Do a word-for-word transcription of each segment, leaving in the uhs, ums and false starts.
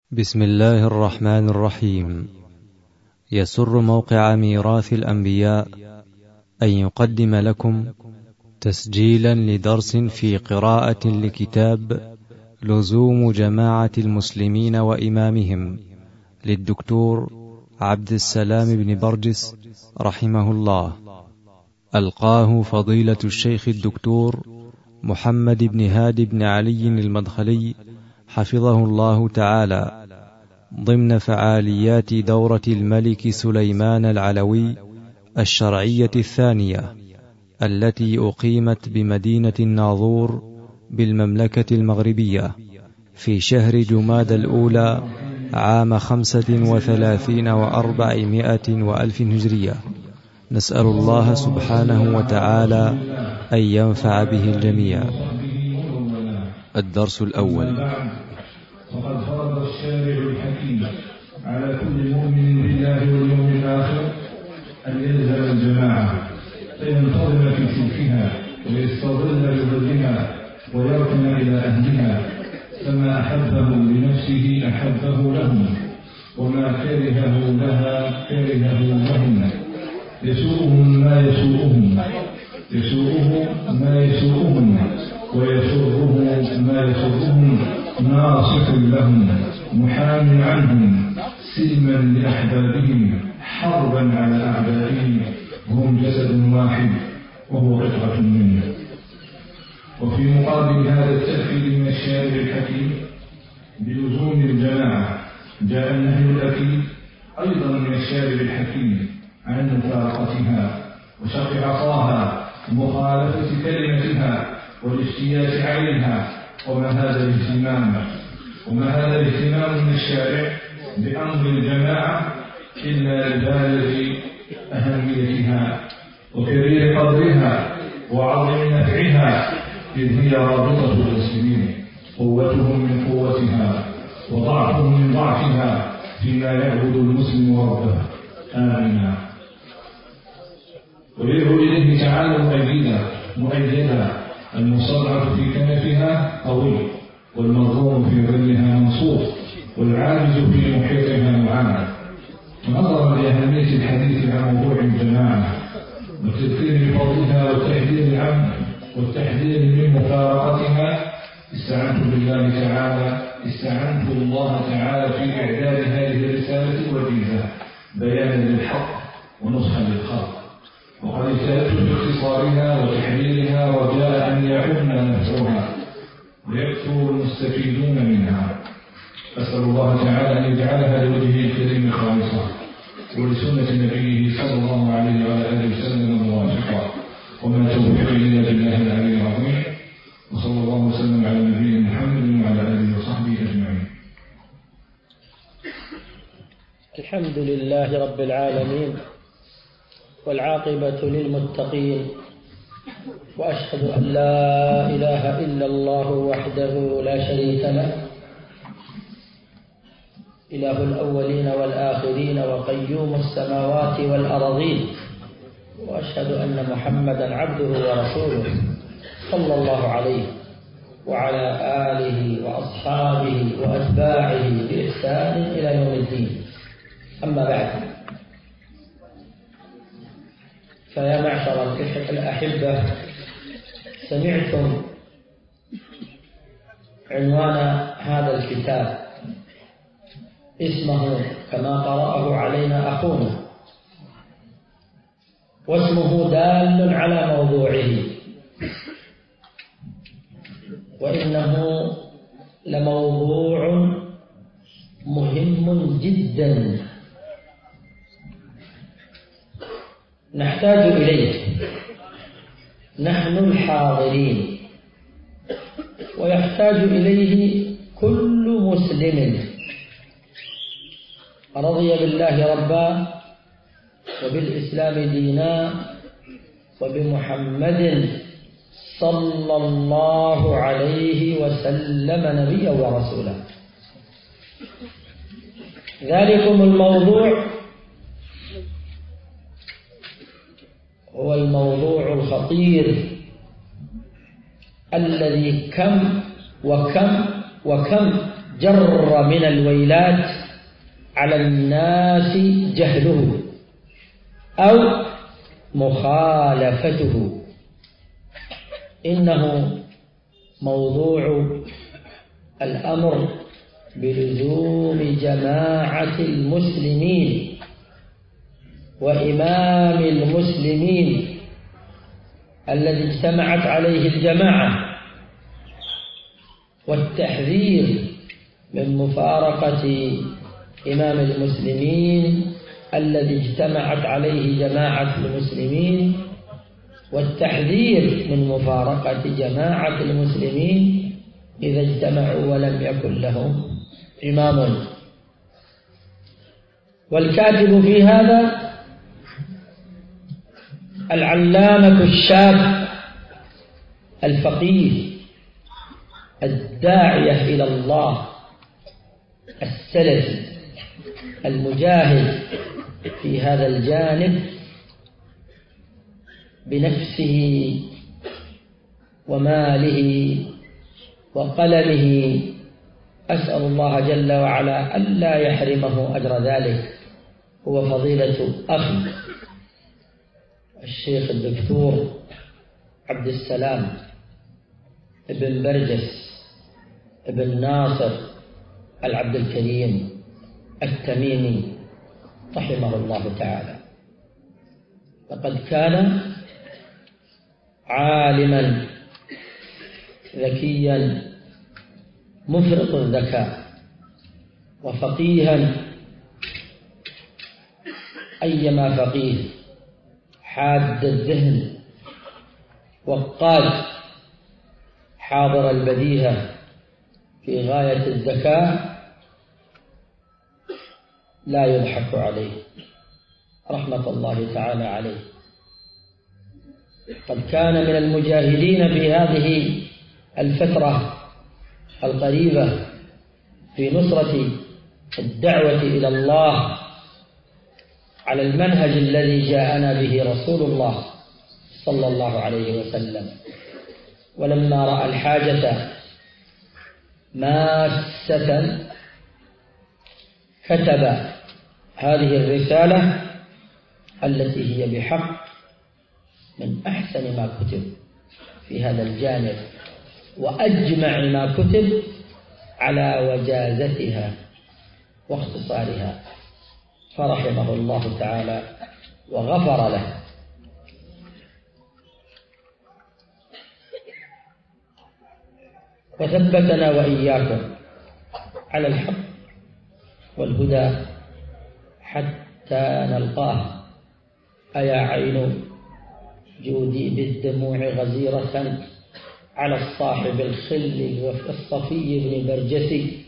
بسم الله الرحمن الرحيم. يسر موقع ميراث الأنبياء أن يقدم لكم تسجيلا لدرس في قراءة لكتاب لزوم جماعة المسلمين وإمامهم للدكتور عبد السلام بن برجس رحمه الله، ألقاه فضيلة الشيخ الدكتور محمد بن هادي بن علي المدخلي حفظه الله تعالى، ضمن فعاليات دورة الملك سليمان العلوي الشرعية الثانية التي أقيمت بمدينة الناظور بالمملكة المغربية في شهر جماد الأولى عام خمسة وثلاثين وأربعمائة وألف هجرية. نسأل الله سبحانه وتعالى أن ينفع به الجميع. الدرس الأول. وقد فرض الشارع الحكيم على كل مؤمن بالله واليوم الآخر أن يلزم الجماعة فينتظم في سلكها ويستظل بظلها ويركن إلى أهلها، فما أحبه لنفسه أحبه لهم، وما كرهه لها كرهه لهم. يسوءهم ما يسوءهم يسوءه ما يسوءهم ويسره ما يسرهم، ناصح لهم محام عنهم، سلما لأحبابهم حربا على أعدائهم، هم جسد واحد وهو قطعة منه. وفي مقابل هذا التأكيد من الشارع الحكيم بلزوم الجماعة جاء النهي الأكيد أيضا من الشارع الحكيم عن مفارقتها وشق عصاها ومخالفة كلمتها والاجتياز عليها. وما هذا الاهتمام وما هذا الاهتمام من الشارع بأمر الجماعة إلا لبالغ أهميتها وكبير قدرها وعظيم نفعها، إذ هي رابطة المسلمين، قوتهم من قوتها وضعفهم من ضعفها فيما يعبد المسلم ربه آمنا. ويدعو إليه تعالى مؤيدا مؤيدا المصرع في كنفها قوي، والمظلوم في ظلها منصور، والعاجز في محيطها معاند. نظرا لأهمية الحديث عن موضوع الجماعة والتذكير بفضلها والتحذير العام والتحذير من مفارقتها، استعنت بالله تعالى استعنت الله تعالى في إعداد هذه الرسالة الوجيزة بيانا للحق ونصحا للخلق، وقد اجتهدت باختصارها وتحليلها رجاء أن يعم نفعها ويكثر المستفيدون منها. أسأل الله تعالى أن يجعلها لوجهه الكريم خالصة ولسنة نبيه صلى الله عليه وعلى آله وسلم موافقا، وما توفيقي إلا بالله العلي العظيم. وصلى الله وسلم على نبينا محمد وعلى آله وصحبه أجمعين. الحمد لله رب العالمين، والعاقبة للمتقين، وأشهد أن لا إله إلا الله وحده لا شريك له، إله الأولين والآخرين وقيوم السماوات والأرضين، وأشهد أن محمدا عبده ورسوله صلى الله عليه وعلى آله وأصحابه وأتباعه بإحسان إلى يوم الدين. أما بعد، فيا معشر الأحبة، سمعتم عنوان هذا الكتاب، اسمه كما قرأه علينا أخونا، واسمه دال على موضوعه، وإنه لموضوع مهم جدا نحتاج إليه نحن الحاضرين، ويحتاج إليه كل مسلم رضي بالله ربا وبالإسلام دينا وبمحمد صلى الله عليه وسلم نبيا ورسولا. ذلكم الموضوع هو الموضوع الخطير الذي كم وكم وكم جر من الويلات على الناس جهله أو مخالفته. إنه موضوع الأمر بلزوم جماعة المسلمين وإمام المسلمين الذي اجتمعت عليه الجماعة، والتحذير من مفارقة إمام المسلمين الذي اجتمعت عليه جماعة المسلمين، والتحذير من مفارقة جماعة المسلمين إذا اجتمعوا ولم يكن لهم إمام. والكاتب في هذا العلامة الشاب الفقيه الداعية إلى الله السلفي المجاهد في هذا الجانب بنفسه وماله وقلمه. أسأل الله جل وعلا ألا يحرمه أجر ذلك. هو فضيلة أخي الشيخ الدكتور عبد السلام ابن برجس ابن ناصر العبد الكريم التميمي رحمه الله تعالى. لقد كان عالما ذكيا مفرط الذكاء وفقيها أيما فقيه، حاد الذهن وقاد حاضر البديهة في غاية الذكاء، لا يضحك عليه رحمة الله تعالى عليه. قد كان من المجاهدين في هذه الفترة القريبة في نصرة الدعوة إلى الله على المنهج الذي جاءنا به رسول الله صلى الله عليه وسلم. ولما رأى الحاجة ماسة كتب هذه الرسالة التي هي بحق من أحسن ما كتب في هذا الجانب وأجمع ما كتب على وجازتها واختصارها، فرحمه الله تعالى وغفر له. وثبتنا وإياكم على الحق والهدى حتى نلقاه. أيا عين جودي بالدموع غزيرة على الصاحب الخل الصفي بن برجسي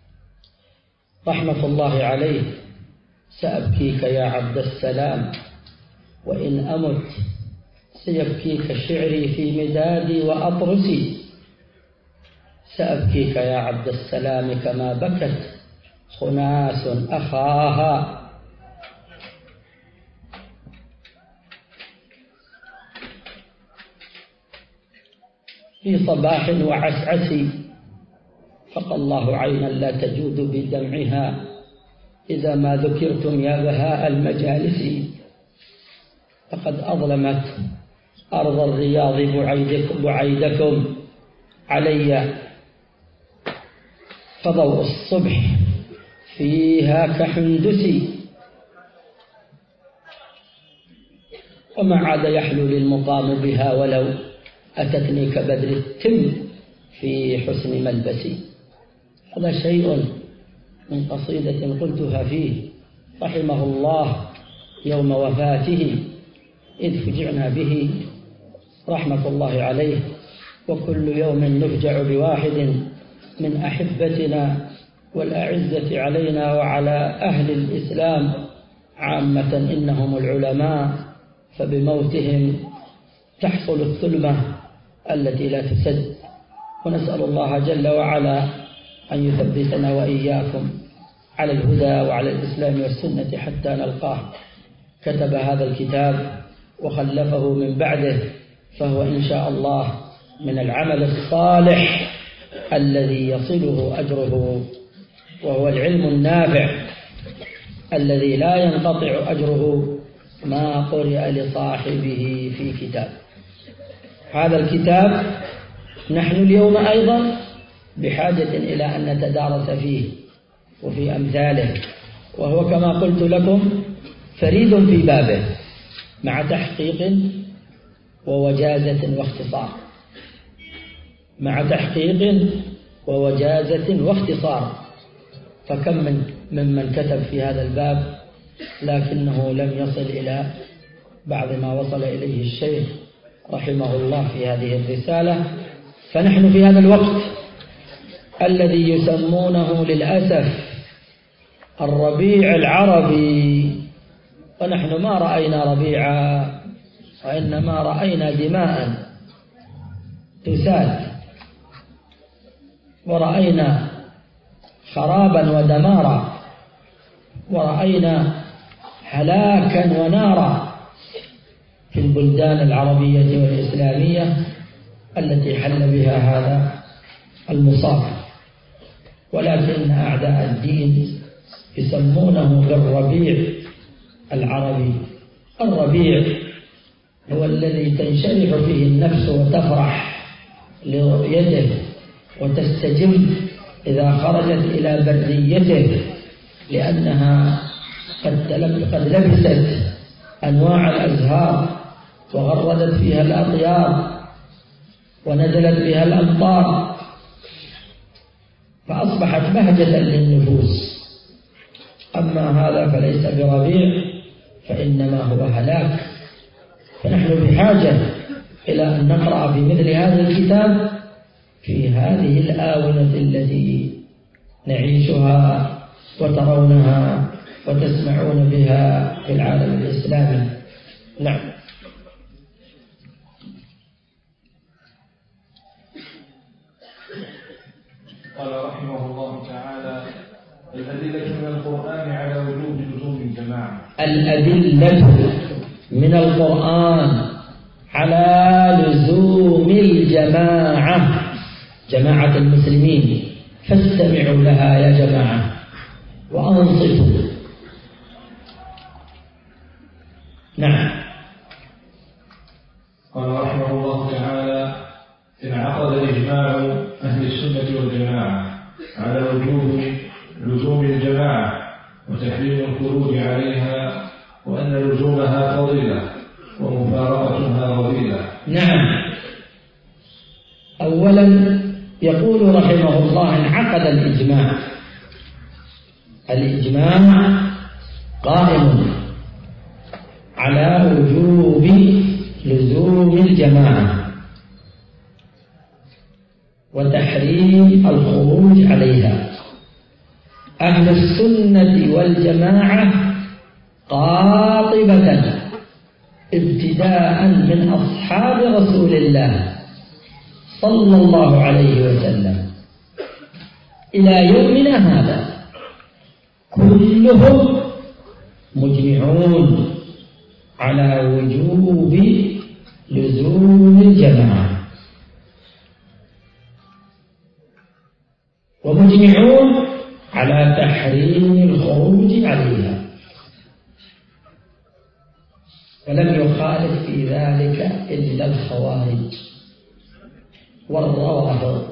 رحمة الله عليه. سأبكيك يا عبد السلام وإن أمت، سيبكيك شعري في مدادي وأطرسي. سأبكيك يا عبد السلام كما بكت خناس أخاها. في صباح وعسعس فقى الله عينا لا تجود بدمعها إذا ما ذكرتم يا بهاء المجالس. فقد أظلمت أرض الرياض بعيدكم, بعيدكم علي، فضوء الصبح فيها كحندسي. وما عاد يحلو للمقام بها ولو أتتني كبدر التم في حسن ملبسي. هذا شيء من قصيدة قلتها فيه رحمه الله يوم وفاته، إذ فجعنا به رحمة الله عليه. وكل يوم نفجع بواحد من أحبتنا والأعزة علينا وعلى أهل الإسلام عامة إنهم العلماء، فبموتهم تحصل الثلمة التي لا تسد. ونسأل الله جل وعلا أن يثبتنا وإياكم على الهدى وعلى الإسلام والسنة حتى نلقاه. كتب هذا الكتاب وخلفه من بعده، فهو إن شاء الله من العمل الصالح الذي يصله أجره، وهو العلم النافع الذي لا ينقطع أجره ما قرئ لصاحبه في كتاب. هذا الكتاب نحن اليوم أيضا بحاجة إلى أن نتدارس فيه وفي أمثاله، وهو كما قلت لكم فريد في بابه مع تحقيق ووجازة واختصار، مع تحقيق ووجازة واختصار. فكم من ممن كتب في هذا الباب لكنه لم يصل إلى بعض ما وصل إليه الشيخ رحمه الله في هذه الرسالة. فنحن في هذا الوقت الذي يسمونه للأسف الربيع العربي، ونحن ما رأينا ربيعا وإنما رأينا دماء تسال، ورأينا خرابا ودمارا، ورأينا هلاكا ونارا في البلدان العربية والإسلامية التي حل بها هذا المصاب. ولكن أعداء الدين يسمونه بالربيع العربي. الربيع هو الذي تنشرح فيه النفس وتفرح لرؤيته وتستجم إذا خرجت إلى بريته، لأنها قد لبست أنواع الأزهار وغردت فيها الأطيار ونزلت بها الأمطار، فأصبحت بهجة للنفوس. أما هذا فليس بربيع، فإنما هو هلاك. فنحن بحاجة إلى أن نقرأ في مثل هذا الكتاب في هذه الآونة التي نعيشها وترونها وتسمعون بها في العالم الإسلامي. نعم. قال رحمه الله تعالى: الأدلة من القرآن على وجوب لزوم الجماعة. الأدلة من القرآن على لزوم الجماعة، جماعة المسلمين، فاستمعوا لها يا جماعة وأنصتوا. نعم. قال رحمه الله تعالى: انعقد إجماع أهل السنة والجماعة على وجوب لزوم الجماعة وتحريم الخروج عليها، وأن لزومها فضيلة ومفارقتها رذيلة. نعم. أولا يقول رحمه الله: انعقد الإجماع. الإجماع قائم على وجوب لزوم الجماعة وتحريم الخروج عليها. أهل السنة والجماعة قاطبة ابتداء من أصحاب رسول الله صلى الله عليه وسلم إلى يومنا هذا كلهم مجمعون على وجوب لزوم الجماعة، ومجمعون على تحريم الخروج عليها، ولم يخالف في ذلك إلا الخوارج والروافض.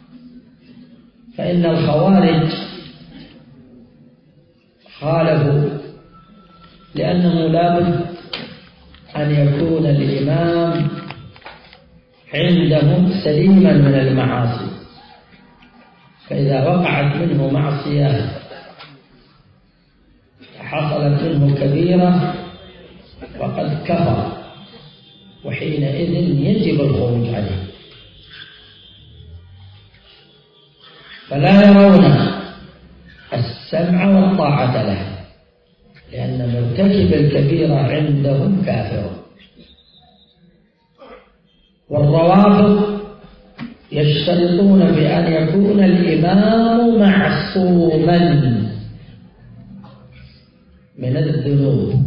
فإن الخوارج خالفوا لأنه لا بد أن يكون الإمام عندهم سليما من المعاصي، فإذا وقعت منه معصية حصلت منه كبيرة وقد كفر، وحينئذ يجب الخروج عليه. فلا يرون السمع والطاعة له، لأن مرتكب الكبيرة عندهم كافر. والروافض يشترطون بأن يكون الإمام معصوما من الذنوب،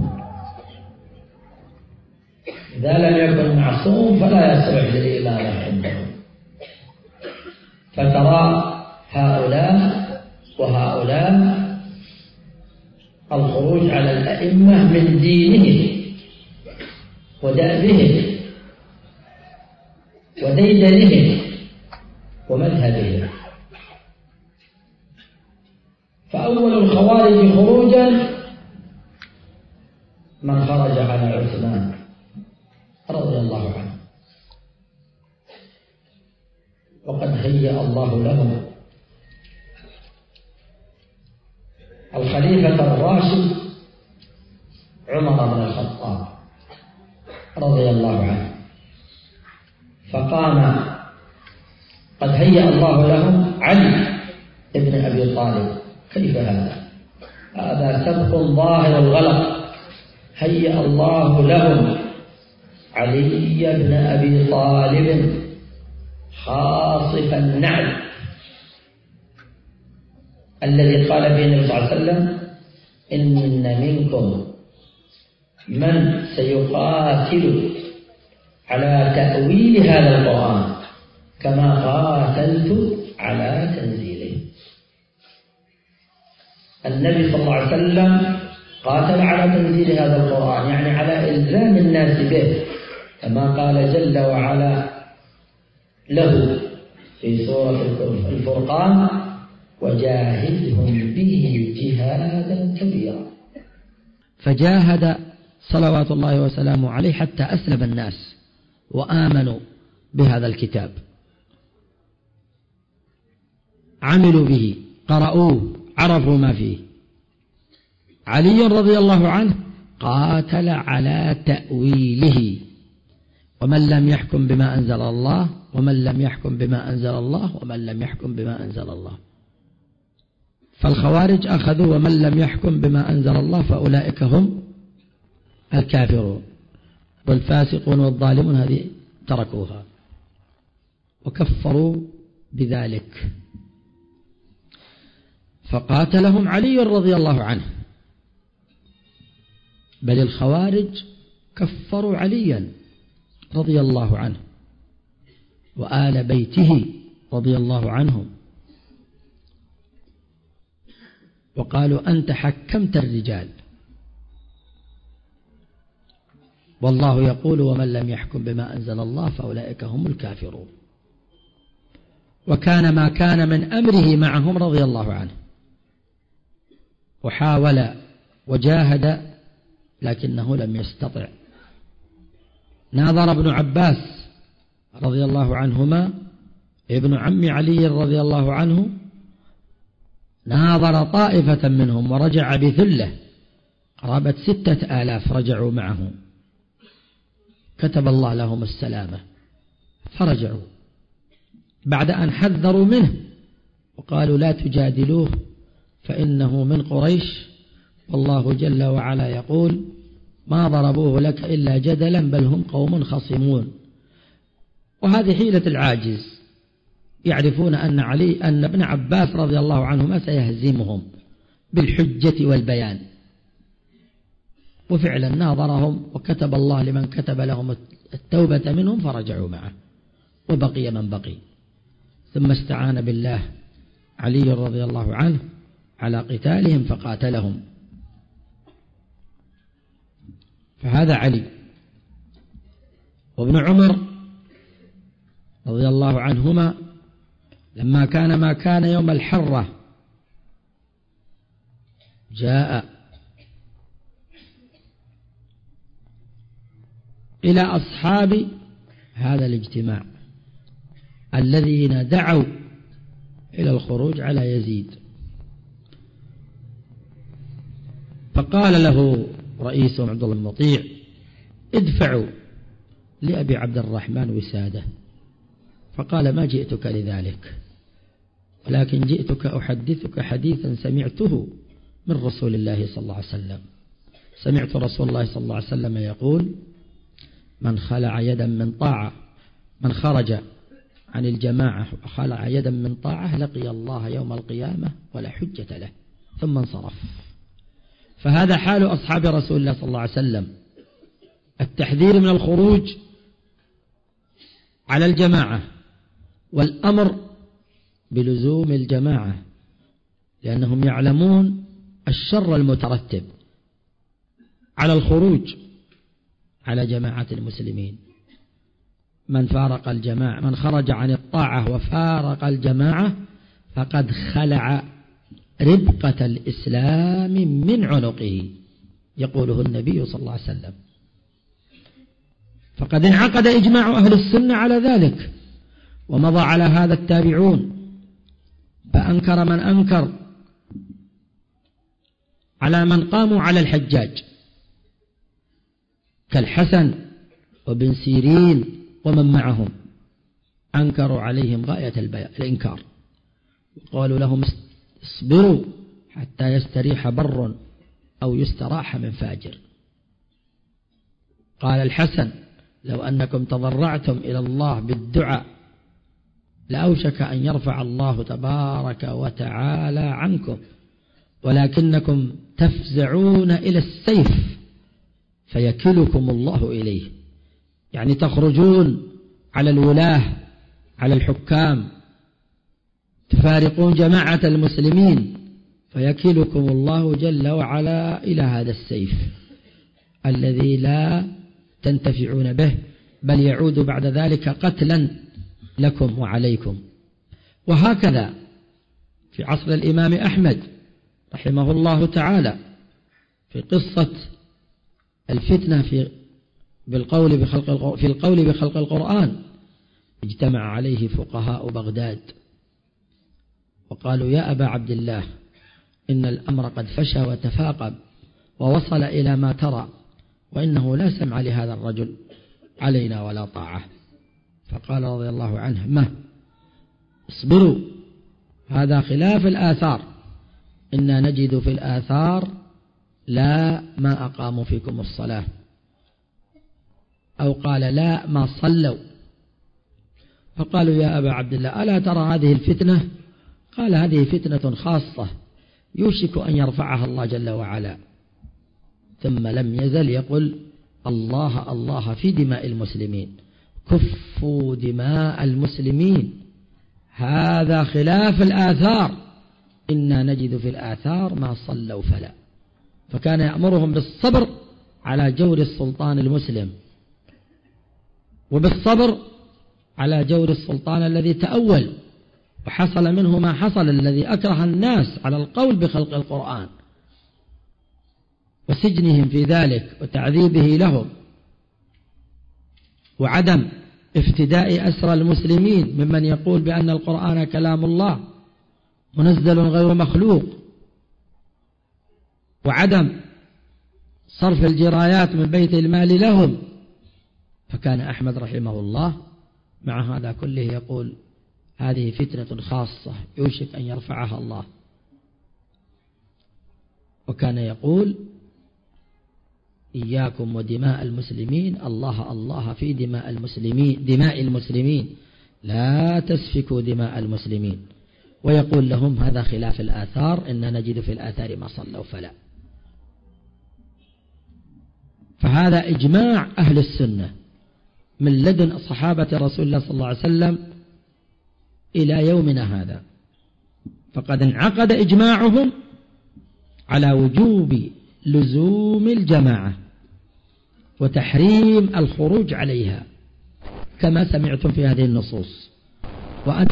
إذا لم يكن معصوم فلا يصلح للإمامة عندهم. فترى هؤلاء وهؤلاء الخروج على الأئمة من دينهم ودأبهم وديدنهم ومذهبهم. فأول الخوارج خروجا من خرج على عثمان رضي الله عنه، وقد هيأ الله لهم الخليفة الراشد عمر بن الخطاب رضي الله عنه، فقام قد هيأ الله لهم علي ابن أبي طالب. كيف هذا؟ هذا سبق ظاهر الغلط. هيأ الله لهم علي بن أبي طالب خاصف النعل الذي قال به النبي صلى الله عليه وسلم: إن منكم من سيقاتل على تأويل هذا القرآن كما قاتلت على تنزيله. النبي صلى الله عليه وسلم قاتل على تنزيل هذا القرآن، يعني على إلزام الناس به، كما قال جل وعلا له في سورة الفرقان: وجاهدهم به جهادا كبيرا. فجاهد صلوات الله وسلامه عليه حتى أسلم الناس وآمنوا بهذا الكتاب، عملوا به، قرأوه، عرفوا ما فيه. علي رضي الله عنه قاتل على تأويله: ومن لم يحكم بما أنزل الله ومن لم يحكم بما أنزل الله ومن لم يحكم بما أنزل الله. فالخوارج أخذوا ومن لم يحكم بما أنزل الله فأولئك هم الكافرون، والفاسقون والظالمون هذه تركوها وكفروا بذلك. فقاتلهم علي رضي الله عنه، بل الخوارج كفروا عليا رضي الله عنه وآل بيته رضي الله عنهم، وقالوا: أنت حكمت الرجال، والله يقول: ومن لم يحكم بما أنزل الله فأولئك هم الكافرون. وكان ما كان من أمره معهم رضي الله عنه، وحاول وجاهد لكنه لم يستطع. ناظر ابن عباس رضي الله عنهما ابن عم علي رضي الله عنه، ناظر طائفة منهم ورجع بثلة قرابة ستة آلاف رجعوا معه، كتب الله لهم السلامة فرجعوا بعد أن حذروا منه وقالوا: لا تجادلوه فإنه من قريش، والله جل وعلا يقول: ما ضربوه لك إلا جدلا بل هم قوم خصمون. وهذه حيلة العاجز، يعرفون أن علي أن ابن عباس رضي الله عنهما سيهزمهم بالحجة والبيان، وفعلا ناظرهم وكتب الله لمن كتب لهم التوبة منهم فرجعوا معه، وبقي من بقي. ثم استعان بالله علي رضي الله عنه على قتالهم فقاتلهم. فهذا علي. وابن عمر رضي الله عنهما لما كان ما كان يوم الحرة جاء إلى أصحاب هذا الاجتماع الذين دعوا إلى الخروج على يزيد، فقال له رئيسهم عبد الله المطيع: ادفعوا لأبي عبد الرحمن وساده. فقال: ما جئتك لذلك، ولكن جئتك أحدثك حديثا سمعته من رسول الله صلى الله عليه وسلم. سمعت رسول الله صلى الله عليه وسلم يقول: من خلع يدا من طاعة من خرج عن الجماعة وخلع يدا من طاعة لقي الله يوم القيامة ولا حجة له. ثم انصرف. فهذا حال أصحاب رسول الله صلى الله عليه وسلم، التحذير من الخروج على الجماعة والأمر بلزوم الجماعة، لأنهم يعلمون الشر المترتب على الخروج على جماعة المسلمين. من فارق الجماعة، من خرج عن الطاعة وفارق الجماعة فقد خلع ربقة الإسلام من عنقه، يقوله النبي صلى الله عليه وسلم. فقد انعقد إجماع أهل السنة على ذلك، ومضى على هذا التابعون، فأنكر من أنكر على من قاموا على الحجاج كالحسن وابن سيرين ومن معهم، أنكروا عليهم غاية الإنكار، وقالوا لهم اصبروا حتى يستريح بر أو يستراح من فاجر. قال الحسن لو أنكم تضرعتم إلى الله بالدعاء لأوشك أن يرفع الله تبارك وتعالى عنكم، ولكنكم تفزعون إلى السيف فيكلكم الله إليه، يعني تخرجون على الولاة على الحكام، تفارقون جماعة المسلمين فيكلكم الله جل وعلا إلى هذا السيف الذي لا تنتفعون به، بل يعود بعد ذلك قتلا لكم وعليكم. وهكذا في عصر الإمام أحمد رحمه الله تعالى في قصة الفتنة في بالقول بخلق في القول بخلق القرآن، اجتمع عليه فقهاء بغداد وقالوا يا أبا عبد الله إن الأمر قد فشى وتفاقم ووصل إلى ما ترى، وإنه لا سمع لهذا الرجل علينا ولا طاعة. فقال رضي الله عنه ما اصبروا، هذا خلاف الآثار، إنا نجد في الآثار لا ما أقاموا فيكم الصلاة، أو قال لا ما صلوا. فقالوا يا أبا عبد الله ألا ترى هذه الفتنة؟ قال هذه فتنة خاصة يوشك أن يرفعها الله جل وعلا. ثم لم يزل يقول الله الله في دماء المسلمين، كفوا دماء المسلمين، هذا خلاف الآثار، إنا نجد في الآثار ما صلوا فلا. فكان يأمرهم بالصبر على جور السلطان المسلم، وبالصبر على جور السلطان الذي تأول وحصل منه ما حصل، الذي أكره الناس على القول بخلق القرآن وسجنهم في ذلك وتعذيبه لهم، وعدم افتداء أسرى المسلمين ممن يقول بأن القرآن كلام الله منزل غير مخلوق، وعدم صرف الجرايات من بيت المال لهم. فكان أحمد رحمه الله مع هذا كله يقول هذه فتنة خاصة يوشك أن يرفعها الله. وكان يقول إياكم ودماء المسلمين، الله الله في دماء المسلمين دماء المسلمين لا تسفكوا دماء المسلمين. ويقول لهم هذا خلاف الآثار، إن نجد في الآثار ما صلوا فلا. فهذا إجماع أهل السنة من لدن صحابة رسول الله صلى الله عليه وسلم إلى يومنا هذا، فقد انعقد إجماعهم على وجوب لزوم الجماعة وتحريم الخروج عليها كما سمعتم في هذه النصوص، وأن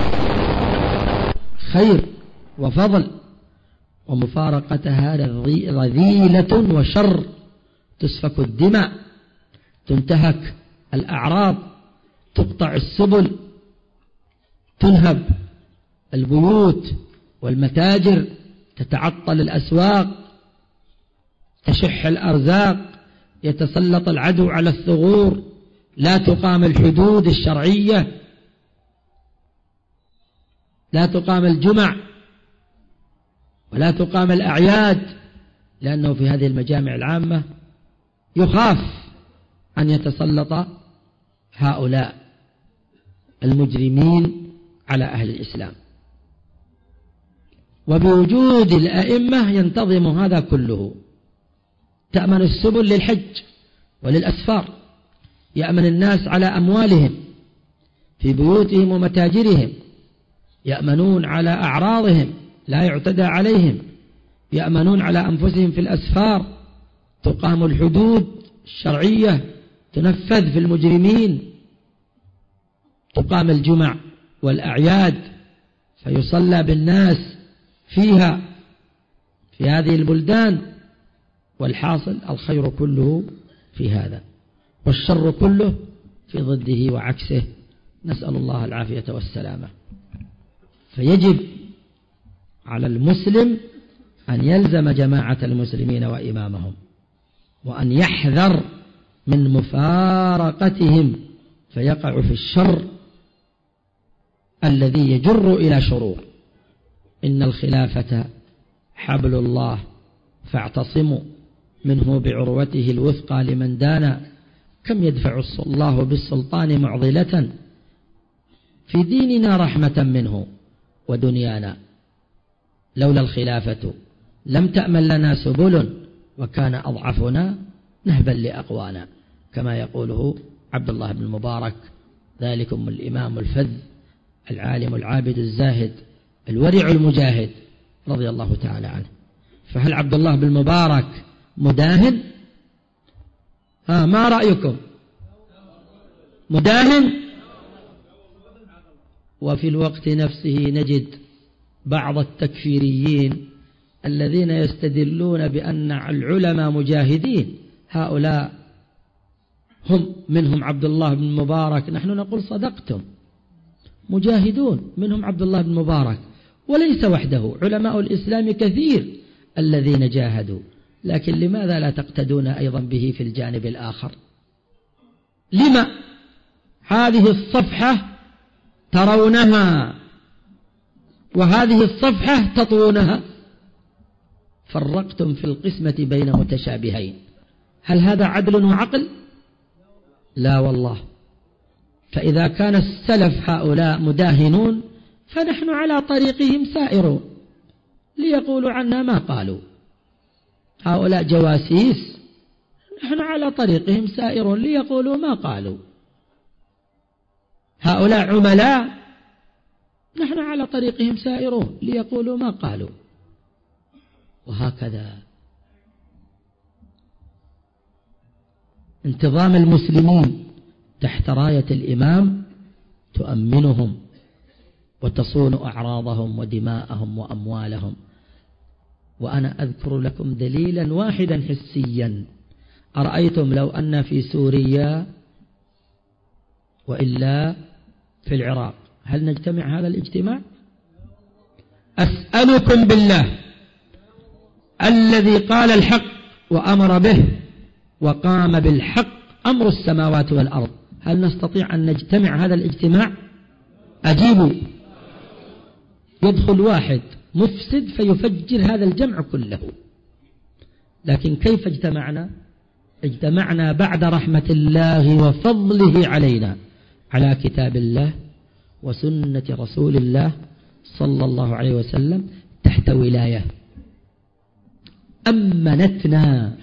خير وفضل، ومفارقتها رذيلة وشر، تسفك الدماء، تنتهك الأعراض، تقطع السبل، تنهب البيوت والمتاجر، تتعطل الأسواق، تشح الأرزاق، يتسلط العدو على الثغور، لا تقام الحدود الشرعية، لا تقام الجمع ولا تقام الأعياد، لأنه في هذه المجامع العامة يخاف أن يتسلط هؤلاء المجرمين على أهل الإسلام. وبوجود الأئمة ينتظم هذا كله، تأمن السبل للحج وللأسفار، يأمن الناس على أموالهم في بيوتهم ومتاجرهم، يأمنون على أعراضهم لا يعتدى عليهم، يأمنون على أنفسهم في الأسفار، تقام الحدود الشرعية تنفذ في المجرمين، تقام الجمع والأعياد فيصلى بالناس فيها في هذه البلدان. والحاصل الخير كله في هذا والشر كله في ضده وعكسه، نسأل الله العافية والسلامة. فيجب على المسلم أن يلزم جماعة المسلمين وإمامهم، وأن يحذر من مفارقتهم فيقع في الشر الذي يجر إلى شرور. إن الخلافة حبل الله فاعتصموا منه بعروته الوثقى لمن دانا. كم يدفع الله بالسلطان معضلة في ديننا رحمة منه ودنيانا. لولا الخلافة لم تأمن لنا سبل وكان أضعفنا نهبا لأقوانا، كما يقوله عبد الله بن المبارك، ذلكم الإمام الفذ العالم العابد الزاهد الورع المجاهد رضي الله تعالى عنه. فهل عبد الله بن المبارك مداهن؟ ها ما رأيكم؟ مداهن؟ وفي الوقت نفسه نجد بعض التكفيريين الذين يستدلون بأن العلماء مجاهدين، هؤلاء هم منهم عبد الله بن المبارك. نحن نقول صدقتم، مجاهدون منهم عبد الله بن المبارك، وليس وحده، علماء الإسلام كثير الذين جاهدوا. لكن لماذا لا تقتدون أيضا به في الجانب الآخر؟ لما هذه الصفحة ترونها وهذه الصفحة تطوونها؟ فرقتم في القسمة بين متشابهين. هل هذا عدل وعقل؟ لا والله. فإذا كان السلف هؤلاء مداهنون فنحن على طريقهم سائرون ليقولوا عنا ما قالوا. هؤلاء جواسيس، نحن على طريقهم سائرون ليقولوا ما قالوا. هؤلاء عملاء، نحن على طريقهم سائرون ليقولوا ما قالوا. وهكذا انتظام المسلمين تحت راية الإمام تؤمنهم وتصون أعراضهم ودماءهم وأموالهم. وأنا أذكر لكم دليلا واحدا حسيا. أرأيتم لو أن في سوريا وإلا في العراق هل نجتمع هذا الاجتماع؟ أسألكم بالله الذي قال الحق وأمر به وقام بالحق أمر السماوات والأرض، هل نستطيع أن نجتمع هذا الاجتماع؟ أجيبوا. يدخل واحد مفسد فيفجر هذا الجمع كله. لكن كيف اجتمعنا؟ اجتمعنا بعد رحمة الله وفضله علينا على كتاب الله وسنة رسول الله صلى الله عليه وسلم تحت ولاية أمنتنا.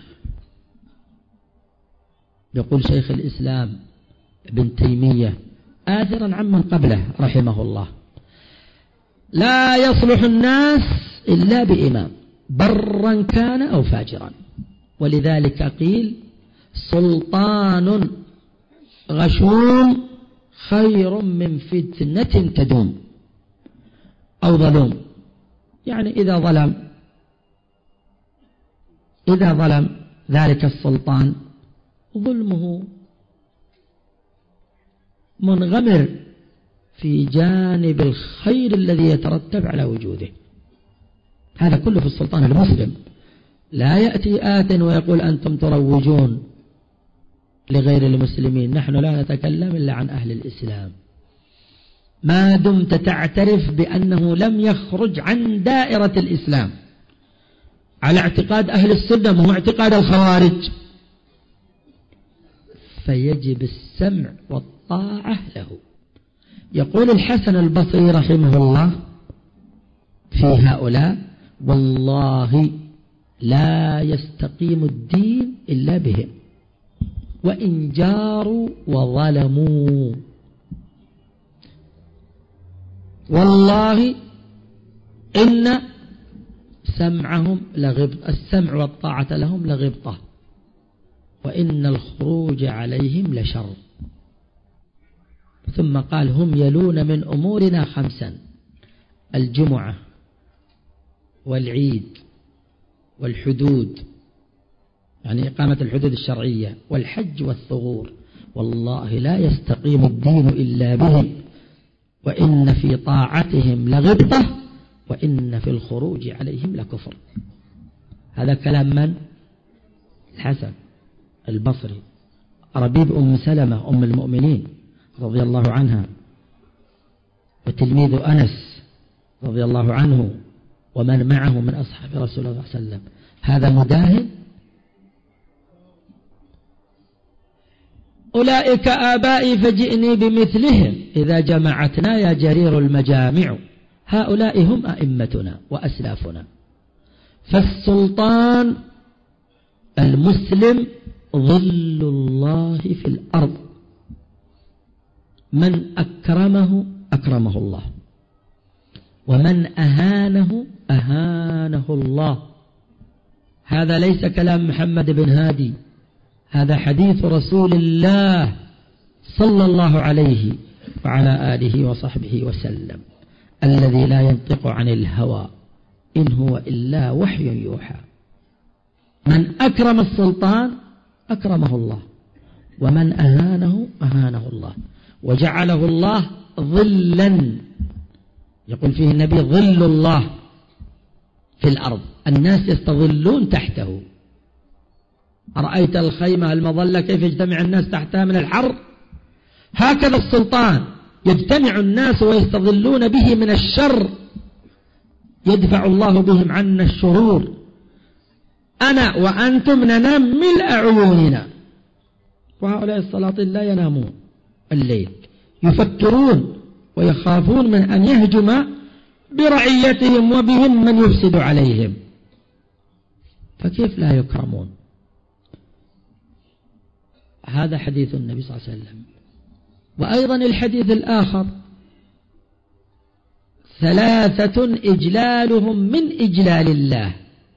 يقول شيخ الإسلام ابن تيمية آثرا عمن قبله رحمه الله: لا يصلح الناس إلا بإمام برا كان أو فاجرا. ولذلك قيل: سلطان غشوم خير من فتنة تدوم، أو ظلوم. يعني إذا ظلم إذا ظلم ذلك السلطان ظلمه منغمر في جانب الخير الذي يترتب على وجوده. هذا كله في السلطان المسلم. لا يأتي آت ويقول أنتم تروجون لغير المسلمين. نحن لا نتكلم إلا عن أهل الإسلام ما دمت تعترف بأنه لم يخرج عن دائرة الإسلام على اعتقاد أهل السنة وهو اعتقاد الخوارج، فيجب السمع والطاعة له. يقول الحسن البصري رحمه الله في هؤلاء: والله لا يستقيم الدين إلا بهم وإن جاروا وظلموا. والله إن سمعهم لغبطة، السمع والطاعة لهم لغبطة، وإن الخروج عليهم لشر. ثم قال هم يلون من أمورنا خمسا: الجمعة والعيد والحدود، يعني إقامة الحدود الشرعية، والحج والثغور. والله لا يستقيم الدين إلا بهم، وإن في طاعتهم لغبطة، وإن في الخروج عليهم لكفر. هذا كلام من؟ الحسن البصري، ربيب أم سلمة أم المؤمنين رضي الله عنها، وتلميذ أنس رضي الله عنه ومن معه من أصحاب رسول الله صلى الله عليه وسلم. هذا مداهن؟ أولئك آبائي فجئني بمثلهم إذا جمعتنا يا جرير المجامع. هؤلاء هم أئمتنا وأسلافنا. فالسلطان المسلم ظل الله في الأرض، من أكرمه أكرمه الله، ومن أهانه أهانه الله. هذا ليس كلام محمد بن هادي، هذا حديث رسول الله صلى الله عليه وعلى آله وصحبه وسلم، الذي لا ينطق عن الهوى إن هو إلا وحي يوحى. من أكرم السلطان أكرمه الله، ومن أهانه أهانه الله، وجعله الله ظلا، يقول فيه النبي ظل الله في الأرض، الناس يستظلون تحته. أرأيت الخيمة المظلة كيف يجتمع الناس تحتها من الحر؟ هكذا السلطان يجتمع الناس ويستظلون به من الشر، يدفع الله بهم عنا الشرور. أنا وأنتم ننام ملء عيوننا، وهؤلاء السلاطين لا ينامون الليل، يفكرون ويخافون من أن يهجم برعيتهم وبهم من يفسد عليهم، فكيف لا يكرمون؟ هذا حديث النبي صلى الله عليه وسلم. وأيضا الحديث الآخر: ثلاثة إجلالهم من إجلال الله.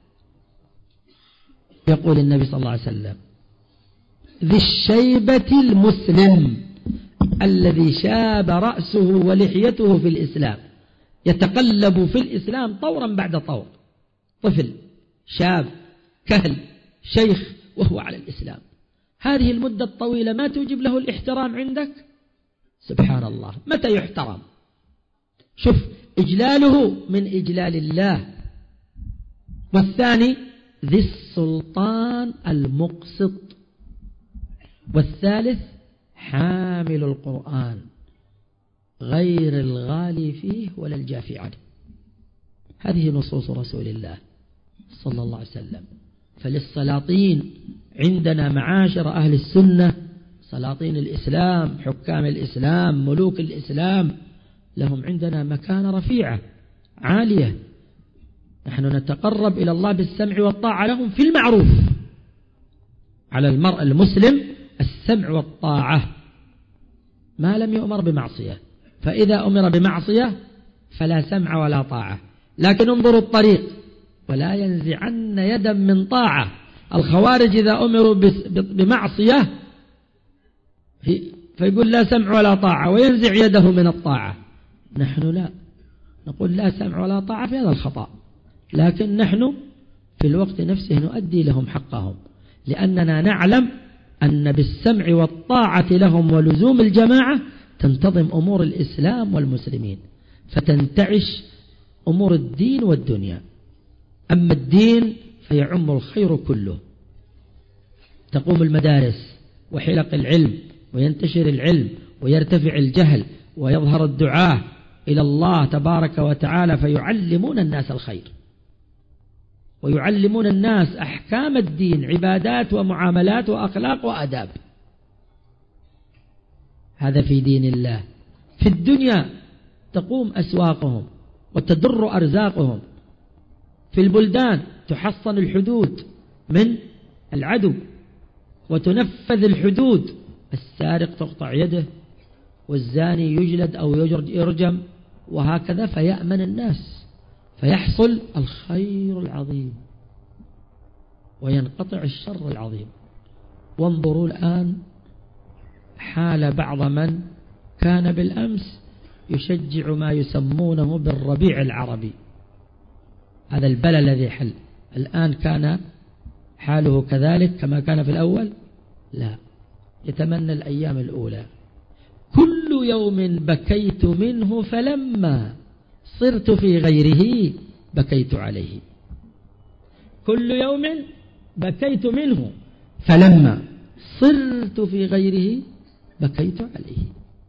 يقول النبي صلى الله عليه وسلم: ذي الشيبة المسلم الذي شاب رأسه ولحيته في الإسلام، يتقلب في الإسلام طورا بعد طور، طفل شاب كهل شيخ وهو على الإسلام. هذه المدة الطويلة ما توجب له الاحترام عندك؟ سبحان الله، متى يحترم؟ شوف، إجلاله من إجلال الله. والثاني ذي السلطان المقسط. والثالث حامل القرآن غير الغالي فيه ولا الجافي عنه. هذه نصوص رسول الله صلى الله عليه وسلم. فللسلاطين عندنا معاشر أهل السنة، سلاطين الإسلام، حكام الإسلام، ملوك الإسلام، لهم عندنا مكانة رفيعة عالية. نحن نتقرب إلى الله بالسمع والطاعة لهم في المعروف. على المرء المسلم السمع والطاعة ما لم يؤمر بمعصية، فإذا أمر بمعصية فلا سمع ولا طاعة. لكن انظروا الطريق: ولا ينزعن يدا من طاعة. الخوارج إذا أمروا بمعصية فيقول لا سمع ولا طاعة وينزع يده من الطاعة. نحن لا، نقول لا سمع ولا طاعة في هذا الخطأ، لكن نحن في الوقت نفسه نؤدي لهم حقهم، لأننا نعلم أن بالسمع والطاعة لهم ولزوم الجماعة تنتظم أمور الإسلام والمسلمين، فتنتعش أمور الدين والدنيا. أما الدين فيعم الخير كله، تقوم المدارس وحلق العلم وينتشر العلم ويرتفع الجهل ويظهر الدعاة إلى الله تبارك وتعالى، فيعلمون الناس الخير ويعلمون الناس أحكام الدين، عبادات ومعاملات وأخلاق وأداب. هذا في دين الله. في الدنيا تقوم أسواقهم وتدر أرزاقهم. في البلدان تحصن الحدود من العدو وتنفذ الحدود، السارق تقطع يده، والزاني يجلد أو يرجم، وهكذا فيأمن الناس فيحصل الخير العظيم وينقطع الشر العظيم. وانظروا الآن حال بعض من كان بالأمس يشجع ما يسمونه بالربيع العربي، هذا البلاء الذي حل الآن كان حاله كذلك كما كان في الأول؟ لا، يتمنى الأيام الأولى. كل يوم بكيت منه فلما صرت في غيره بكيت عليه. كل يوم بكيت منه فلما صرت في غيره بكيت عليه.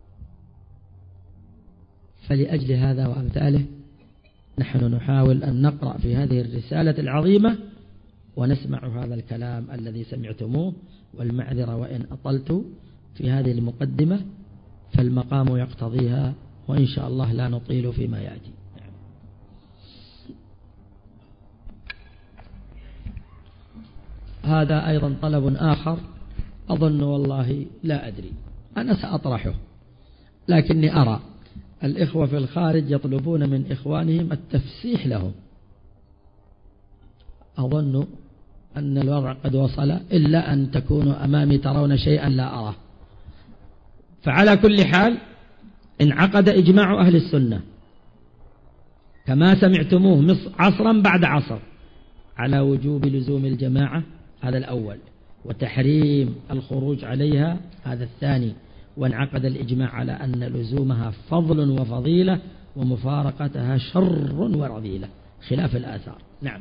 فلأجل هذا وأمثاله نحن نحاول أن نقرأ في هذه الرسالة العظيمة ونسمع هذا الكلام الذي سمعتموه، والمعذرة وإن أطلت في هذه المقدمة فالمقام يقتضيها، وإن شاء الله لا نطيل فيما يأتي. هذا أيضا طلب آخر أظن والله لا أدري، أنا سأطرحه، لكني أرى الإخوة في الخارج يطلبون من إخوانهم التفسيح لهم. أظن أن الوضع قد وصل، إلا أن تكونوا أمامي ترون شيئا لا أراه. فعلى كل حال انعقد إجماع أهل السنة كما سمعتموه عصرا بعد عصر على وجوب لزوم الجماعة، هذا الأول، وتحريم الخروج عليها، هذا الثاني. وانعقد الإجماع على أن لزومها فضل وفضيلة ومفارقتها شر ورذيلة خلاف الآثار. نعم.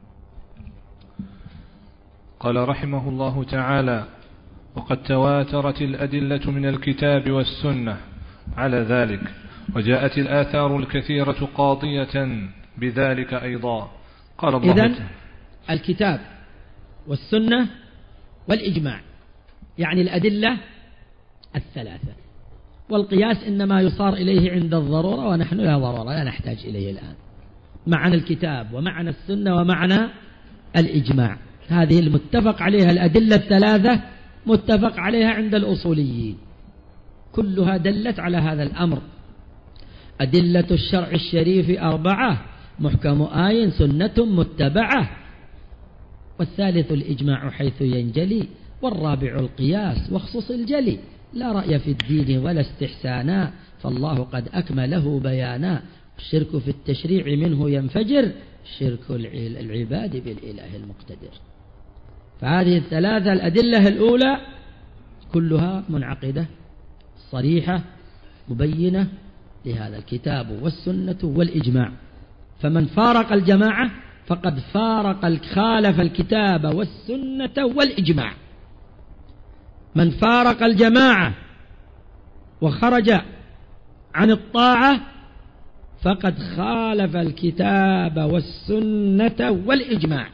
قال رحمه الله تعالى: وقد تواترت الأدلة من الكتاب والسنة على ذلك، وجاءت الآثار الكثيرة قاضية بذلك أيضا. قال الله إذن الكتاب والسنة والإجماع يعني الأدلة الثلاثة، والقياس إنما يصار إليه عند الضرورة، ونحن لا ضرورة لا نحتاج إليه الآن. معنى الكتاب ومعنى السنة ومعنى الإجماع، هذه المتفق عليها الأدلة الثلاثة متفق عليها عند الأصوليين، كلها دلت على هذا الأمر. أدلة الشرع الشريف أربعة: محكم آي، سنة متبعة، والثالث الإجماع حيث ينجلي، والرابع القياس واخصص الجلي، لا رأي في الدين ولا استحسانا، فالله قد أكمله بيانا، الشرك في التشريع منه ينفجر، شرك العباد بالإله المقتدر. فهذه الثلاثة الأدلة الأولى كلها منعقدة صريحة مبينة لهذا الكتاب والسنة والإجماع، فمن فارق الجماعة فقد فارق خالف الكتاب والسنة والإجماع. من فارق الجماعة وخرج عن الطاعة فقد خالف الكتاب والسنة والإجماع.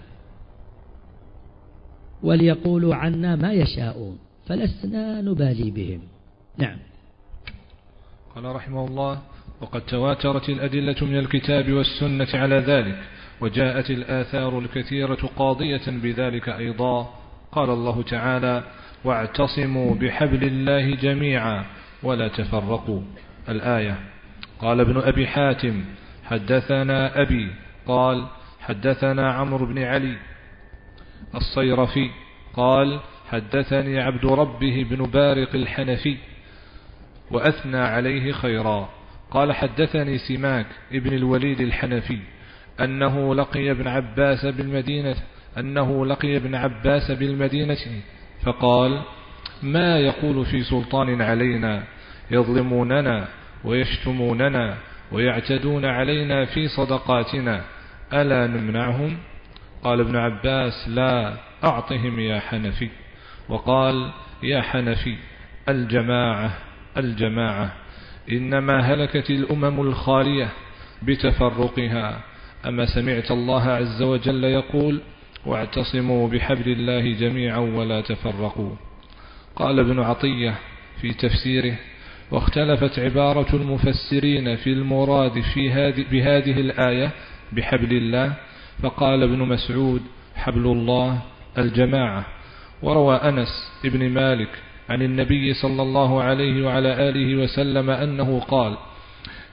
وليقولوا عنا ما يشاءون فلسنا نبالي بهم. نعم. قال رحمه الله: وقد تواترت الأدلة من الكتاب والسنة على ذلك، وجاءت الآثار الكثيرة قاضية بذلك أيضا. قال الله تعالى: واعتصموا بحبل الله جميعا ولا تفرقوا، الآية. قال ابن أبي حاتم: حدثنا أبي قال حدثنا عمرو بن علي الصيرفي قال حدثني عبد ربه بن بارق الحنفي وأثنى عليه خيرا. قال حدثني سماك ابن الوليد الحنفي أنه لقي ابن عباس بالمدينة أنه لقي ابن عباس بالمدينة فقال: ما يقول في سلطان علينا يظلموننا ويشتموننا ويعتدون علينا في صدقاتنا، ألا نمنعهم؟ قال ابن عباس: لا، أعطهم يا حنفي. وقال: يا حنفي، الجماعة الجماعة، إنما هلكت الأمم الخالية بتفرقها. أما سمعت الله عز وجل يقول: واعتصموا بحبل الله جميعا ولا تفرقوا. قال ابن عطية في تفسيره: واختلفت عبارة المفسرين في المراد في هذه بهذه الآية بحبل الله، فقال ابن مسعود: حبل الله الجماعة. وروى أنس ابن مالك عن النبي صلى الله عليه وعلى آله وسلم أنه قال: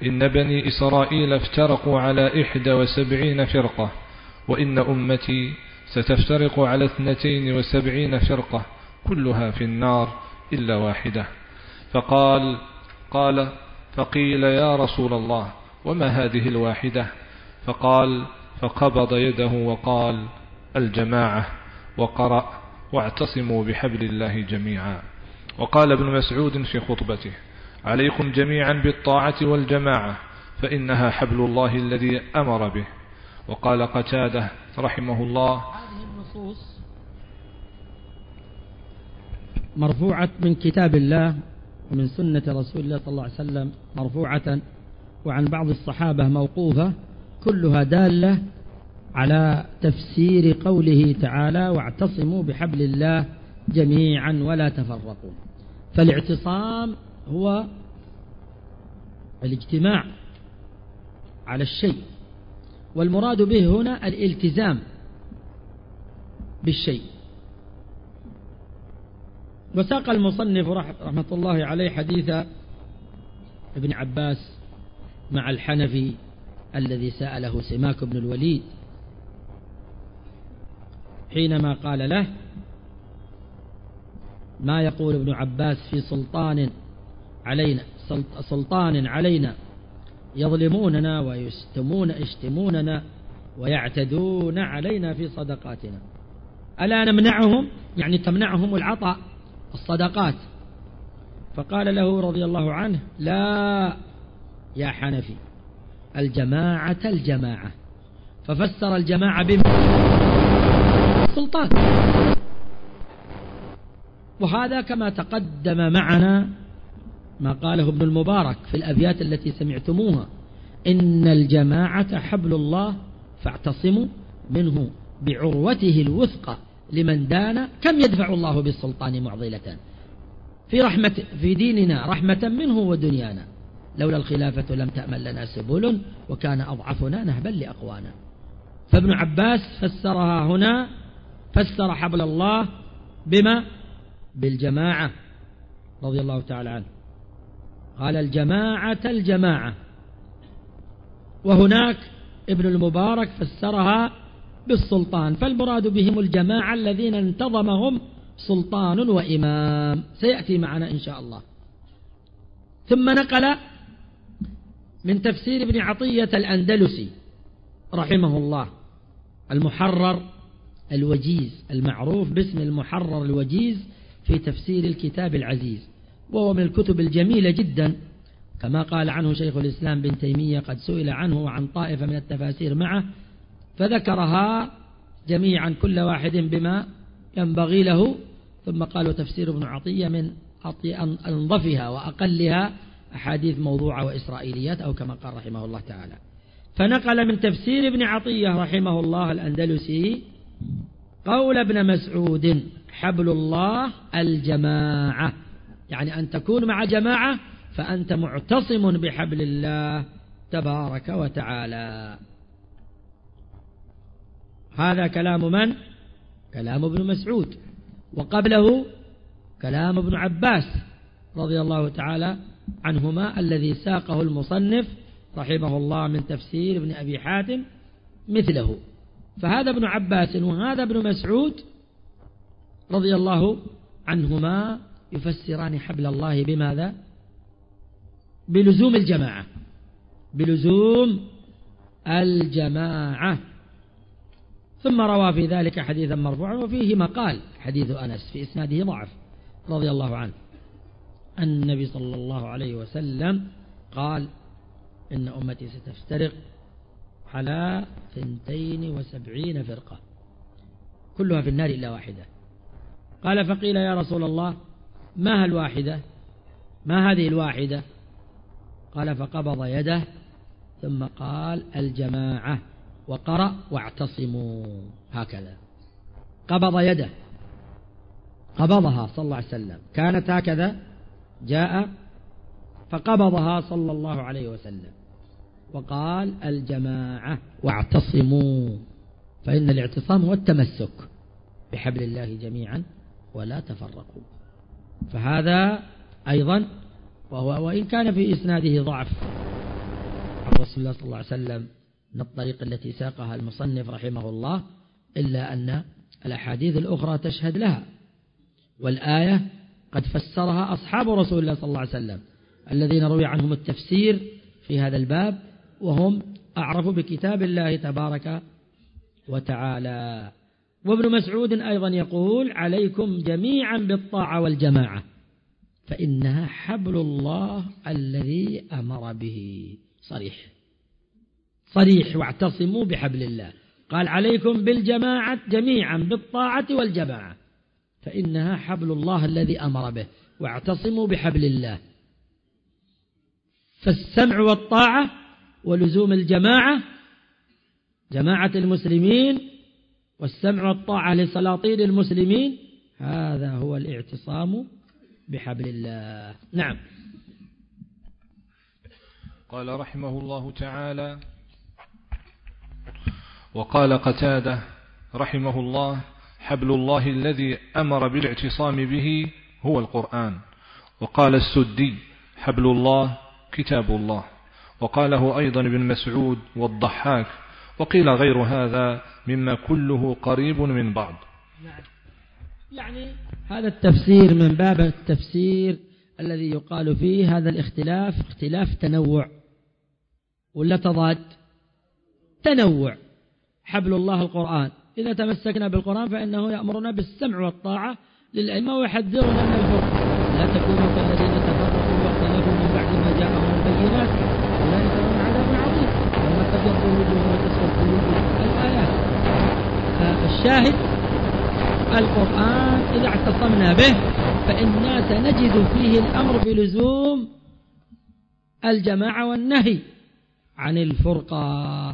إن بني إسرائيل افترقوا على إحدى وسبعين فرقة، وإن أمتي ستفترق على اثنتين وسبعين فرقة كلها في النار إلا واحدة. فقال قال فقيل يا رسول الله وما هذه الواحدة؟ فقال فقبض يده وقال الجماعة، وقرأ واعتصموا بحبل الله جميعا. وقال ابن مسعود في خطبته عليكم جميعا بالطاعة والجماعة فإنها حبل الله الذي أمر به. وقال قتادة رحمه الله هذه النصوص مرفوعة من كتاب الله ومن سنة رسول الله صلى الله عليه وسلم مرفوعة، وعن بعض الصحابة موقوفة، كلها دالة على تفسير قوله تعالى واعتصموا بحبل الله جميعا ولا تفرقوا. فالاعتصام هو الاجتماع على الشيء، والمراد به هنا الالتزام بالشيء. وساق المصنف رحمة الله عليه حديث ابن عباس مع الحنفي الذي سأله سماك بن الوليد حينما قال له ما يقول ابن عباس في سلطان علينا سلطان علينا يظلموننا ويشتمون يشتموننا ويعتدون علينا في صدقاتنا، ألا نمنعهم؟ يعني تمنعهم العطاء الصدقات. فقال له رضي الله عنه لا يا حنفي، الجماعة الجماعة. ففسر الجماعة بالسلطان. وهذا كما تقدم معنا ما قاله ابن المبارك في الأبيات التي سمعتموها: إن الجماعة حبل الله فاعتصموا منه بعروته الوثقى لمن دان كم يدفع الله بالسلطان معضلة في رحمة في ديننا رحمة منه ودنيانا، لولا الخلافة لم تأمن لنا سبل وكان أضعفنا نهبا لأقوانا. فابن عباس فسرها هنا، فسر حبل الله بما بالجماعة رضي الله تعالى عنه، قال الجماعة الجماعة. وهناك ابن المبارك فسرها بالسلطان، فالمراد بهم الجماعة الذين انتظمهم سلطان وإمام، سيأتي معنا إن شاء الله. ثم نقل من تفسير ابن عطية الأندلسي رحمه الله المحرر الوجيز، المعروف باسم المحرر الوجيز في تفسير الكتاب العزيز، وهو من الكتب الجميلة جدا، كما قال عنه شيخ الإسلام بن تيمية قد سئل عنه وعن طائفة من التفاسير معه فذكرها جميعا كل واحد بما ينبغي له، ثم قالوا تفسير ابن عطية من أنظفها وأقلها أحاديث موضوعة وإسرائيليات، أو كما قال رحمه الله تعالى. فنقل من تفسير ابن عطية رحمه الله الأندلسي قول ابن مسعود حبل الله الجماعة، يعني أن تكون مع جماعة فأنت معتصم بحبل الله تبارك وتعالى. هذا كلام من؟ كلام ابن مسعود، وقبله كلام ابن عباس رضي الله تعالى عنهما الذي ساقه المصنف رحمه الله من تفسير ابن أبي حاتم مثله. فهذا ابن عباس وهذا ابن مسعود رضي الله عنهما يفسران حبل الله بماذا؟ بلزوم الجماعة، بلزوم الجماعة. ثم روى في ذلك حديثا مرفوعا وفيه مقال حديث أنس في إسناده ضعف رضي الله عنه، أن النبي صلى الله عليه وسلم قال إن أمتي ستفترق على ثنتين وسبعين فرقة كلها في النار إلا واحدة. قال فقيل يا رسول الله ما الواحدة؟ ما هذه الواحدة؟ قال فقبض يده ثم قال الجماعة، وقرأ واعتصموا، هكذا قبض يده، قبضها صلى الله عليه وسلم، كانت هكذا جاء فقبضها صلى الله عليه وسلم وقال الجماعة واعتصموا، فإن الاعتصام هو التمسك بحبل الله جميعا ولا تفرقوا. فهذا أيضا وهو وإن كان في إسناده ضعف رسول الله صلى الله عليه وسلم من الطريق التي ساقها المصنف رحمه الله، إلا أن الأحاديث الأخرى تشهد لها، والآية قد فسرها أصحاب رسول الله صلى الله عليه وسلم الذين روي عنهم التفسير في هذا الباب، وهم أعرف بكتاب الله تبارك وتعالى. وابن مسعود أيضا يقول: عليكم جميعا بالطاعة والجماعة فإنها حبل الله الذي أمر به. صريح صريح، واعتصموا بحبل الله. قال: عليكم بالجماعة جميعا بالطاعة والجماعة فإنها حبل الله الذي أمر به، واعتصموا بحبل الله. فالسمع والطاعة ولزوم الجماعة، جماعة المسلمين، والسمع والطاعة لسلاطين المسلمين، هذا هو الاعتصام بحبل الله. نعم. قال رحمه الله تعالى: وقال قتادة رحمه الله: حبل الله الذي أمر بالاعتصام به هو القرآن. وقال السدي: حبل الله كتاب الله. وقاله أيضا ابن مسعود والضحاك، وقيل غير هذا مما كله قريب من بعض. يعني هذا التفسير من باب التفسير الذي يقال فيه هذا الاختلاف اختلاف تنوع ولا تضاد؟ تنوع. حبل الله القرآن، إذا تمسكنا بالقرآن فإنه يأمرنا بالسمع والطاعة للأئمة ويحذرنا من الفرق. لا تكونوا كالذين تفرقوا واختلفوا من بعد ما جاءهم البينات أولئك لهم عذاب عظيم وما تبيض وجوههم وتسود وجوههم. الآيات. الشاهد القرآن إذا اعتصمنا به فإننا سنجد فيه الأمر بلزوم الجماعة والنهي عن الفرقة.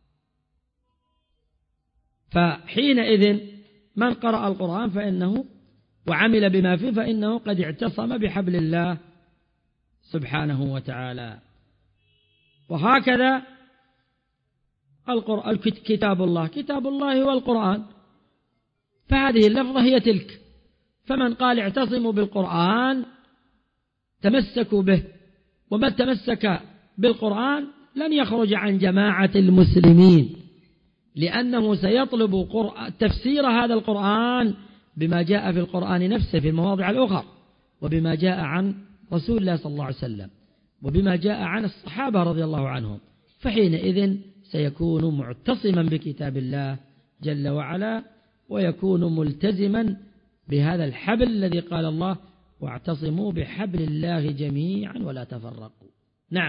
فحينئذ من قرأ القرآن فإنه وعمل بما فيه فإنه قد اعتصم بحبل الله سبحانه وتعالى. وهكذا القرآن كتاب الله، كتاب الله هو القرآن، فهذه اللفظة هي تلك. فمن قال اعتصموا بالقرآن تمسكوا به، ومن تمسك بالقرآن لن يخرج عن جماعة المسلمين، لأنه سيطلب تفسير هذا القرآن بما جاء في القرآن نفسه في المواضع الأخرى، وبما جاء عن رسول الله صلى الله عليه وسلم، وبما جاء عن الصحابة رضي الله عنهم. فحينئذ سيكون معتصما بكتاب الله جل وعلا، ويكون ملتزما بهذا الحبل الذي قال الله: واعتصموا بحبل الله جميعا ولا تفرقوا. نعم.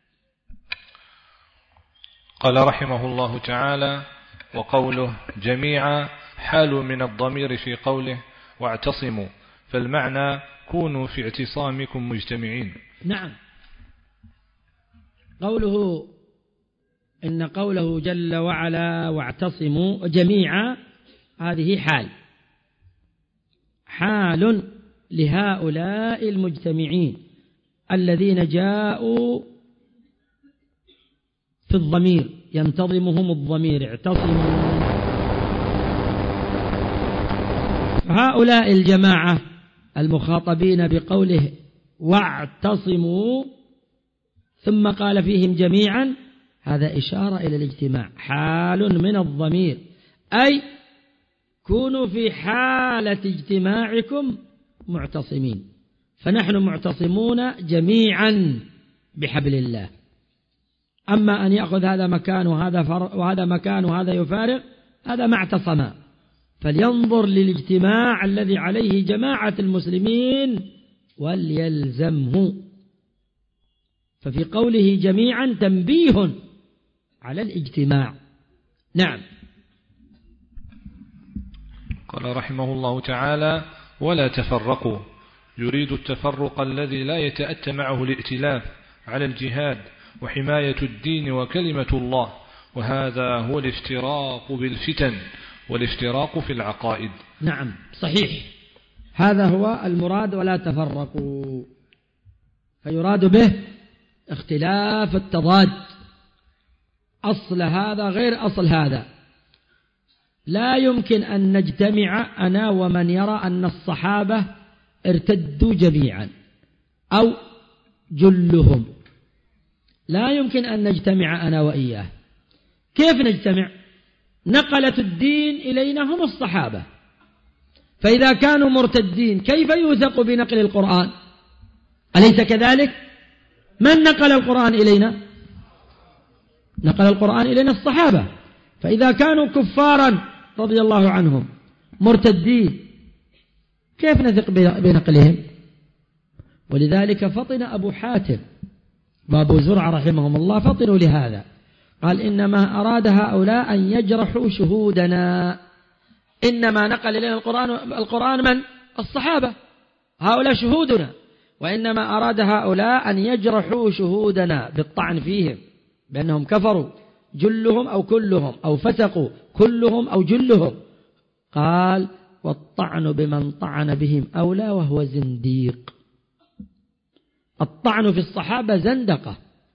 قال رحمه الله تعالى: وقوله جميعا حال من الضمير في قوله واعتصموا، فالمعنى كونوا في اعتصامكم مجتمعين. نعم. قوله إن قوله جل وعلا واعتصموا جميعا هذه حال حال لهؤلاء المجتمعين الذين جاءوا في الضمير، ينتظمهم الضمير اعتصموا. هؤلاء الجماعة المخاطبين بقوله واعتصموا ثم قال فيهم جميعا، هذا إشارة إلى الاجتماع، حال من الضمير، أي كونوا في حالة اجتماعكم معتصمين. فنحن معتصمون جميعا بحبل الله. أما أن يأخذ هذا مكان وهذا, وهذا مكان وهذا يفارق، هذا ما اعتصما. فلينظر للاجتماع الذي عليه جماعة المسلمين وليلزمه. ففي قوله جميعا تنبيه على الاجتماع. نعم. قال رحمه الله تعالى: ولا تفرقوا، يريد التفرق الذي لا يتأتى معه الائتلاف على الجهاد وحماية الدين وكلمة الله، وهذا هو الافتراق بالفتن والافتراق في العقائد. نعم صحيح، هذا هو المراد. ولا تفرقوا فيراد به اختلاف التضاد، أصل هذا غير أصل هذا. لا يمكن أن نجتمع أنا ومن يرى أن الصحابة ارتدوا جميعا أو جلهم، لا يمكن أن نجتمع أنا وإياه. كيف نجتمع؟ نقلت الدين إلينا هم الصحابة، فإذا كانوا مرتدين كيف يوثق بنقل القرآن؟ أليس كذلك؟ من نقل القرآن إلينا؟ نقل القرآن إلينا الصحابة، فإذا كانوا كفارا رضي الله عنهم مرتدين كيف نثق بنقلهم؟ ولذلك فطن أبو حاتم وأبو زرع رحمهم الله فطنوا لهذا، قال إنما أراد هؤلاء أن يجرحوا شهودنا. إنما نقل إلينا القرآن القرآن من؟ الصحابة، هؤلاء شهودنا، وإنما أراد هؤلاء أن يجرحوا شهودنا بالطعن فيهم بأنهم كفروا جلهم أو كلهم أو فسقوا كلهم أو جلهم. قال والطعن بمن طعن بهم أولى وهو زنديق. الطعن في الصحابة زندقة،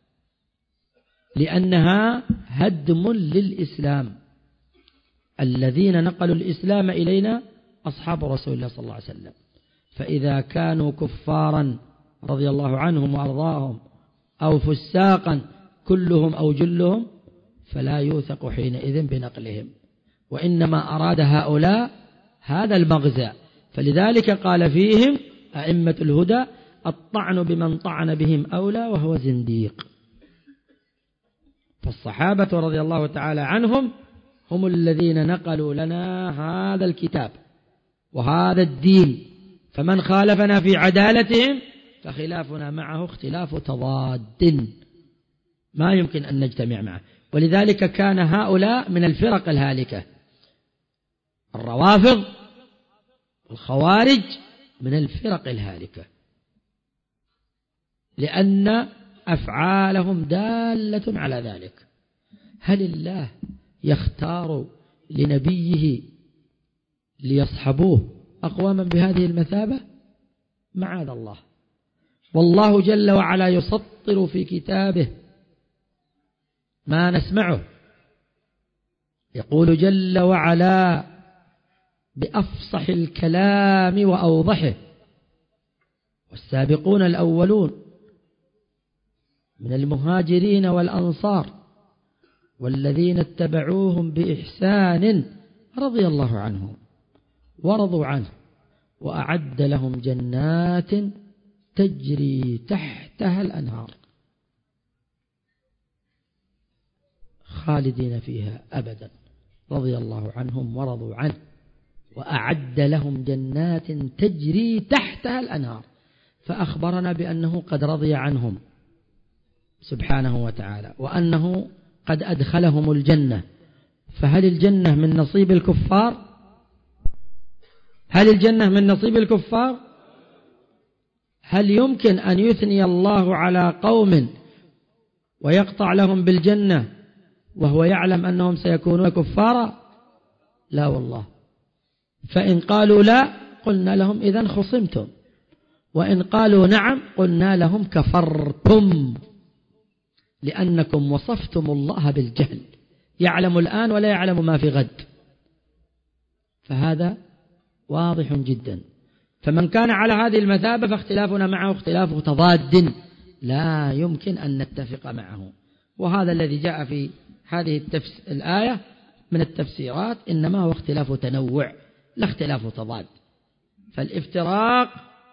لأنها هدم للإسلام. الذين نقلوا الإسلام إلينا أصحاب رسول الله صلى الله عليه وسلم، فإذا كانوا كفارا رضي الله عنهم وأرضاهم أو فساقا كلهم أو جلهم فلا يوثق حينئذ بنقلهم، وإنما أراد هؤلاء هذا المغزى. فلذلك قال فيهم أئمة الهدى الطعن بمن طعن بهم أولى وهو زنديق. فالصحابة رضي الله تعالى عنهم هم الذين نقلوا لنا هذا الكتاب وهذا الدين، فمن خالفنا في عدالتهم فخلافنا معه اختلاف تضاد، ما يمكن أن نجتمع معه. ولذلك كان هؤلاء من الفرق الهالكة، الروافض الخوارج من الفرق الهالكة، لأن أفعالهم دالة على ذلك. هل الله يختار لنبيه ليصحبوه أقواما بهذه المثابة؟ معاذ الله. والله جل وعلا يسطر في كتابه ما نسمعه، يقول جل وعلا بأفصح الكلام وأوضحه: والسابقون الأولون من المهاجرين والأنصار والذين اتبعوهم بإحسان رضي الله عنهم ورضوا عنه وأعد لهم جنات تجري تحتها الأنهار خالدين فيها أبدا رضي الله عنهم ورضوا عنه وأعد لهم جنات تجري تحتها الأنهار. فأخبرنا بأنه قد رضي عنهم سبحانه وتعالى وأنه قد أدخلهم الجنة. فهل الجنة من نصيب الكفار؟ هل الجنة من نصيب الكفار؟ هل يمكن أن يثني الله على قوم ويقطع لهم بالجنة وهو يعلم أنهم سيكونون كفارا؟ لا والله. فإن قالوا لا قلنا لهم إذن خصمتم، وإن قالوا نعم قلنا لهم كفرتم، لأنكم وصفتم الله بالجهل، يعلم الآن ولا يعلم ما في غد. فهذا واضح جدا. فمن كان على هذه المثابة فاختلافنا معه اختلاف تضاد لا يمكن أن نتفق معه. وهذا الذي جاء في هذه التفس... الآية من التفسيرات إنما هو اختلاف تنوع لا اختلاف تضاد. فالافتراق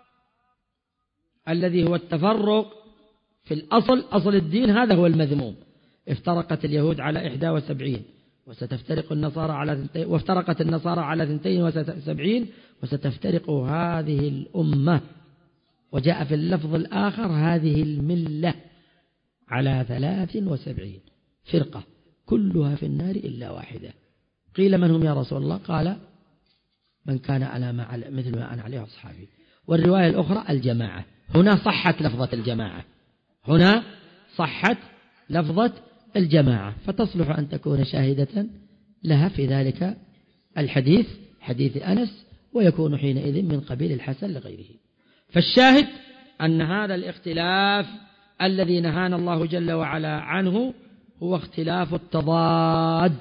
الذي هو التفرق في الأصل أصل الدين هذا هو المذموم. افترقت اليهود على إحدى وسبعين وستفترق النصارى على وافترقت النصارى على اثنتين وسبعين وستفترق هذه الأمة، وجاء في اللفظ الآخر هذه الملة على ثلاث وسبعين فرقة كلها في النار إلا واحدة. قيل من هم يا رسول الله؟ قال من كان على ما على مثل ما أنا عليه أصحابي. والرواية الأخرى الجماعة. هنا صحت لفظة الجماعة، هنا صحت لفظة الجماعة، فتصلح أن تكون شاهدة لها في ذلك الحديث حديث أنس، ويكون حينئذ من قبيل الحسن لغيره. فالشاهد أن هذا الاختلاف الذي نهانا الله جل وعلا عنه هو اختلاف التضاد.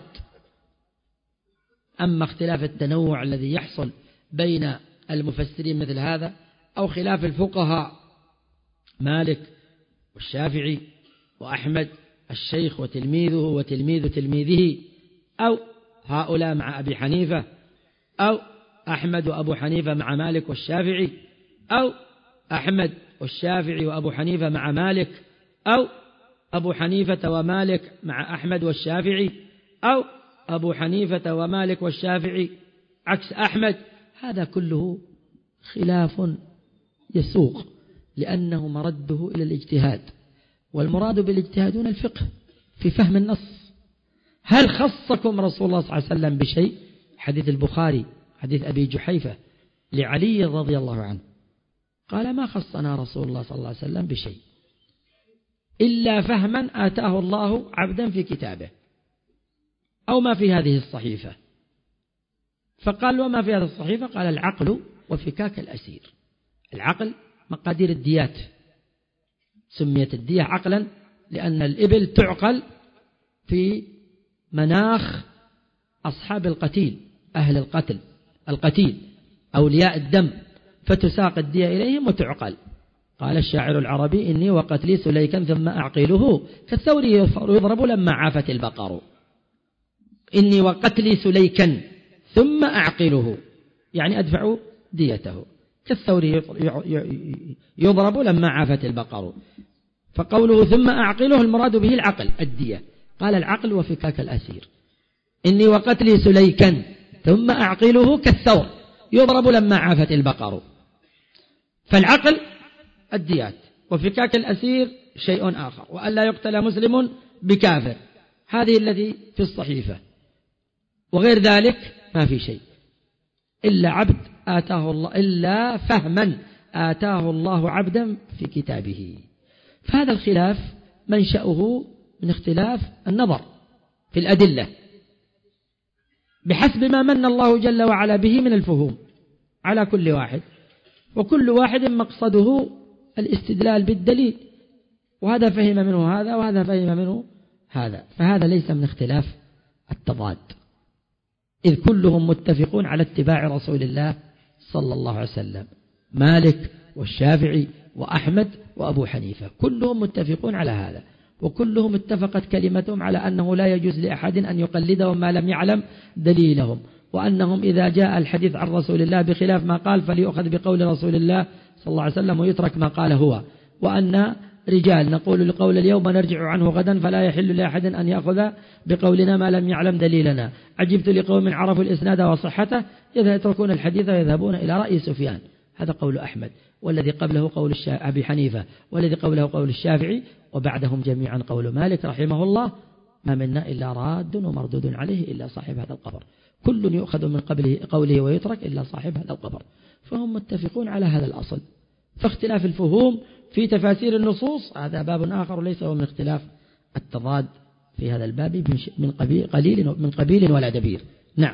أما اختلاف التنوع الذي يحصل بين المفسرين مثل هذا، أو خلاف الفقهاء مالك والشافعي وأحمد الشيخ وتلميذه وتلميذ تلميذه، أو هؤلاء مع أبي حنيفة، أو أحمد وأبو حنيفة مع مالك والشافعي، أو أحمد والشافعي وأبو حنيفة مع مالك، أو أبو حنيفة ومالك مع أحمد والشافعي، أو أبو حنيفة ومالك والشافعي عكس أحمد. هذا كله خلاف يسوق، لأنه مرده إلى الاجتهاد، والمراد بالاجتهاد هنا الفقه في فهم النص. هل خصكم رسول الله صلى الله عليه وسلم بشيء؟ حديث البخاري حديث أبي جحيفة لعلي رضي الله عنه قال: ما خصنا رسول الله صلى الله عليه وسلم بشيء إلا فهما آتاه الله عبدا في كتابه، أو ما في هذه الصحيفة. فقال: وما في هذه الصحيفة؟ قال: العقل وفكاك الأسير. العقل مقادير الديات، سميت الدية عقلا لأن الإبل تعقل في مناخ أصحاب القتيل، أهل القتل القتيل أولياء الدم، فتساق الدية إليهم وتعقل. قال الشاعر العربي: إني وقتلي سليكا ثم أعقله كالثور يضرب لما عافت البقر. إني وقتلي سليكا ثم أعقله، يعني أدفع ديته، كالثور يضرب لما عافت البقر. فقوله ثم أعقله المراد به العقل الدية. قال: العقل وفكاك الأسير. إني وقتلي سليكا ثم أعقله كالثور يضرب لما عافت البقر. فالعقل الديات، وفكاك الأسير شيء آخر، وألا يقتل مسلم بكافر، هذه الذي في الصحيفة. وغير ذلك ما في شيء إلا عبد آتاه الله، إلا فهما آتاه الله عبدا في كتابه. فهذا الخلاف منشأه من اختلاف النظر في الأدلة بحسب ما من الله جل وعلا به من الفهوم على كل واحد، وكل واحد مقصده الاستدلال بالدليل، وهذا فهم منه هذا وهذا فهم منه هذا. فهذا ليس من اختلاف التضاد، إذ كلهم متفقون على اتباع رسول الله صلى الله عليه وسلم. مالك والشافعي وأحمد وأبو حنيفة كلهم متفقون على هذا، وكلهم اتفقت كلمتهم على أنه لا يجوز لأحد أن يقلدهم ما لم يعلم دليلهم، وأنهم إذا جاء الحديث عن رسول الله بخلاف ما قال فليؤخذ بقول رسول الله صلى الله عليه وسلم ويترك ما قال هو. وأن رجال نقول لقول اليوم نرجع عنه غدا، فلا يحل لأحد أن يأخذ بقولنا ما لم يعلم دليلنا. عجبت لقوم عرفوا الإسناد وصحته إذا يتركون الحديث ويذهبون إلى رأي سفيان. هذا قول أحمد، والذي قبله قول أبي حنيفة، والذي قبله قول الشافعي، وبعدهم جميعا قول مالك رحمه الله: ما منا إلا راد ومردود عليه إلا صاحب هذا القبر. كل يؤخذ من قبله قوله ويترك إلا صاحب هذا القبر. فهم متفقون على هذا الأصل. فاختلاف الفهوم في تفاسير النصوص هذا باب آخر، ليس هو من اختلاف التضاد في هذا الباب من قبيل قليل من قبيل ولا دبير. نعم.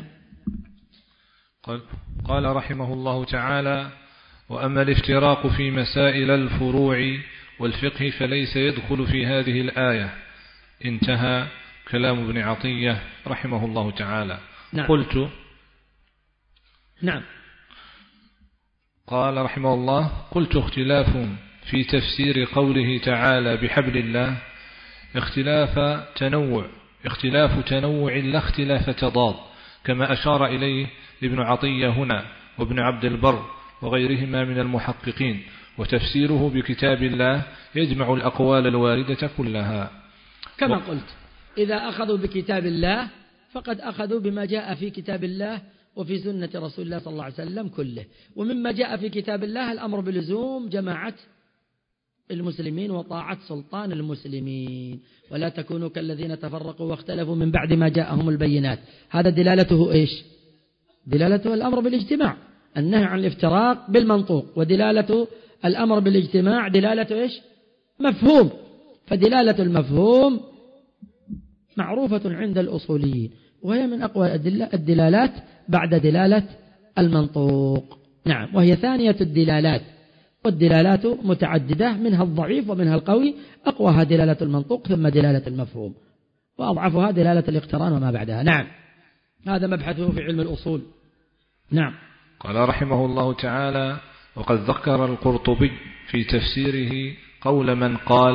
قال رحمه الله تعالى: وأما الافتراق في مسائل الفروع والفقه فليس يدخل في هذه الآية. انتهى كلام ابن عطية رحمه الله تعالى. نعم. قلت نعم. قال رحمه الله: قلت اختلاف في تفسير قوله تعالى بحبل الله اختلاف تنوع اختلاف تنوع لا اختلاف تضاد، كما أشار إليه ابن عطية هنا وابن عبد البر وغيرهما من المحققين. وتفسيره بكتاب الله يجمع الأقوال الواردة كلها. كما و... قلت إذا أخذوا بكتاب الله فقد أخذوا بما جاء في كتاب الله وفي سنة رسول الله صلى الله عليه وسلم كله. ومما جاء في كتاب الله الأمر بلزوم جماعة المسلمين وطاعة سلطان المسلمين، ولا تكونوا كالذين تفرقوا واختلفوا من بعد ما جاءهم البينات. هذا دلالته إيش؟ دلالته الأمر بالاجتماع، النهي عن الافتراق بالمنطوق، ودلالته الأمر بالاجتماع دلالته إيش؟ مفهوم. فدلالة المفهوم معروفة عند الأصوليين، وهي من أقوى الدلالات بعد دلالة المنطوق. نعم. وهي ثانية الدلالات، والدلالات متعددة، منها الضعيف ومنها القوي. أقواها دلالة المنطوق ثم دلالة المفهوم، وأضعفها دلالة الاقتران وما بعدها. نعم. هذا مبحثه في علم الأصول. نعم. قال رحمه الله تعالى: وقد ذكر القرطبي في تفسيره قول من قال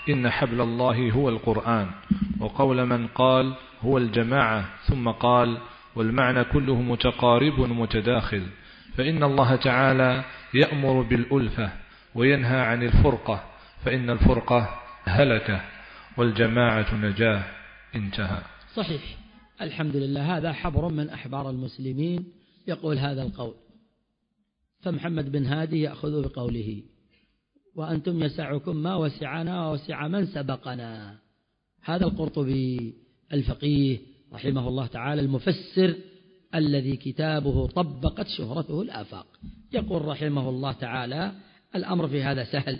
إن حبل الله هو القرآن، وقول من قال هو الجماعة، ثم قال والمعنى كله متقارب متداخل، فإن الله تعالى يأمر بالألفة وينهى عن الفرقة، فإن الفرقة هلكة والجماعة نجاة. انتهى. صحيح، الحمد لله. هذا حبر من أحبار المسلمين يقول هذا القول، فمحمد بن هادي يأخذ بقوله، وأنتم يسعكم ما وسعنا ووسع من سبقنا. هذا القرطبي الفقيه رحمه الله تعالى المفسر الذي كتابه طبقت شهرته الآفاق، يقول رحمه الله تعالى الأمر في هذا سهل.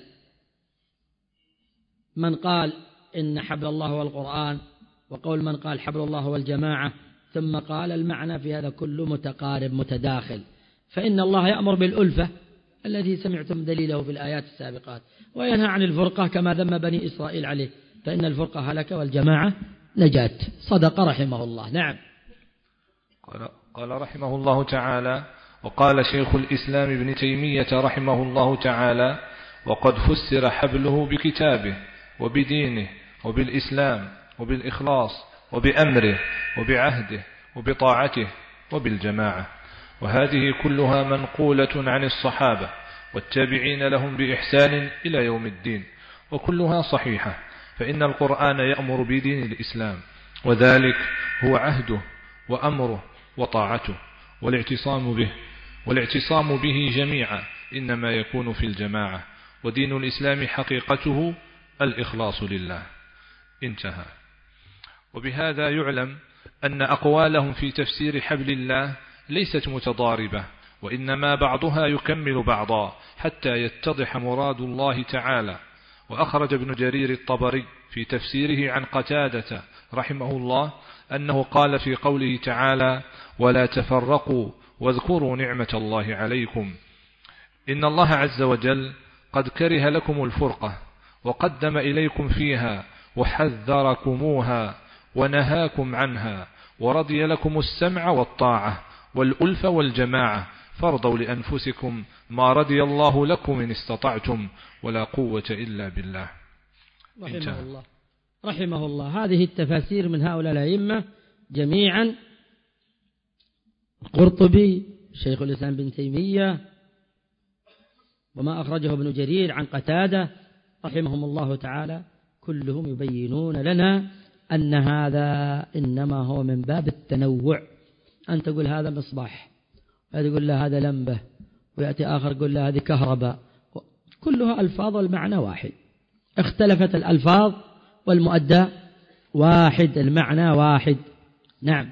من قال إن حبل الله هو القرآن، وقول من قال حبل الله هو الجماعة، ثم قال المعنى في هذا كله متقارب متداخل، فإن الله يأمر بالألفة الذي سمعتم دليله في الآيات السابقات، وينهى عن الفرقة كما ذم بني إسرائيل عليه، فإن الفرقة هلك والجماعة نجاة. صدق رحمه الله. نعم. قال, قال رحمه الله تعالى: وقال شيخ الإسلام ابن تيمية رحمه الله تعالى: وقد فسر حبله بكتابه وبدينه وبالإسلام وبالإخلاص وبأمره وبعهده وبطاعته وبالجماعة، وهذه كلها منقولة عن الصحابة والتابعين لهم بإحسان إلى يوم الدين، وكلها صحيحة، فإن القرآن يأمر بدين الإسلام، وذلك هو عهده وأمره وطاعته، والاعتصام به والاعتصام به جميعا إنما يكون في الجماعة، ودين الإسلام حقيقته الإخلاص لله. انتهى. وبهذا يعلم أن أقوالهم في تفسير حبل الله ليست متضاربة، وإنما بعضها يكمل بعضا حتى يتضح مراد الله تعالى. وأخرج ابن جرير الطبري في تفسيره عن قتادة رحمه الله أنه قال في قوله تعالى: ولا تفرقوا واذكروا نعمة الله عليكم، إن الله عز وجل قد كره لكم الفرقة وقدم إليكم فيها وحذركموها ونهاكم عنها، ورضي لكم السمع والطاعة والألف والجماعة، فارضوا لأنفسكم ما رضي الله لكم إن استطعتم، ولا قوة إلا بالله. رحمه الله. رحمه الله. هذه التفاسير من هؤلاء الأئمة جميعا، قرطبي، شيخ الإسلام بن تيمية، وما أخرجه ابن جرير عن قتادة رحمهم الله تعالى، كلهم يبينون لنا أن هذا إنما هو من باب التنوع. أنت تقول هذا مصباح، تقول له هذا لمبة، ويأتي آخر يقول له هذه كهرباء، كلها ألفاظ والمعنى واحد، اختلفت الألفاظ والمؤدى واحد، المعنى واحد. نعم.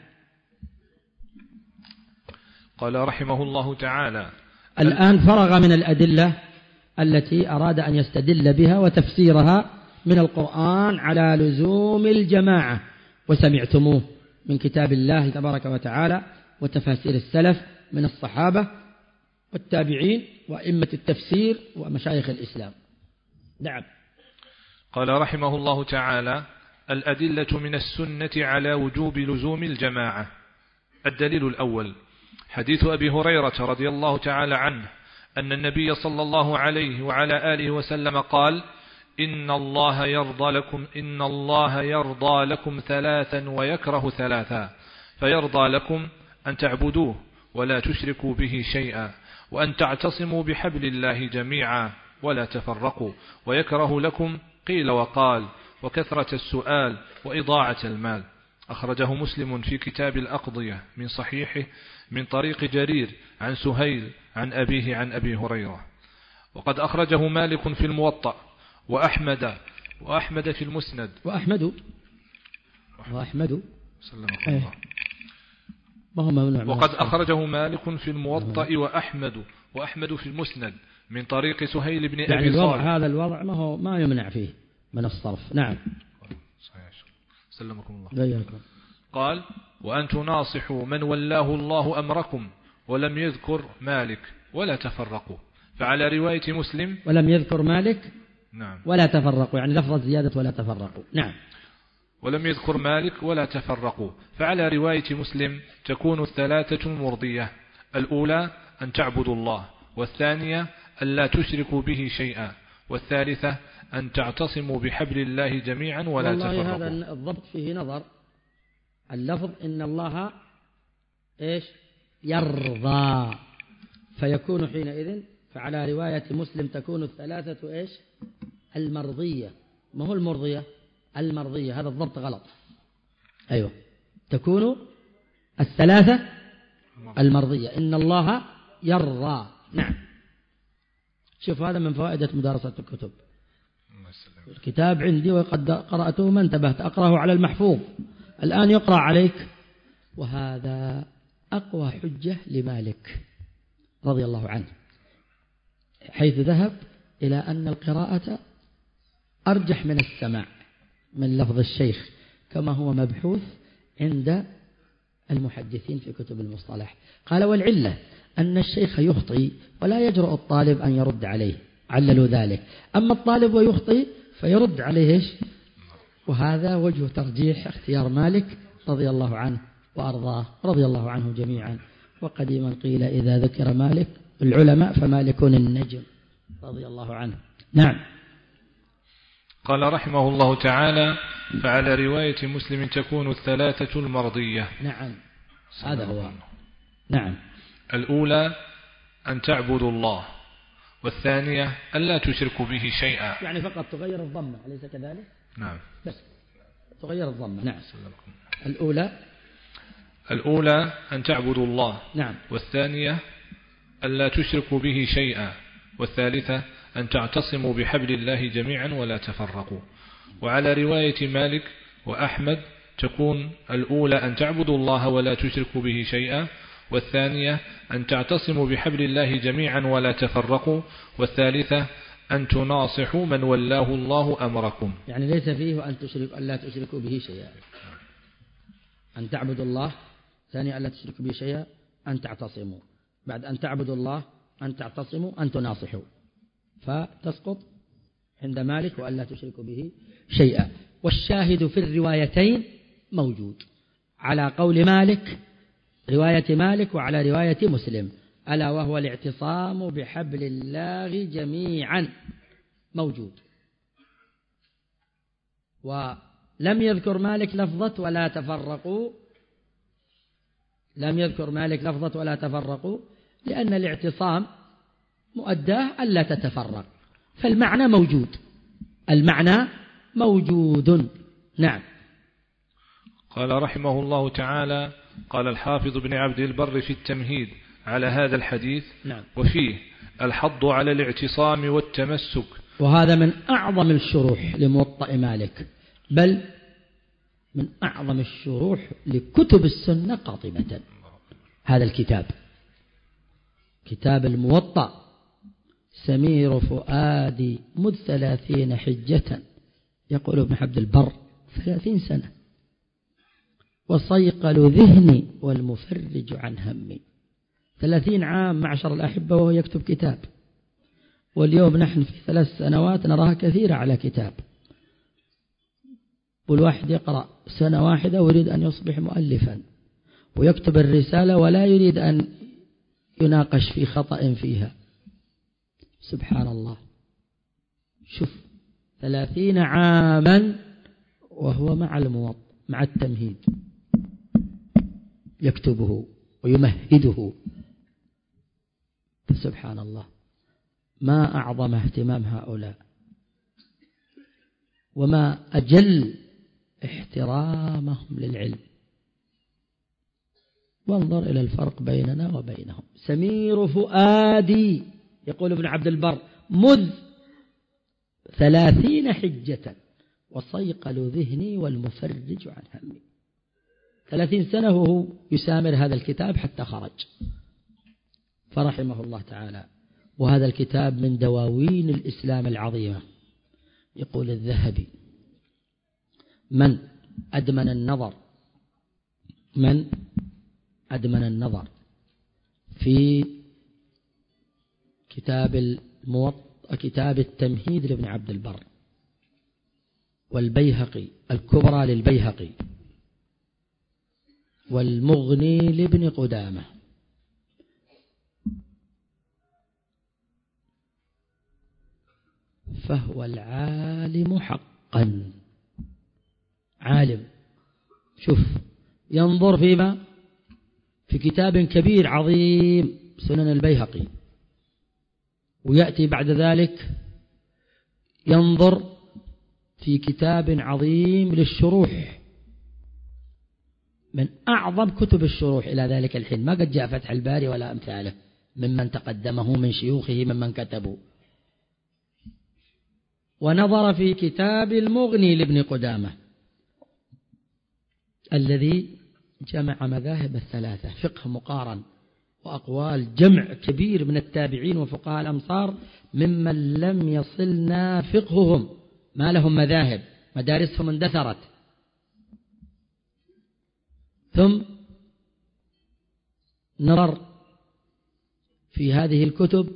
قال رحمه الله تعالى: الآن فرغ من الأدلة التي أراد أن يستدل بها وتفسيرها من القرآن على لزوم الجماعة، وسمعتموه من كتاب الله تبارك وتعالى وتفاسير السلف من الصحابة والتابعين وأئمة التفسير ومشايخ الإسلام. نعم. قال رحمه الله تعالى: الأدلة من السنة على وجوب لزوم الجماعة. الدليل الأول: حديث أبي هريرة رضي الله تعالى عنه أن النبي صلى الله عليه وعلى آله وسلم قال: إن الله يرضى لكم إن الله يرضى لكم ثلاثا ويكره ثلاثا، فيرضى لكم أن تعبدوه ولا تشركوا به شيئا، وأن تعتصموا بحبل الله جميعا ولا تفرقوا، ويكره لكم قيل وقال وكثرة السؤال وإضاعة المال. أخرجه مسلم في كتاب الأقضية من صحيحه من طريق جرير عن سهيل عن أبيه عن أبي هريرة. وقد أخرجه مالك في الموطأ وأحمد وأحمد في المسند وأحمد وأحمد سلمك الله. وقد أخرجه مالك في الموطأ وأحمد وأحمد في المسند من طريق سهيل بن يعني أبي صالح. هذا الوضع ما هو ما يمنع فيه من الصرف. نعم. سلمكم الله. قال: وأن تناصحوا من ولاه الله أمركم ولم يذكر مالك ولا تفرقوا، فعلى رواية مسلم ولم يذكر مالك نعم ولا تفرقوا، يعني لفظة زيادة ولا تفرقوا. نعم. ولم يذكر مالك ولا تفرقوا، فعلى رواية مسلم تكون الثلاثة المرضية: الأولى أن تعبدوا الله، والثانية أن لا تشركوا به شيئا، والثالثة أن تعتصموا بحبل الله جميعا ولا والله تفرقوا. هذا الضبط فيه نظر. اللفظ إن الله إيش يرضى، فيكون حينئذ، فعلى رواية مسلم تكون الثلاثة إيش المرضية، ما هو المرضية، المرضية. هذا الضبط غلط. أيوة، تكون الثلاثة المرضية، إن الله يرضى. نعم. شوف هذا من فوائد مدارسة الكتب. الكتاب عندي وقد قرأته ما انتبهت، أقرأه على المحفوظ، الآن يقرأ عليك. وهذا أقوى حجة لمالك رضي الله عنه، حيث ذهب إلى أن القراءة أرجح من السماع من لفظ الشيخ، كما هو مبحوث عند المحدثين في كتب المصطلح. قال والعلة أن الشيخ يخطئ ولا يجرؤ الطالب أن يرد عليه، عللوا ذلك. أما الطالب ويخطئ فيرد عليه. وهذا وجه ترجيح اختيار مالك رضي الله عنه وأرضاه، رضي الله عنه جميعا. وقديما قيل إذا ذكر مالك العلماء فمالك النجم رضي الله عنه. نعم. قال رحمه الله تعالى: فعلى رواية مسلم تكون الثلاثة المرضية. نعم، هذا هو. نعم. الأولى أن تعبدوا الله، والثانية أن لا تشركوا به شيئا. يعني فقط تغير الضمة، أليس كذلك؟ نعم، بس تغير الضمة. نعم. الأولى الأولى أن تعبدوا الله. نعم. والثانية أن لا تشركوا به شيئا، والثالثة أن تعتصموا بحبل الله جميعا ولا تفرقوا. وعلى رواية مالك وأحمد تكون الأولى أن تعبدوا الله ولا تشركوا به شيئا، والثانية أن تعتصموا بحبل الله جميعا ولا تفرقوا، والثالثة أن تناصحوا من ولاه الله أمركم. يعني ليس فيه أن تشرك أن لا تشركوا به شيئا، أن تعبدوا الله، ثانيا أن لا تشركوا به شيئا، أن تعتصموا، بعد أن تعبدوا الله أن تعتصموا، أن تناصحوا، فتسقط عند مالك وأن لا تشركوا به شيئا. والشاهد في الروايتين موجود على قول مالك، رواية مالك وعلى رواية مسلم، ألا وهو الاعتصام بحبل الله جميعا، موجود. ولم يذكر مالك لفظة ولا تفرقوا، لم يذكر مالك لفظة ولا تفرقوا لأن الاعتصام مؤداه ألا تتفرق، فالمعنى موجود، المعنى موجود. نعم. قال رحمه الله تعالى: قال الحافظ بن عبد البر في التمهيد على هذا الحديث: نعم. وفيه الحض على الاعتصام والتمسك. وهذا من أعظم الشروح لموطأ مالك، بل من أعظم الشروح لكتب السنة قاطبة. هذا الكتاب كتاب الموطأ، سمير فؤادي مذ ثلاثين حجة، يقول ابن عبد البر ثلاثين سنة، وصيقل ذهني والمفرج عن همي. ثلاثين عام معشر الأحبة وهو يكتب كتاب، واليوم نحن في ثلاث سنوات نراها كثيرة على كتاب. والواحد يقرأ سنة واحدة ويريد أن يصبح مؤلفا، ويكتب الرسالة ولا يريد أن يناقش في خطأ فيها. سبحان الله. شوف، ثلاثين عاما وهو مع الموطأ مع التمهيد يكتبه ويمهده. سبحان الله، ما أعظم اهتمام هؤلاء، وما أجل احترامهم للعلم. وانظر إلى الفرق بيننا وبينهم. سمير فؤادي، يقول ابن عبد البر، مذ ثلاثين حجة، وصيقل ذهني والمفرج عن همي. ثلاثين سنة وهو يسامر هذا الكتاب حتى خرج، فرحمه الله تعالى. وهذا الكتاب من دواوين الإسلام العظيمة. يقول الذهبي: من أدمن النظر من أدمن النظر في كتاب الموطأ، كتاب التمهيد لابن عبد البر، والبيهقي الكبرى للبيهقي، والمغني لابن قدامة، فهو العالم حقا. عالم، شوف، ينظر فيما في كتاب كبير عظيم سنن البيهقي، ويأتي بعد ذلك ينظر في كتاب عظيم للشروح من أعظم كتب الشروح إلى ذلك الحين، ما قد جاء فتح الباري ولا أمثاله ممن تقدمه من شيوخه ممن كتبوا. ونظر في كتاب المغني لابن قدامة الذي جمع مذاهب الثلاثة، فقه مقارن وأقوال جمع كبير من التابعين وفقهاء الأمصار ممن لم يصلنا فقههم، ما لهم مذاهب، مدارسهم اندثرت. ثم نظر في هذه الكتب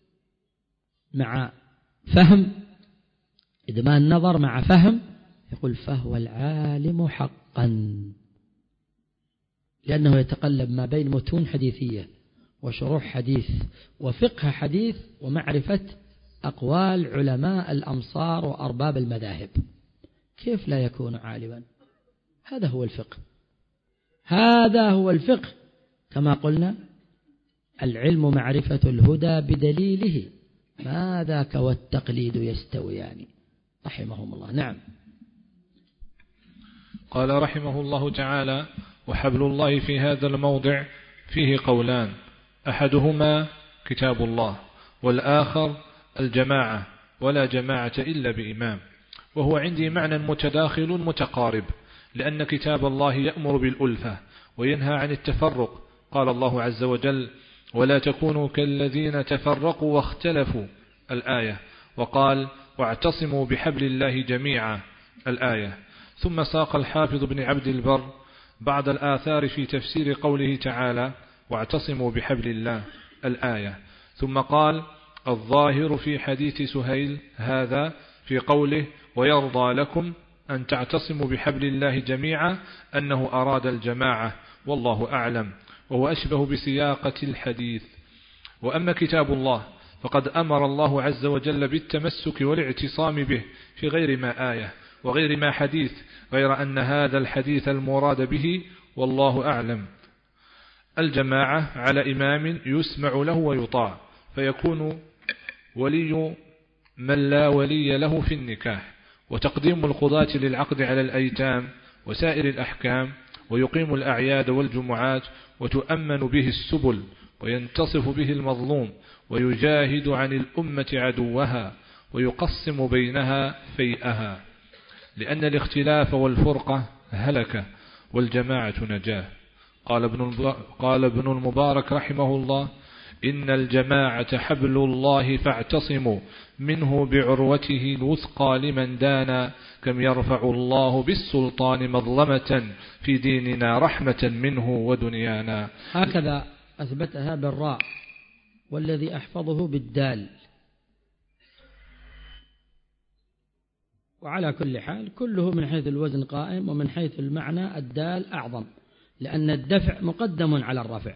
مع فهم، إذا ما النظر مع فهم يقول فهو العالم حقا، لأنه يتقلب ما بين متون حديثية وشروح حديث وفقه حديث ومعرفة أقوال علماء الأمصار وأرباب المذاهب. كيف لا يكون عالما؟ هذا هو الفقه، هذا هو الفقه. كما قلنا العلم معرفة الهدى بدليله، ما ذاك والتقليد يستويان، رحمهم الله. نعم. قال رحمه الله تعالى: وحبل الله في هذا الموضع فيه قولان، أحدهما كتاب الله، والآخر الجماعة، ولا جماعة إلا بإمام. وهو عندي معنى متداخل متقارب، لأن كتاب الله يأمر بالألفة وينهى عن التفرق. قال الله عز وجل: ولا تكونوا كالذين تفرقوا واختلفوا، الآية. وقال: واعتصموا بحبل الله جميعا، الآية. ثم ساق الحافظ بن عبد البر بعض الآثار في تفسير قوله تعالى: واعتصموا بحبل الله، الآية. ثم قال: الظاهر في حديث سهيل هذا في قوله: ويرضى لكم أن تعتصموا بحبل الله جميعا، أنه أراد الجماعة، والله أعلم، وهو أشبه بسياقة الحديث. وأما كتاب الله فقد أمر الله عز وجل بالتمسك والاعتصام به في غير ما آية وغير ما حديث، غير أن هذا الحديث المراد به والله أعلم الجماعة على إمام يسمع له ويطاع، فيكون ولي من لا ولي له في النكاح، وتقديم القضاة للعقد على الأيتام وسائر الأحكام، ويقيم الأعياد والجمعات، وتؤمن به السبل، وينتصف به المظلوم، ويجاهد عن الأمة عدوها، ويقسم بينها فيئها، لأن الاختلاف والفرقة هلكة والجماعة نجاة. قال ابن قال ابن المبارك رحمه الله: إن الجماعة حبل الله فاعتصموا منه بعروته الوثقى لمن دانا، كم يرفع الله بالسلطان مظلمة في ديننا رحمة منه ودنيانا. هكذا أثبتها بالراء، والذي أحفظه بالدال. وعلى كل حال كله من حيث الوزن قائم، ومن حيث المعنى الدال أعظم، لأن الدفع مقدم على الرفع،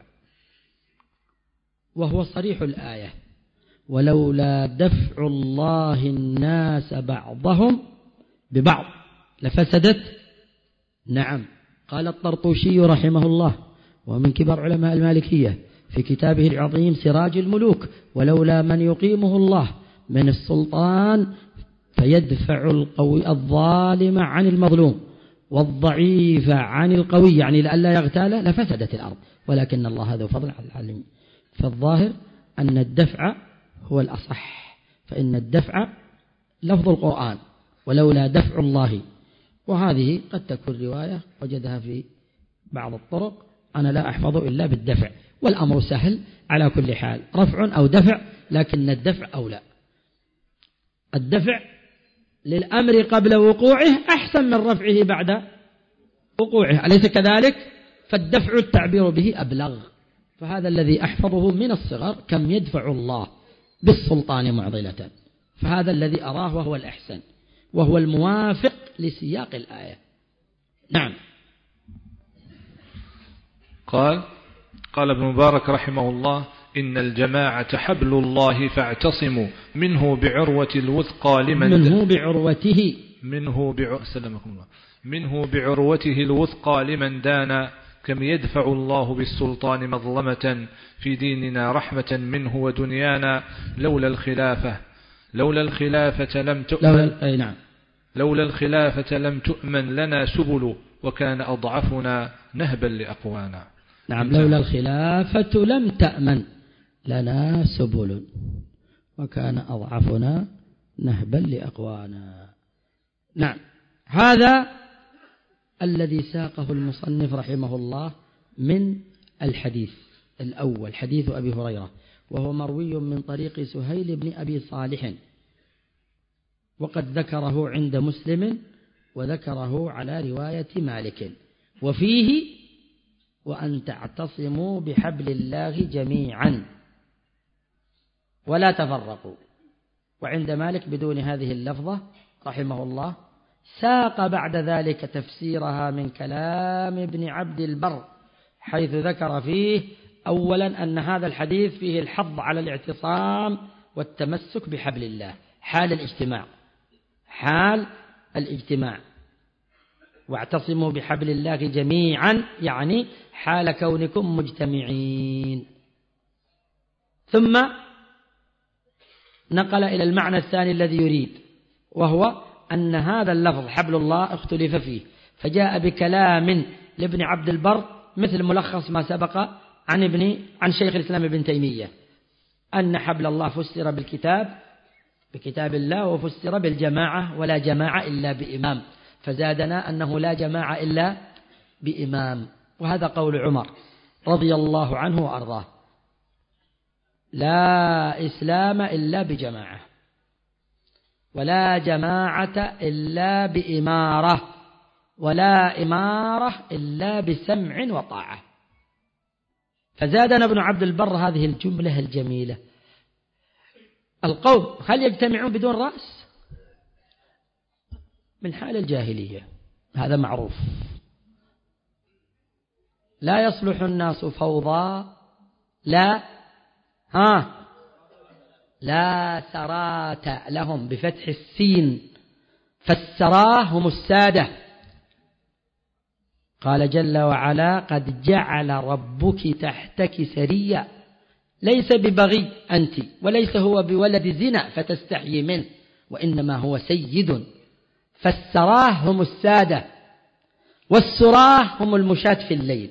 وهو صريح الآية: ولولا دفع الله الناس بعضهم ببعض لفسدت. نعم. قال الطرطوشي رحمه الله، ومن كبار علماء المالكية، في كتابه العظيم سراج الملوك: ولولا من يقيمه الله من السلطان فيدفع القوي الظالم عن المظلوم والضعيف عن القوي، يعني لئلا يغتال، لفسدت الأرض، ولكن الله ذو فضل على العالمين. فالظاهر أن الدفع هو الأصح، فإن الدفع لفظ القرآن: ولولا دفع الله. وهذه قد تكون رواية وجدها في بعض الطرق، أنا لا أحفظ إلا بالدفع، والأمر سهل على كل حال، رفع أو دفع، لكن الدفع أولى. الدفع للأمر قبل وقوعه أحسن من رفعه بعد وقوعه، أليس كذلك؟ فالدفع التعبير به أبلغ. فهذا الذي أحفظه من الصغر: كم يدفع الله بالسلطان معضلة، فهذا الذي أراه وهو الأحسن، وهو الموافق لسياق الآية. نعم. قال قال ابن مبارك رحمه الله: إن الجماعة حبل الله فاعتصموا منه بعروة الوثقى لمن منه بعروته منه بع... سلمكم الله منه بعروته الوثقى لمن دان كم يدفع الله بالسلطان مظلمة في ديننا رحمة منه ودنيانا لولا الخلافة لولا الخلافة لم تؤمن لولا, أي نعم. لولا الخلافة لم تؤمن لنا سبل وكان أضعفنا نهبا لأقوانا. نعم لولا الخلافة لم تأمن لنا سبل وكان أضعفنا نهبا لأقوانا. نعم هذا الذي ساقه المصنف رحمه الله من الحديث الأول حديث أبي هريرة، وهو مروي من طريق سهيل بن أبي صالح، وقد ذكره عند مسلم وذكره على رواية مالك، وفيه وأن تعتصموا بحبل الله جميعا ولا تفرقوا، وعند مالك بدون هذه اللفظة رحمه الله. ساق بعد ذلك تفسيرها من كلام ابن عبد البر، حيث ذكر فيه أولا أن هذا الحديث فيه الحض على الاعتصام والتمسك بحبل الله حال الاجتماع حال الاجتماع واعتصموا بحبل الله جميعا يعني حال كونكم مجتمعين. ثم نقل إلى المعنى الثاني الذي يريد، وهو أن هذا اللفظ حبل الله اختلف فيه، فجاء بكلام لابن عبد البر مثل ملخص ما سبق عن ابن عن شيخ الإسلام ابن تيمية، أن حبل الله فسر بالكتاب بكتاب الله وفسر بالجماعة ولا جماعة إلا بإمام، فزادنا أنه لا جماعة إلا بإمام، وهذا قول عمر رضي الله عنه وأرضاه: لا إسلام إلا بجماعة ولا جماعة إلا بإمارة ولا إمارة إلا بسمع وطاعة. فزادنا ابن عبد البر هذه الجملة الجميلة: القوم هل يجتمعون بدون رأس؟ من حال الجاهلية، هذا معروف. لا يصلح الناس فوضى لا ها لا سرات لهم بفتح السين، فالسراه هم السادة. قال جل وعلا: قد جعل ربك تحتك سريا، ليس ببغي أنت وليس هو بولد زنا فتستحيي منه، وإنما هو سيد. فالسراه هم السادة والسراه هم المشاة في الليل،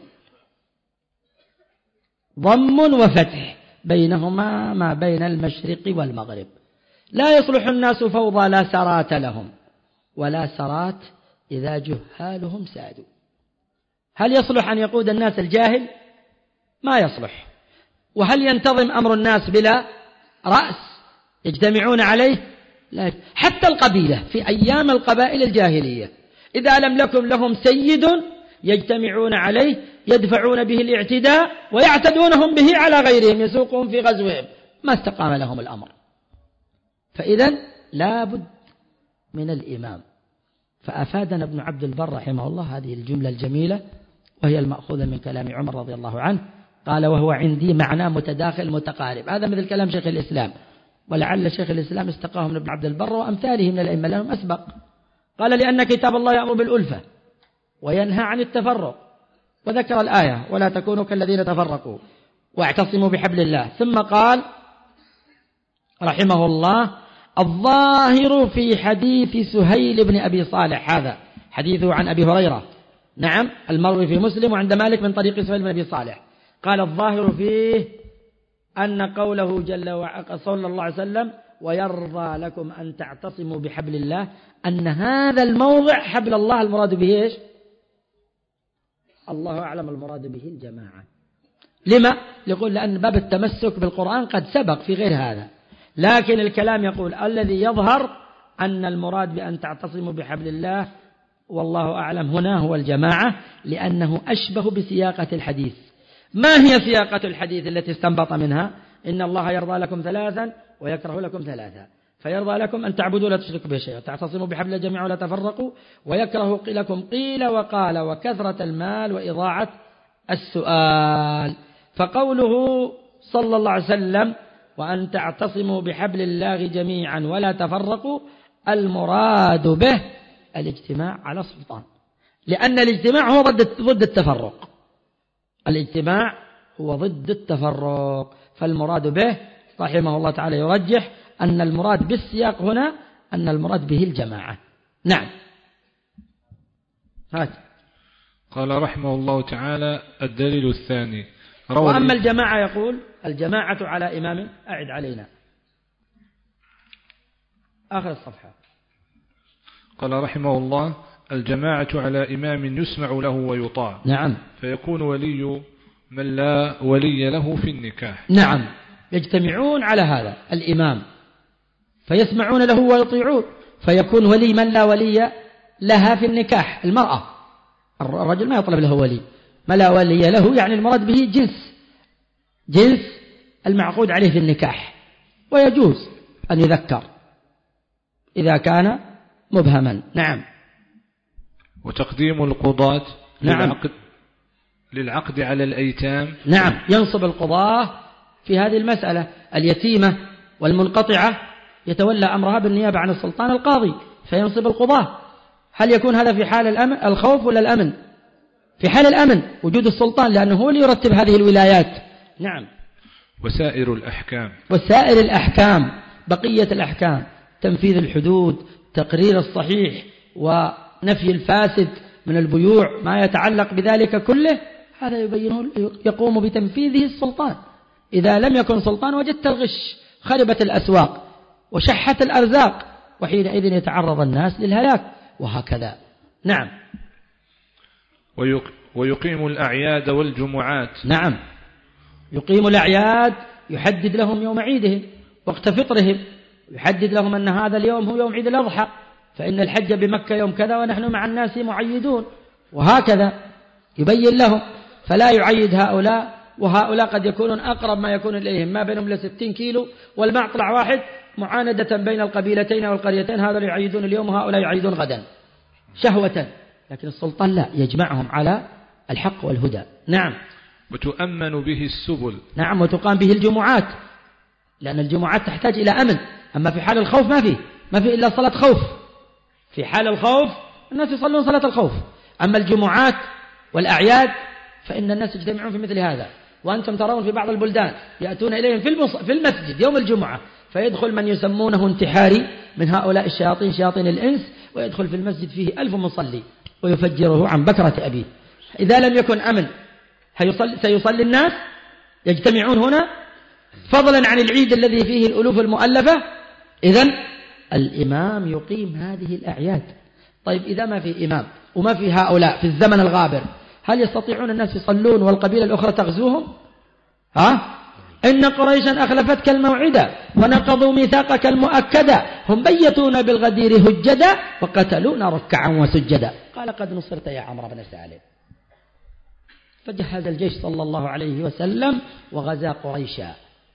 ضم وفتح بينهما ما بين المشرق والمغرب. لا يصلح الناس فوضى لا سرات لهم ولا سرات إذا جهالهم سادوا. هل يصلح أن يقود الناس الجاهل؟ ما يصلح. وهل ينتظم أمر الناس بلا رأس يجتمعون عليه؟ لا. حتى القبيلة في أيام القبائل الجاهلية إذا لم يكن لهم سيد يجتمعون عليه يدفعون به الاعتداء ويعتدونهم به على غيرهم، يسوقهم في غزوهم، ما استقام لهم الأمر. فإذن لا بد من الإمام. فأفادنا ابن عبد البر رحمه الله هذه الجملة الجميلة، وهي المأخوذة من كلام عمر رضي الله عنه. قال: وهو عندي معنى متداخل متقارب. هذا مثل كلام شيخ الإسلام، ولعل شيخ الإسلام استقاه من ابن عبد البر وأمثاله من الأئمة لهم أسبق. قال: لأن كتاب الله يأمر بالألفة وينهى عن التفرق، وذكر الآية: ولا تكونوا كالذين تفرقوا واعتصموا بحبل الله. ثم قال رحمه الله: الظاهر في حديث سهيل بن أبي صالح، هذا حديثه عن أبي هريرة، نعم، المروي في مسلم وعند مالك من طريق سهيل بن أبي صالح. قال: الظاهر فيه أن قوله جل وعلا صلى الله عليه وسلم: ويرضى لكم أن تعتصموا بحبل الله، أن هذا الموضع حبل الله المراد به إيش؟ الله أعلم المراد به الجماعة. لما؟ يقول لأن باب التمسك بالقرآن قد سبق في غير هذا، لكن الكلام يقول الذي يظهر أن المراد بأن تعتصموا بحبل الله والله أعلم هنا هو الجماعة، لأنه أشبه بسياقة الحديث. ما هي سياقة الحديث التي استنبط منها؟ إن الله يرضى لكم ثلاثا ويكره لكم ثلاثا، فيرضى لكم أن تعبدوا لا تشركوا به شيئا، تعتصموا بحبل الجميع ولا تفرقوا، ويكره لكم قيل وقال وكثرة المال وإضاعة السؤال. فقوله صلى الله عليه وسلم وأن تعتصموا بحبل الله جميعا ولا تفرقوا، المراد به الاجتماع على سلطان، لأن الاجتماع هو ضد ضد التفرق. الاجتماع هو ضد التفرق، فالمراد به رحمه الله تعالى يرجح أن المراد بالسياق هنا أن المراد به الجماعة. نعم. هات. قال رحمه الله تعالى: الدليل الثاني. وأما الجماعة يقول الجماعة على إمام، أعد علينا آخر الصفحة. قال رحمه الله: الجماعة على إمام يسمع له ويطاع. نعم. فيكون ولي من لا ولي له في النكاح. نعم، يجتمعون على هذا الإمام فيسمعون له ويطيعون، فيكون ولي من لا ولي لها في النكاح. المرأة، الرجل ما يطلب له ولي، ما لا ولي له يعني المراد به جنس جنس المعقود عليه في النكاح، ويجوز أن يذكر إذا كان مبهما. نعم. وتقديم القضاة نعم. للعقد, للعقد على الأيتام. نعم، ينصب القضاة في هذه المسألة. اليتيمة والمنقطعة يتولى أمرها بالنيابة عن السلطان القاضي، فينصب القضاة. هل يكون هذا في حال الأمن الخوف ولا الأمن؟ في حال الأمن، وجود السلطان، لأنه هو اللي يرتب هذه الولايات. نعم. وسائر الأحكام. وسائر الأحكام، بقية الأحكام، تنفيذ الحدود، تقرير الصحيح، ونفي الفاسد من البيوع، ما يتعلق بذلك كله، هذا يبينه يقوم بتنفيذه السلطان. إذا لم يكن سلطان وجدت الغش، خربت الأسواق وشحت الأرزاق، وحينئذ يتعرض الناس للهلاك، وهكذا. نعم. ويقيم الأعياد والجمعات. نعم، يقيم الأعياد، يحدد لهم يوم عيدهم وقت فطرهم، يحدد لهم أن هذا اليوم هو يوم عيد الأضحى، فإن الحج بمكة يوم كذا ونحن مع الناس معيدون، وهكذا يبين لهم، فلا يعيد هؤلاء وهؤلاء قد يكونون أقرب ما يكون إليهم، ما بينهم لستين كيلو، والمعطلع واحد، معاندة بين القبيلتين والقريتين، هذا يعيدون اليوم وهؤلاء يعيدون غدا شهوة. لكن السلطان لا، يجمعهم على الحق والهدى. نعم. وتؤمن به السبل. نعم، وتقام به الجمعات، لأن الجمعات تحتاج إلى أمن. أما في حال الخوف ما فيه ما فيه إلا صلاة خوف. في حال الخوف الناس يصلون صلاة الخوف. أما الجمعات والأعياد فإن الناس يجتمعون في مثل هذا. وأنتم ترون في بعض البلدان يأتون إليهم في, المص... في المسجد يوم الجمعة، فيدخل من يسمونه انتحاري من هؤلاء الشياطين، شياطين الإنس، ويدخل في المسجد فيه ألف مصلي ويفجره عن بكرة أبيه. إذا لم يكن أمن هيصلي سيصلي الناس، يجتمعون هنا، فضلا عن العيد الذي فيه الألوف المؤلفة. إذن الإمام يقيم هذه الأعياد. طيب إذا ما في إمام وما في هؤلاء في الزمن الغابر، هل يستطيعون الناس يصلون والقبيلة الأخرى تغزوهم؟ ها؟ إن قريشا أخلفتك الموعدة ونقضوا ميثاقك المؤكدة، هم بيتون بالغدير هجدا وقتلونا ركعا وسجدا. قال قد نصرت يا عمرو بن سالم. فجهز الجيش صلى الله عليه وسلم وغزا قريشا.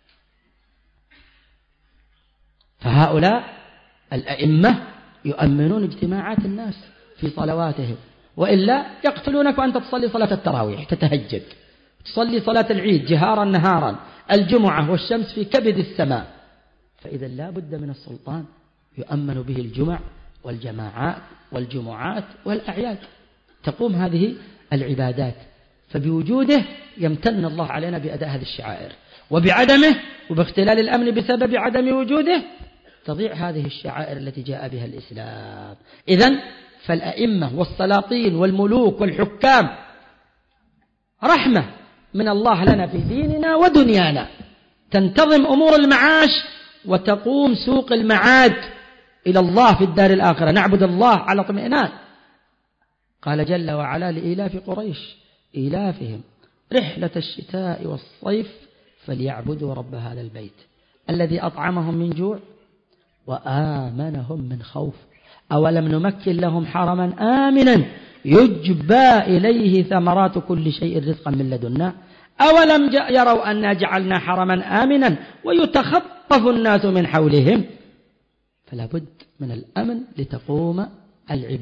فهؤلاء الأئمة يؤمنون اجتماعات الناس في صلواتهم، وإلا يقتلونك وأنت تصلي صلاة التراويح، تتهجد، تصلي صلاة العيد جهارا نهارا، الجمعة والشمس في كبد السماء. فإذا لا بد من السلطان يؤمن به الجمع والجماعات والجمعات والأعياد، تقوم هذه العبادات. فبوجوده يمتن الله علينا بأداء هذه الشعائر، وبعدمه وباختلال الأمن بسبب عدم وجوده تضيع هذه الشعائر التي جاء بها الإسلام. إذن فالأئمة والسلاطين والملوك والحكام رحمة من الله لنا في ديننا ودنيانا، تنتظم أمور المعاش وتقوم سوق المعاد إلى الله في الدار الآخرة، نعبد الله على اطمئنان. قال جل وعلا لإيلاف قريش إيلافهم رحلة الشتاء والصيف فليعبدوا رب هذا البيت الذي أطعمهم من جوع وآمنهم من خوف. أولم نمكن لهم حرما آمنا يجبى إليه ثمرات كل شيء رزقا من لدنا أولم يروا أنا جعلنا حرما آمنا ويتخطف الناس من حولهم. فلا بد من الأمن لتقوم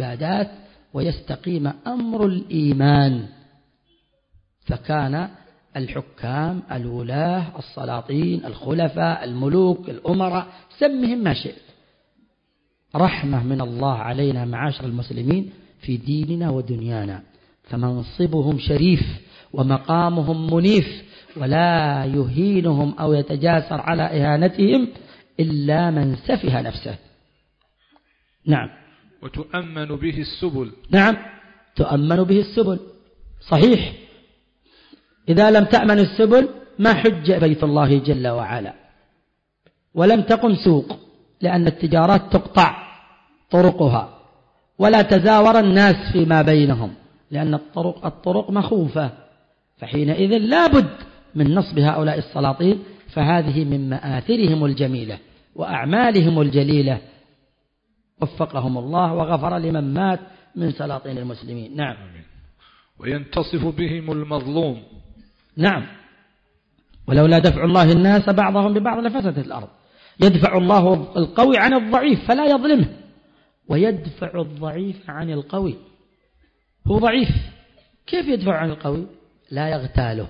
العبادات ويستقيم أمر الإيمان. فكان الحكام، الولاة، السلاطين، الخلفاء، الملوك، الأمراء، سمهم ما شئت. رحمة من الله علينا معاشر المسلمين في ديننا ودنيانا، فمنصبهم شريف ومقامهم منيف، ولا يهينهم أو يتجاسر على إهانتهم إلا من سفه نفسه. نعم. وتؤمن به السبل. نعم، تؤمن به السبل، صحيح. إذا لم تأمن السبل ما حج بيت الله جل وعلا، ولم تقم سوق، لأن التجارات تقطع طرقها، ولا تزاور الناس فيما بينهم، لأن الطرق الطرق مخوفة، فحينئذ لا بد من نصب هؤلاء السلاطين، فهذه من مآثرهم الجميلة وأعمالهم الجليلة، وفقهم الله وغفر لمن مات من سلاطين المسلمين. نعم. وينتصف بهم المظلوم. نعم، ولولا دفع الله الناس بعضهم ببعض لفسدت الأرض. يدفع الله القوي عن الضعيف فلا يظلمه، ويدفع الضعيف عن القوي. هو ضعيف، كيف يدفع عن القوي؟ لا يغتاله،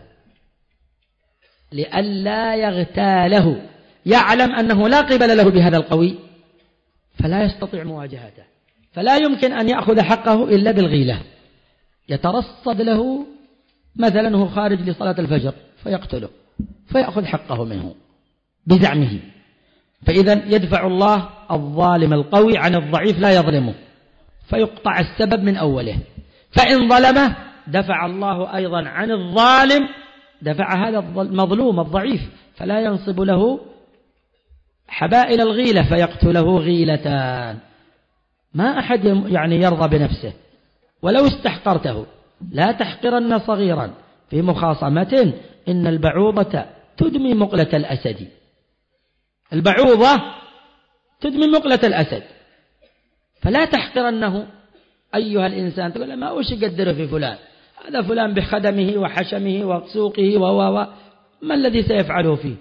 لئلا يغتاله، يعلم أنه لا قبل له بهذا القوي فلا يستطيع مواجهته، فلا يمكن أن يأخذ حقه إلا بالغيلة. يترصد له، مثلا هو خارج لصلاة الفجر فيقتله فيأخذ حقه منه بزعمه. فإذا يدفع الله الظالم القوي عن الضعيف لا يظلمه، فيقطع السبب من أوله. فإن ظلمه دفع الله أيضا عن الظالم، دفع هذا المظلوم الضعيف، فلا ينصب له حبائل الغيلة فيقتله غيلتان. ما أحد يعني يرضى بنفسه ولو استحقرته. لا تحقرن صغيرا في مخاصمة، إن البعوضة تدمي مقلة الأسد. البعوضة تدمي مقلة الأسد، فلا تحقرنه أيها الإنسان. تقول ما وش يقدره في فلان، هذا فلان بخدمه وحشمه وسوقه و ما الذي سيفعله فيه.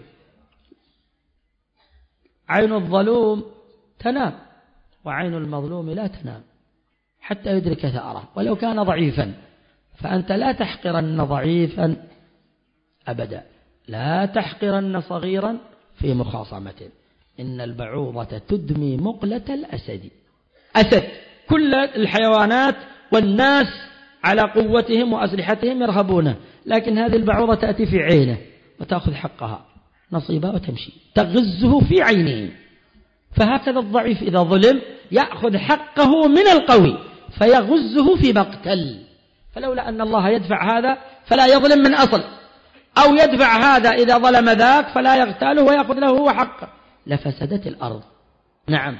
عين الظلوم تنام وعين المظلوم لا تنام حتى يدرك ثأره ولو كان ضعيفا. فأنت لا تحقرن ضعيفا أبدا، لا تحقرن صغيرا في مخاصمة، إن البعوضة تدمي مقلة الأسد. أسد، كل الحيوانات والناس على قوتهم وأسلحتهم يرهبونه، لكن هذه البعوضة تأتي في عينه وتأخذ حقها نصيبها وتمشي، تغزه في عينه. فهكذا الضعيف إذا ظلم يأخذ حقه من القوي فيغزه في مقتل. فلولا أن الله يدفع هذا فلا يظلم من أصل، أو يدفع هذا إذا ظلم ذاك فلا يغتاله ويأخذ له هو حقه، لفسدت الأرض. نعم.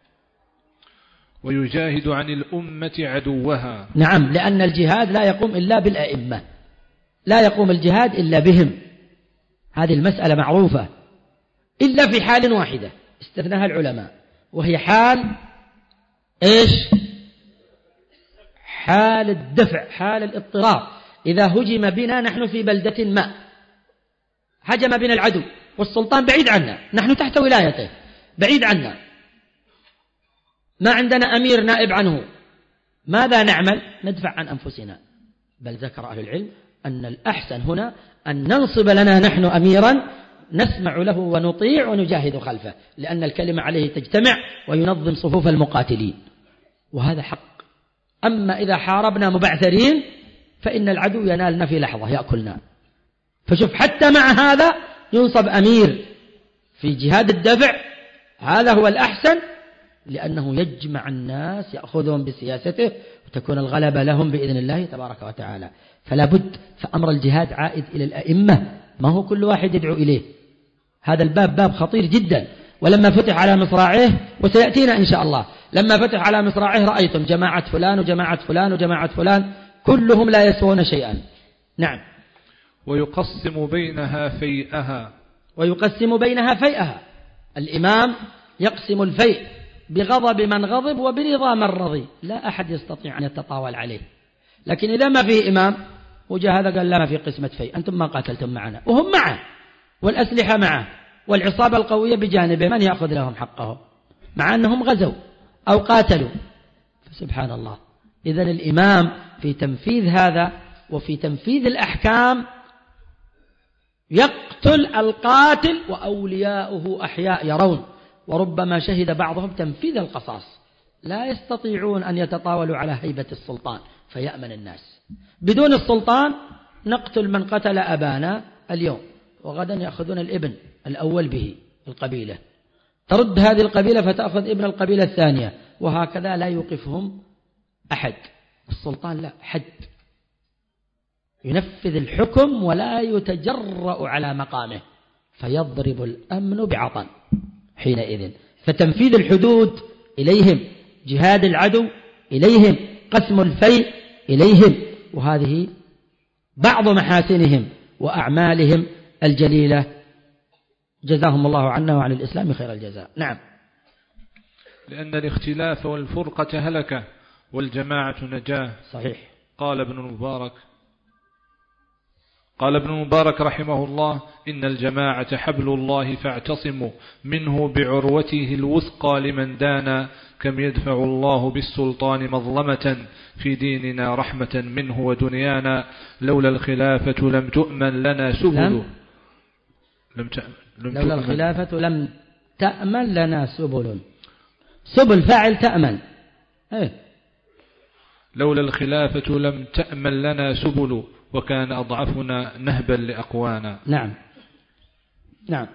ويجاهد عن الأمة عدوها. نعم، لأن الجهاد لا يقوم إلا بالأئمة، لا يقوم الجهاد إلا بهم. هذه المسألة معروفة، إلا في حال واحدة استثناها العلماء، وهي حال إيش؟ حال الدفع، حال الاضطرار. إذا هجم بنا نحن في بلدة ما، هجم بنا العدو والسلطان بعيد عنا، نحن تحت ولايته بعيد عنا، ما عندنا أمير نائب عنه، ماذا نعمل؟ ندفع عن أنفسنا. بل ذكر أهل العلم أن الأحسن هنا أن ننصب لنا نحن أميرا نسمع له ونطيع ونجاهد خلفه، لأن الكلمة عليه تجتمع وينظم صفوف المقاتلين، وهذا حق. أما إذا حاربنا مبعثرين فإن العدو ينالنا في لحظة يأكلنا. فشوف حتى مع هذا ينصب أمير في جهاد الدفع، هذا هو الأحسن، لأنه يجمع الناس يأخذهم بسياسته وتكون الغلبة لهم بإذن الله تبارك وتعالى. فلا بد، فأمر الجهاد عائد إلى الأئمة، ما هو كل واحد يدعو إليه. هذا الباب باب خطير جدا. ولما فتح على مصراعيه، وسيأتينا إن شاء الله، لما فتح على مصراعيه رأيتم جماعة فلان وجماعة فلان وجماعة فلان كلهم لا يسوون شيئا. نعم. ويقسم بينها فيئها. ويقسم بينها فيئها. الإمام يقسم الفيء بغضب من غضب وبرضا من رضي، لا أحد يستطيع أن يتطاول عليه. لكن إذا ما فيه إمام وجاء هذا قال لا ما في قسمة فيء، أنتم ما قاتلتم معنا، وهم معه والأسلحة معه والعصابة القوية بجانبه، من يأخذ لهم حقهم مع أنهم غزوا أو قاتلوا؟ فسبحان الله. إذن الإمام في تنفيذ هذا وفي تنفيذ الأحكام يقتل القاتل وأولياؤه أحياء يرون، وربما شهد بعضهم تنفيذ القصاص، لا يستطيعون أن يتطاولوا على هيبة السلطان فيأمن الناس. بدون السلطان نقتل من قتل أبانا اليوم، وغدا يأخذون الابن الأول به القبيلة، ترد هذه القبيلة فتأخذ ابن القبيلة الثانية، وهكذا لا يوقفهم أحد. السلطان لا حد، ينفذ الحكم ولا يتجرأ على مقامه، فيضرب الأمن بعطن حينئذ. فتنفيذ الحدود إليهم، جهاد العدو إليهم، قسم الفيء إليهم، وهذه بعض محاسنهم وأعمالهم الجليلة، جزاهم الله عنا وعن الإسلام خير الجزاء. نعم. لأن الاختلاف والفرقة هلكة والجماعة نجاة. صحيح. قال ابن المبارك قال ابن المبارك رحمه الله: إن الجماعة حبل الله فاعتصموا منه بعروته الوثقى لمن دانا، كم يدفع الله بالسلطان مظلمة في ديننا رحمة منه ودنيانا، لولا الخلافة لم تؤمن لنا سبل لم لم تأمن لم لولا الخلافة لم تأمن لنا سبل. سبل فاعل تأمن. ايه لولا الخلافة لم تأمن لنا سبل، وكان أضعفنا نهبا لأقوانا. نعم نعم.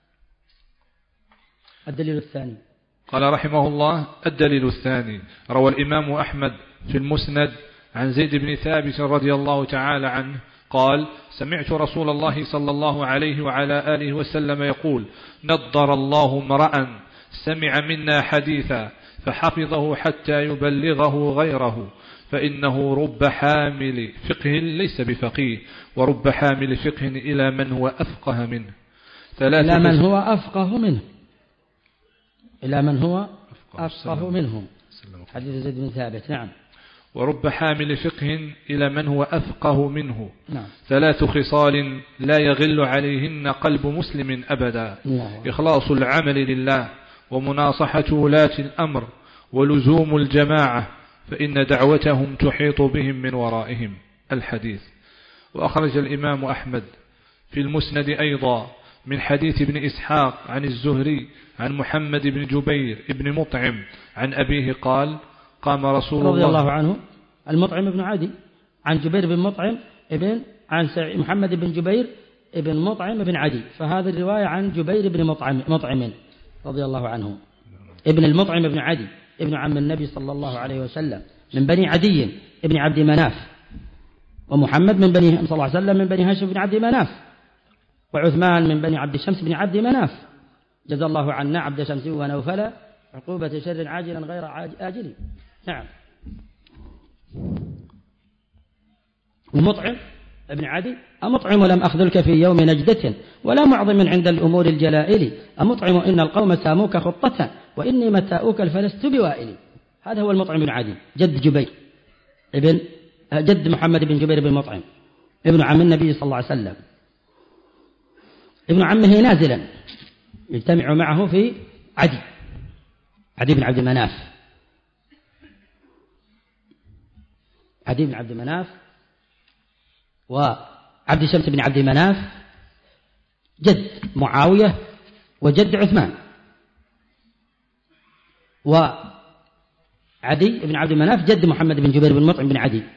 الدليل الثاني. قال رحمه الله: الدليل الثاني، روى الإمام أحمد في المسند عن زيد بن ثابت رضي الله تعالى عنه قال: سمعت رسول الله صلى الله عليه وعلى آله وسلم يقول: نضر الله امرأ سمع منا حديثا فحفظه حتى يبلغه غيره، فإنه رب حامل فقه ليس بفقيه، ورب حامل فقه إلى من هو أفقه منه. إلى من هو أفقه منه إلى من هو أفقه منه. حديث زيد بن ثابت. نعم. ورب حامل فقه إلى من هو أفقه منه. نعم. ثلاث خصال لا يغل عليهن قلب مسلم أبدا: إخلاص العمل لله، ومناصحة ولاة الأمر، ولزوم الجماعة، فإن دعوتهم تحيط بهم من ورائهم. الحديث. وأخرج الإمام أحمد في المسند أيضا من حديث ابن إسحاق عن الزهري عن محمد بن جبير ابن مطعم عن أبيه قال: قام رسول الله رضي الله عنه المطعم بن عدي عن جبير بن مطعم ابن عن محمد بن جبير ابن مطعم بن عدي، فهذه الرواية عن جبير بن مطعم مطعم رضي الله عنه ابن المطعم بن عدي ابن عم النبي صلى الله عليه وسلم من بني عدي ابن عبد مناف، ومحمد من بني صلى الله عليه وسلم من بني هاشم بن عبد مناف، وعثمان من بني عبد شمس بن عبد مناف، جزا الله عنا عبد شمس ونوفل عقوبة شر عاجلا غير آجل. نعم. المطعم ابن عدي: أمطعم لم أخذلك في يوم نجدة ولا معظم عند الأمور الجلائل، أمطعم إن القوم ساموك خطة وإني متاؤك الفلست بوائل. هذا هو المطعم بن عدي جد جبير ابن جد محمد بن جبير بن مطعم ابن عم النبي صلى الله عليه وسلم، ابن عمه نازلا يجتمع معه في عدي عدي بن عبد مناف. عدي بن عبد مناف وعبد شمس بن عبد مناف جد معاوية وجد عثمان، وعدي بن عبد مناف جد محمد بن جبير بن مطعم بن عدي،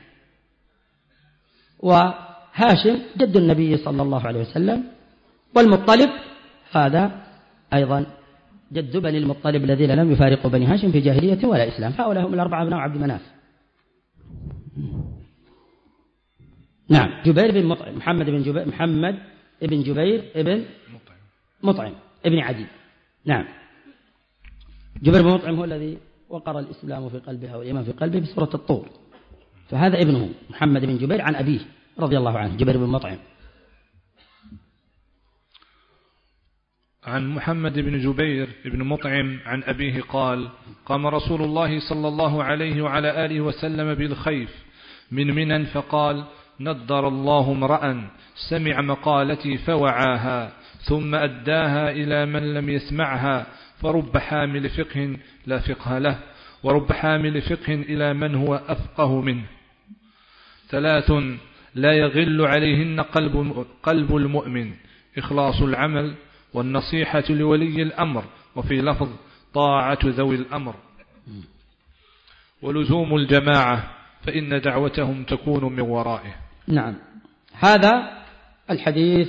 وهاشم جد النبي صلى الله عليه وسلم، والمطلب هذا أيضا جد بني المطلب الذين لم يفارقوا بني هاشم في جاهلية ولا إسلام، هؤلاء هم الأربعة أبناء عبد مناف. نعم. جبير بن مطعم محمد بن جبير محمد بن جبير ابن مطعم ابن عدي. نعم. جبير بن مطعم هو الذي وقر الإسلام في قلبه والإيمان في قلبه بسورة الطور، فهذا ابنه محمد بن جبير عن أبيه رضي الله عنه جبير بن مطعم. عن محمد بن جبير بن مطعم عن أبيه قال: قام رسول الله صلى الله عليه وعلى آله وسلم بالخيف من منى فقال: نضر الله امرأ سمع مقالتي فوعاها ثم أداها إلى من لم يسمعها، فرب حامل فقه لا فقه له، ورب حامل فقه إلى من هو أفقه منه. ثلاث لا يغل عليهن قلب, قلب المؤمن: إخلاص العمل والنصيحة لولي الأمر، وفي لفظ طاعة ذوي الأمر، ولزوم الجماعة فإن دعوتهم تكون من ورائه. نعم، هذا الحديث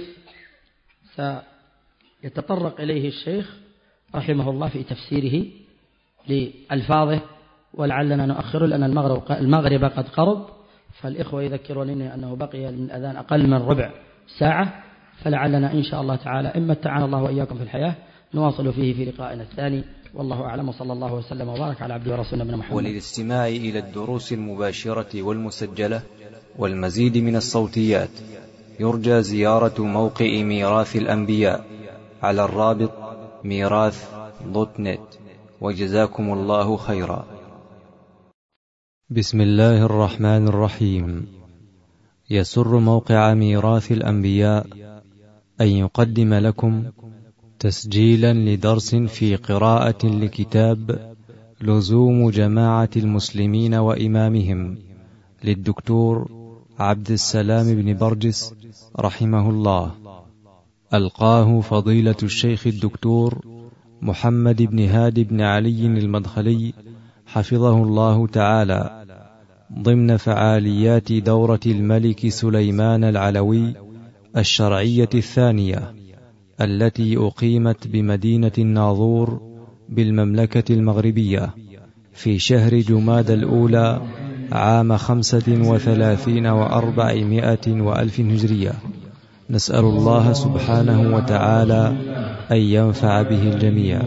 سيتطرق إليه الشيخ رحمه الله في تفسيره لألفاظه، ولعلنا نؤخره لأن المغرب, المغرب قد قرب، فالإخوة يذكرونني أنه بقي من الأذان أقل من ربع ساعة، فلعلنا إن شاء الله تعالى إما اتعان الله وإياكم في الحياة نواصل فيه في لقائنا الثاني، والله أعلم، وصلى الله وسلم وبارك على عبده ورسوله نبينا محمد. وللاستماع إلى الدروس المباشرة والمسجلة والمزيد من الصوتيات يرجى زيارة موقع ميراث الأنبياء على الرابط ميراث دوت نت، وجزاكم الله خيرا. بسم الله الرحمن الرحيم. يسر موقع ميراث الأنبياء أن يقدم لكم تسجيلا لدرس في قراءة لكتاب لزوم جماعة المسلمين وإمامهم للدكتور عبد السلام بن برجس رحمه الله، ألقاه فضيلة الشيخ الدكتور محمد بن هادي بن علي المدخلي حفظه الله تعالى، ضمن فعاليات دورة الملك سليمان العلوي الشرعية الثانية التي أقيمت بمدينة الناظور بالمملكة المغربية في شهر جماد الأولى عام خمسة وثلاثين وأربعمائة وألف هجرية. نسأل الله سبحانه وتعالى أن ينفع به الجميع.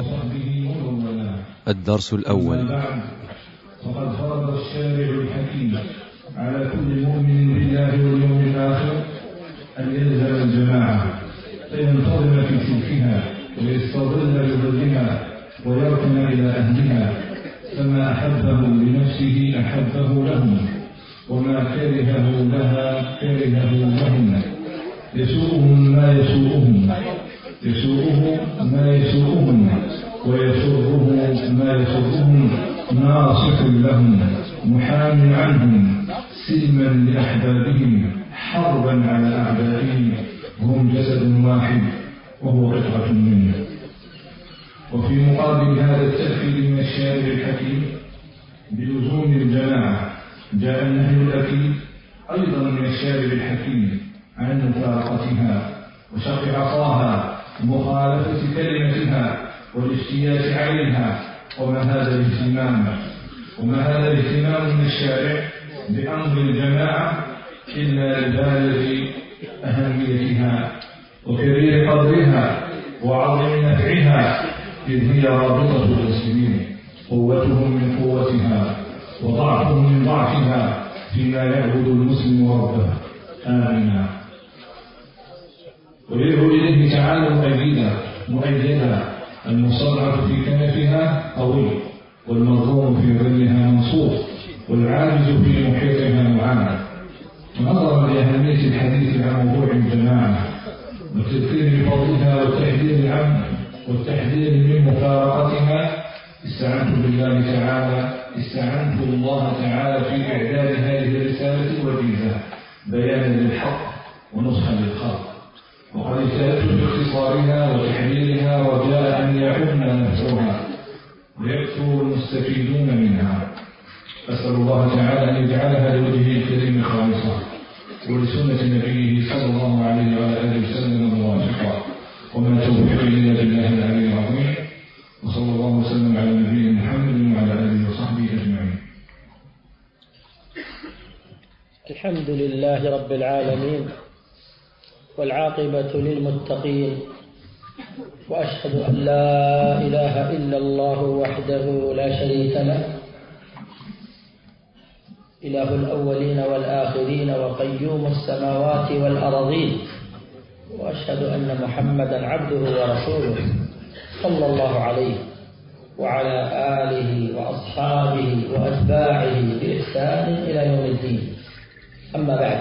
الدرس الأول. فقد فرض الشارع الحكيم على كل مؤمن بالله واليوم الآخر أن يلزم الجماعة فينتظم في سلكها ويستظل بظلها ويركن إلى أهلها، فما أحبه لنفسه أحبه لهم، وما كرهه لها كرهه لهم. يسوءهم ما يسوءهم يسوءه ما يسوءهم ويسره ما يسرهم، ناصح لهم محام عنهم، سلما لأحبابهم، حربا على أعدائهم، هم جسد واحد وهو قطعة منه. وفي مقابل هذا التأكيد من الشارع الحكيم بلزوم الجماعة جاء النهي الأكيد أيضا من الشارع الحكيم عن مفارقتها وشق عصاها ومخالفة كلمتها والاجتياز عليها. وما هذا الاهتمام وما هذا الاهتمام من الشارع بأمر الجماعة إلا لبالغ أهميتها وكبير قدرها وعظيم نفعها، إذ هي رابطة المسلمين، قوتهم من قوتها وضعفهم من ضعفها فيما يعبد المسلم ربه آمنا. ويدعو إليه تعالى مؤيدا مؤيدا المصرعة في كنفها قوي، والمظلوم في ظلها منصور، والعاجز في محيطها معاند. نظرا لأهمية الحديث عن موضوع الجماعة وتذكير بفضلها والتحذير عنه والتحذير من مفارقتها، استعنت بالله تعالى استعنت الله تعالى في إعداد هذه الرسالة الوجيزة بيانا للحق ونصحا للخلق، وقد اجتهدت باختصارها وتحريرها، وجاء أن يعم نفسها ويكثر المستفيدون منها. أسأل الله تعالى أن يجعلها لوجهه الكريم خالصة ولسنة نبيه صلى الله عليه وعلى آله وسلم موافقا، وما توفيقي إلا بالله العلي العظيم. وصلى الله وسلم على نبينا محمد وعلى آله وصحبه أجمعين. الحمد لله رب العالمين، والعاقبة للمتقين، وأشهد أن لا إله إلا الله وحده لا شريك له، إله الأولين والآخرين وقيوم السماوات والأرضين، وأشهد أن محمدا عبده ورسوله صلى الله عليه وعلى آله وأصحابه وأتباعه بإحسان إلى يوم الدين. أما بعد،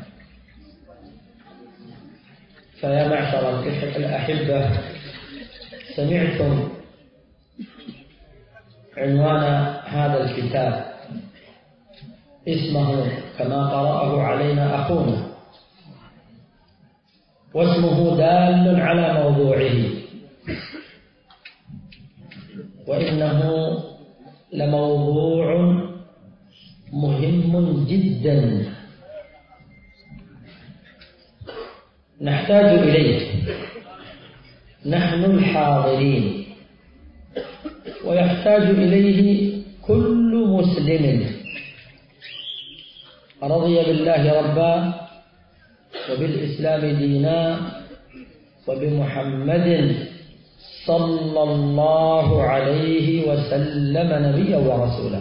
فيا معشر الأحبة، سمعتم عنوان هذا الكتاب، اسمه كما قرأه علينا أخونا واسمه دال على موضوعه، وإنه لموضوع مهم جدا نحتاج إليه نحن الحاضرين، ويحتاج إليه كل مسلم رضي بالله ربا وبالإسلام دينا وبمحمد صلى الله عليه وسلم نبيا ورسولا.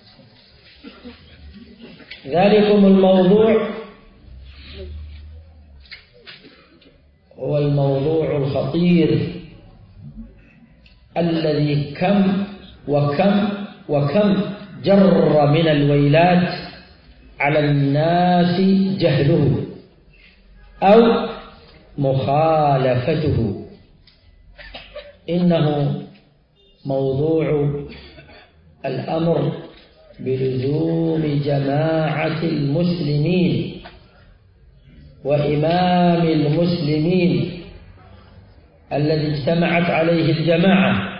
ذلكم الموضوع هو الموضوع الخطير الذي كم وكم وكم جر من الويلات على الناس جهله أو مخالفته. إنه موضوع الأمر بلزوم جماعة المسلمين وإمام المسلمين الذي اجتمعت عليه الجماعة،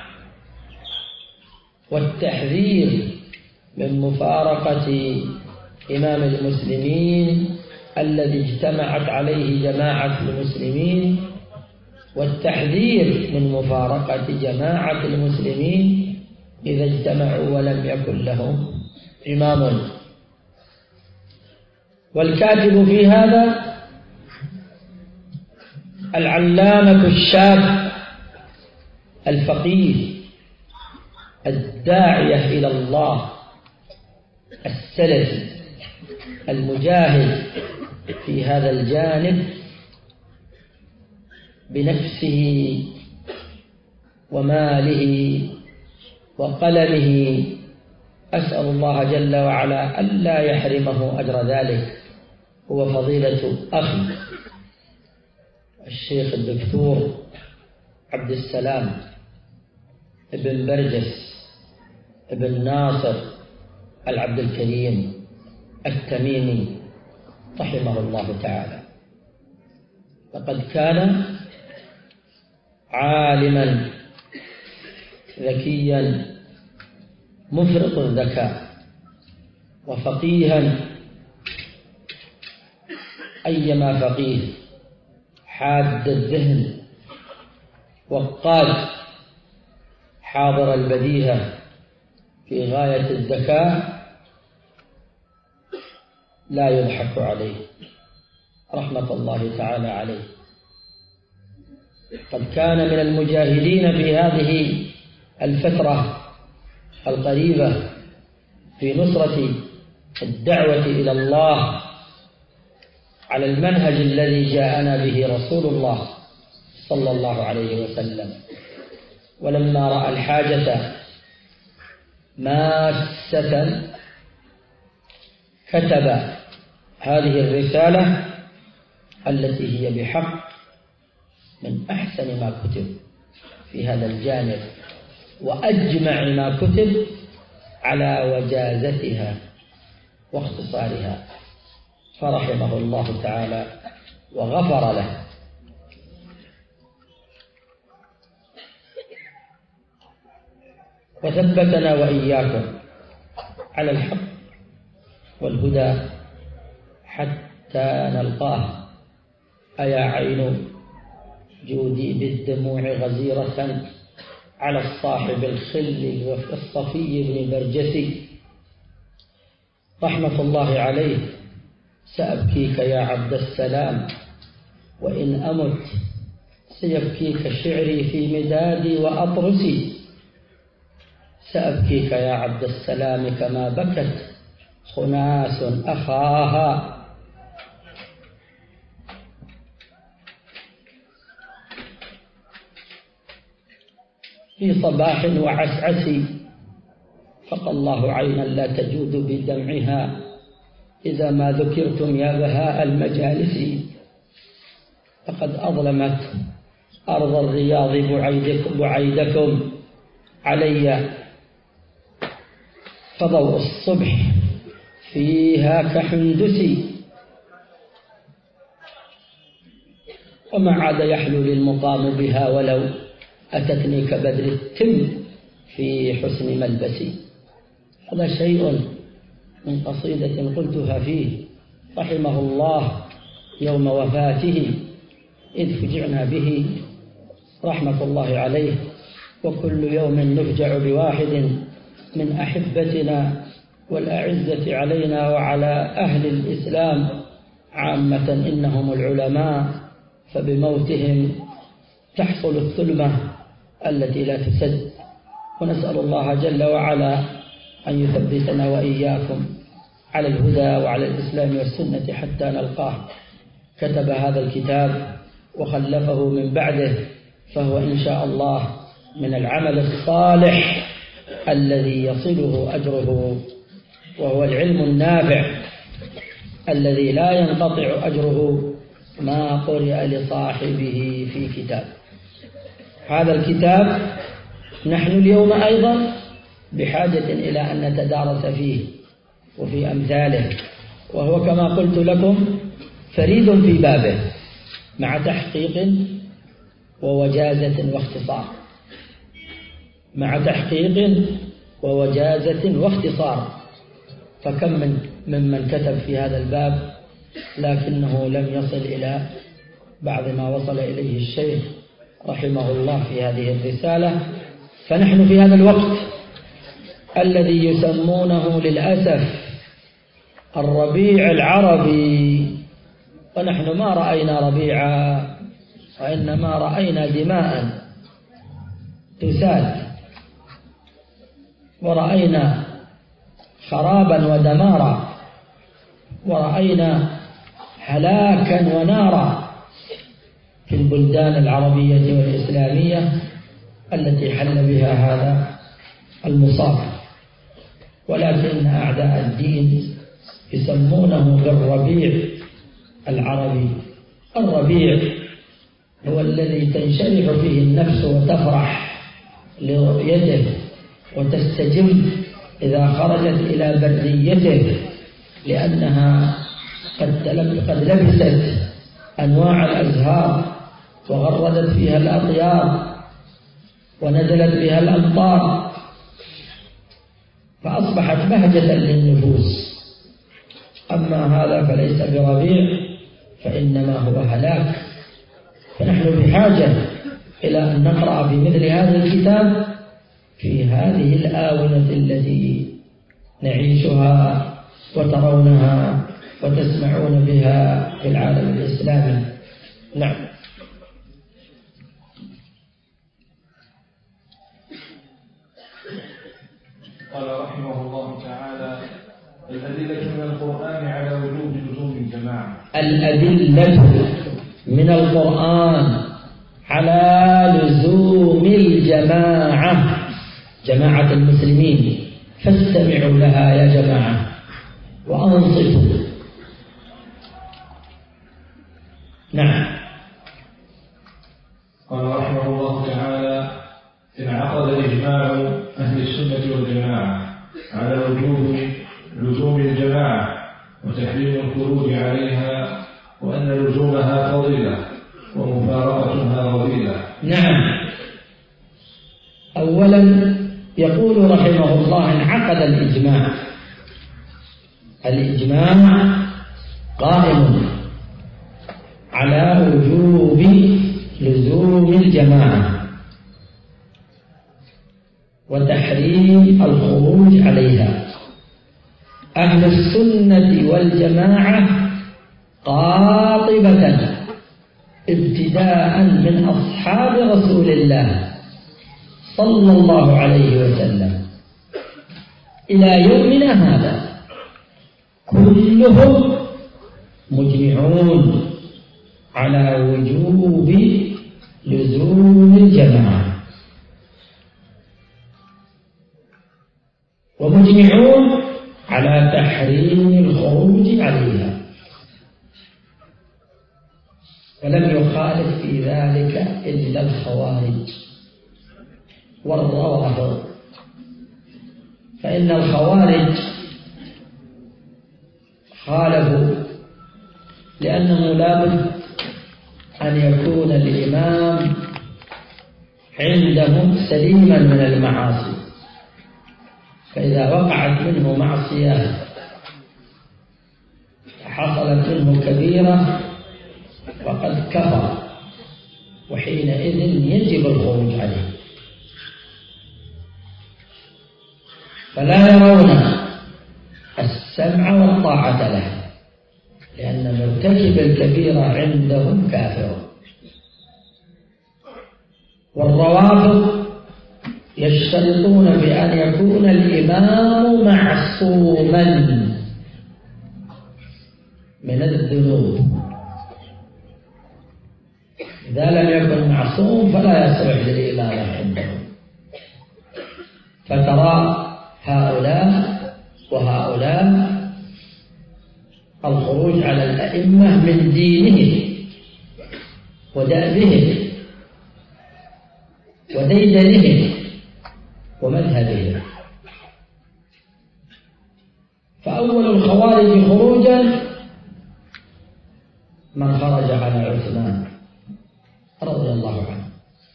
والتحذير من مفارقة إمام المسلمين الذي اجتمعت عليه جماعة المسلمين، والتحذير من مفارقة جماعة المسلمين إذا اجتمعوا ولم يكن لهم إمام. والكاتب في هذا العلامة الشاب الفقيه الداعية إلى الله السلفي المجاهد في هذا الجانب بنفسه وماله وقلمه. أسأل الله جل وعلا ألا يحرمه أجر ذلك. هو فضيلة أخي الشيخ الدكتور عبد السلام ابن برجس ابن ناصر العبد الكريم التميمي رحمه الله تعالى. لقد كان عالما ذكيا مفرط الذكاء وفقيها أيما فقيه، حاد الذهن وقاد حاضر البديهة في غاية الذكاء، لا يضحك عليه رحمة الله تعالى عليه. قد كان من المجاهدين في هذه الفترة القريبة في نصرة الدعوة إلى الله على المنهج الذي جاءنا به رسول الله صلى الله عليه وسلم. ولما رأى الحاجة ماسة كتب هذه الرسالة التي هي بحق من أحسن ما كتب في هذا الجانب وأجمع ما كتب على وجازتها واختصارها، فرحمه الله تعالى وغفر له. وثبتنا وإياكم على الحق والهدى حتى نلقاه. أيا عين جودي بالدموع غزيرة على الصاحب الخل الصفي بن برجسي رحمة الله عليه. سأبكيك يا عبد السلام وإن أمت سيبكيك شعري في مدادي وأطرسي. سأبكيك يا عبد السلام كما بكت خناس أخاها. في صباح وعسعس فقى الله عينا لا تجود بدمعها إذا ما ذكرتم يا بهاء المجالس. فقد أظلمت أرض الرياض بعيدكم, بعيدكم علي، فضوء الصبح فيها كحندس. وما عاد يحلو للمقام بها ولو أتتني كبدر التم في حسن ملبسي. هذا شيء من قصيدة قلتها فيه رحمه الله يوم وفاته إذ فجعنا به رحمة الله عليه، وكل يوم نفجع بواحد من أحبتنا والأعزة علينا وعلى أهل الإسلام عامة إنهم العلماء، فبموتهم تحصل الثلمة التي لا تسد. ونسأل الله جل وعلا أن يثبتنا وإياكم على الهدى وعلى الإسلام والسنة حتى نلقاه. كتب هذا الكتاب وخلفه من بعده، فهو إن شاء الله من العمل الصالح الذي يصله أجره، وهو العلم النافع الذي لا ينقطع أجره ما قرئ لصاحبه في كتاب. هذا الكتاب نحن اليوم أيضا بحاجة إلى أن نتدارس فيه وفي أمثاله، وهو كما قلت لكم فريد في بابه مع تحقيق ووجازة واختصار، مع تحقيق ووجازة واختصار. فكم من ممن كتب في هذا الباب لكنه لم يصل إلى بعض ما وصل إليه الشيخ رحمه الله في هذه الرسالة. فنحن في هذا الوقت الذي يسمونه للأسف الربيع العربي، ونحن ما رأينا ربيعا وإنما رأينا دماء تسال، ورأينا خرابا ودمارا، ورأينا هلاكا ونارا في البلدان العربية والإسلامية التي حل بها هذا المصاب. ولكن أعداء الدين يسمونه بالربيع العربي. الربيع هو الذي تنشرح فيه النفس وتفرح لرؤيته وتستجم إذا خرجت إلى بريته، لأنها قد لبست أنواع الأزهار وغردت فيها الأطيار ونزلت بها الأمطار، فأصبحت بهجة للنفوس. أما هذا فليس بربيع، فإنما هو هلاك. فنحن بحاجة إلى أن نقرأ في مثل هذا الكتاب في هذه الآونة التي نعيشها وترونها وتسمعون بها في العالم الإسلامي. نعم. قال رحمه الله تعالى: الأدلة من القرآن على وجوب لزوم الجماعة. الأدلة من القرآن على لزوم الجماعة، جماعة المسلمين، فاستمعوا لها يا جماعة وأنصتوا. نعم. قال رحمه الله تعالى: انعقد إجماع أهل السنة والجماعة على وجوب لزوم الجماعة وتحريم الخروج عليها، وأن لزومها فضيلة ومفارقتها رذيلة. نعم. أولا يقول رحمه الله: انعقد الإجماع. الإجماع قائم على وجوب لزوم الجماعة وتحريم الخروج عليها. أهل السنة والجماعة قاطبة ابتداء من أصحاب رسول الله صلى الله عليه وسلم إلى يومنا هذا كلهم مجمعون على وجوب لزوم الجماعة، ومجمعون على تحريم الخروج عليها، ولم يخالف في ذلك إلا الخوارج والروافض. فإن الخوارج خالفوا لأنه لا بد أن يكون الإمام عندهم سليما من المعاصي، فإذا وقعت منه معصية حصلت منه كبيرة وقد كفر، وحينئذ يجب الخروج عليه. فلا يرون السمع والطاعة له، لأن مرتكب الكبيرة عندهم كافر. والروافض يشترطون بأن يكون الإمام معصوما من الذنوب، إذا لم يكن معصوم فلا يصلح للإمامة عندهم. فترى هؤلاء وهؤلاء الخروج على الأئمة من دينهم ودأبهم وديدنهم ومذهبهم. فأول الخوارج خروجا من خرج على عثمان رضي الله عنه،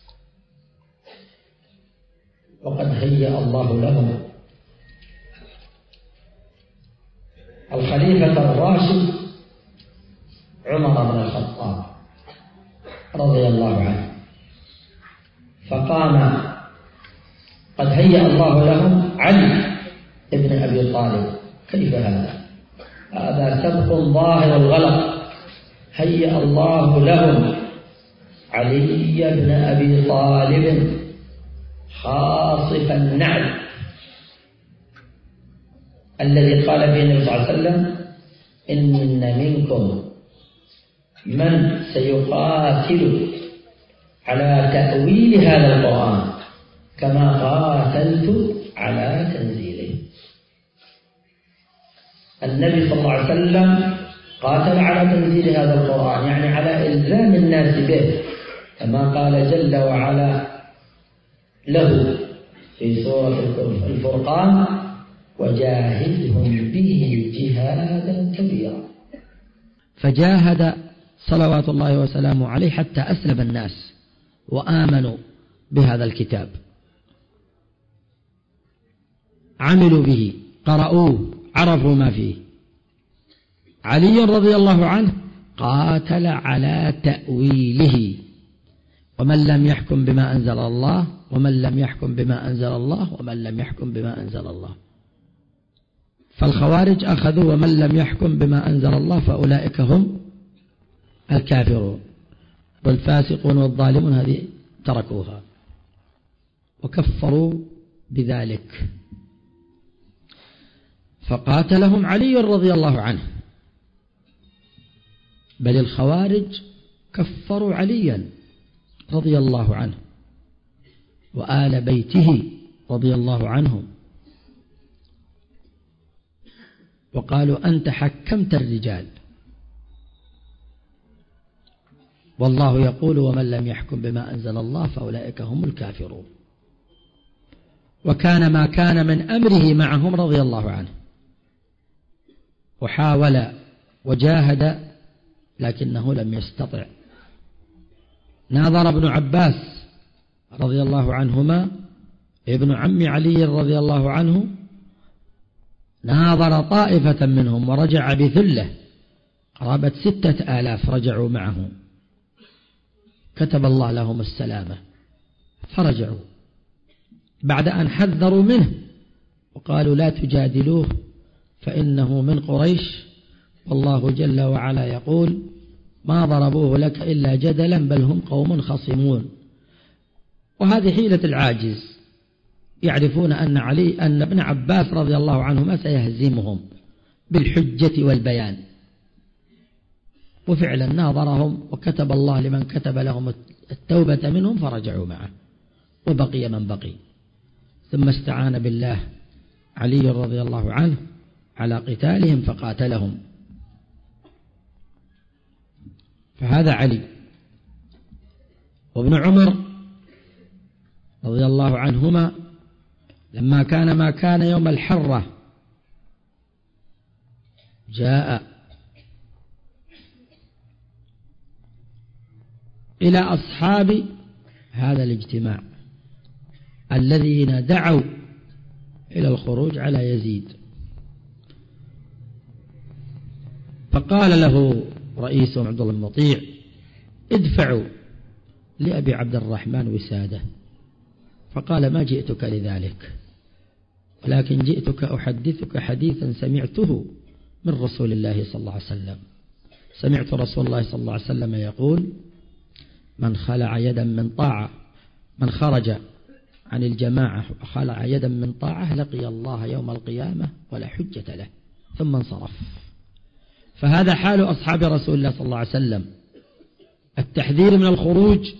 وقد هيأ الله لهم الخليفة الراشد عمر بن الخطاب رضي الله عنه، فقام قد هيأ الله لهم علي ابن أبي طالب. كيف هذا؟ هذا سبق ظاهر الغلط. هيأ الله لهم علي بن أبي طالب خاصف النعل الذي قال فيه النبي صلى الله عليه وسلم: إن منكم من سيقاتل على تأويل هذا القرآن كما قاتلت على تنزيله. النبي صلى الله عليه وسلم قاتل على تنزيل هذا القرآن، يعني على إلزام الناس به، كما قال جل وعلا له في سورة الفرقان: وجاهدهم به جهادا كبيرا. فجاهد صلوات الله وسلامه عليه حتى أسلم الناس وآمنوا بهذا الكتاب، عملوا به، قرأوه، عرفوا ما فيه. علي رضي الله عنه قاتل على تأويله، ومن لم يحكم بما أنزل الله ومن لم يحكم بما أنزل الله ومن لم يحكم بما أنزل الله. فالخوارج أخذوا ومن لم يحكم بما أنزل الله فأولئك هم الكافرون، والفاسقون والظالمون هذه تركوها وكفروا بذلك. فقاتلهم علي رضي الله عنه، بل الخوارج كفروا عليا رضي الله عنه وآل بيته رضي الله عنهم، وقالوا: أنت حكمت الرجال، والله يقول: ومن لم يحكم بما أنزل الله فأولئك هم الكافرون. وكان ما كان من أمره معهم رضي الله عنه، وحاول وجاهد لكنه لم يستطع. ناظر ابن عباس رضي الله عنهما ابن عم علي رضي الله عنه، ناظر طائفة منهم ورجع بثلة قرابة ستة آلاف رجعوا معه، كتب الله لهم السلامة فرجعوا بعد أن حذروا منه وقالوا: لا تجادلوه فإنه من قريش، والله جل وعلا يقول: ما ضربوه لك إلا جدلا بل هم قوم خصمون. وهذه حيلة العاجز، يعرفون أن علي أن ابن عباس رضي الله عنهما سيهزمهم بالحجة والبيان. وفعلا ناظرهم وكتب الله لمن كتب لهم التوبة منهم فرجعوا معه، وبقي من بقي. ثم استعان بالله علي رضي الله عنه على قتالهم فقاتلهم. فهذا علي. وابن عمر رضي الله عنهما لما كان ما كان يوم الحرة جاء إلى أصحاب هذا الاجتماع الذين دعوا إلى الخروج على يزيد. فقال له رئيسهم عبد الله المطيع: ادفعوا لأبي عبد الرحمن وسادة. فقال: ما جئتك لذلك، ولكن جئتك أحدثك حديثا سمعته من رسول الله صلى الله عليه وسلم. سمعت رسول الله صلى الله عليه وسلم يقول: من خلع يدا من طاعة من خرج عن الجماعة وخلع يدا من طاعة لقي الله يوم القيامة ولا حجة له، ثم انصرف. فهذا حال أصحاب رسول الله صلى الله عليه وسلم، التحذير من الخروج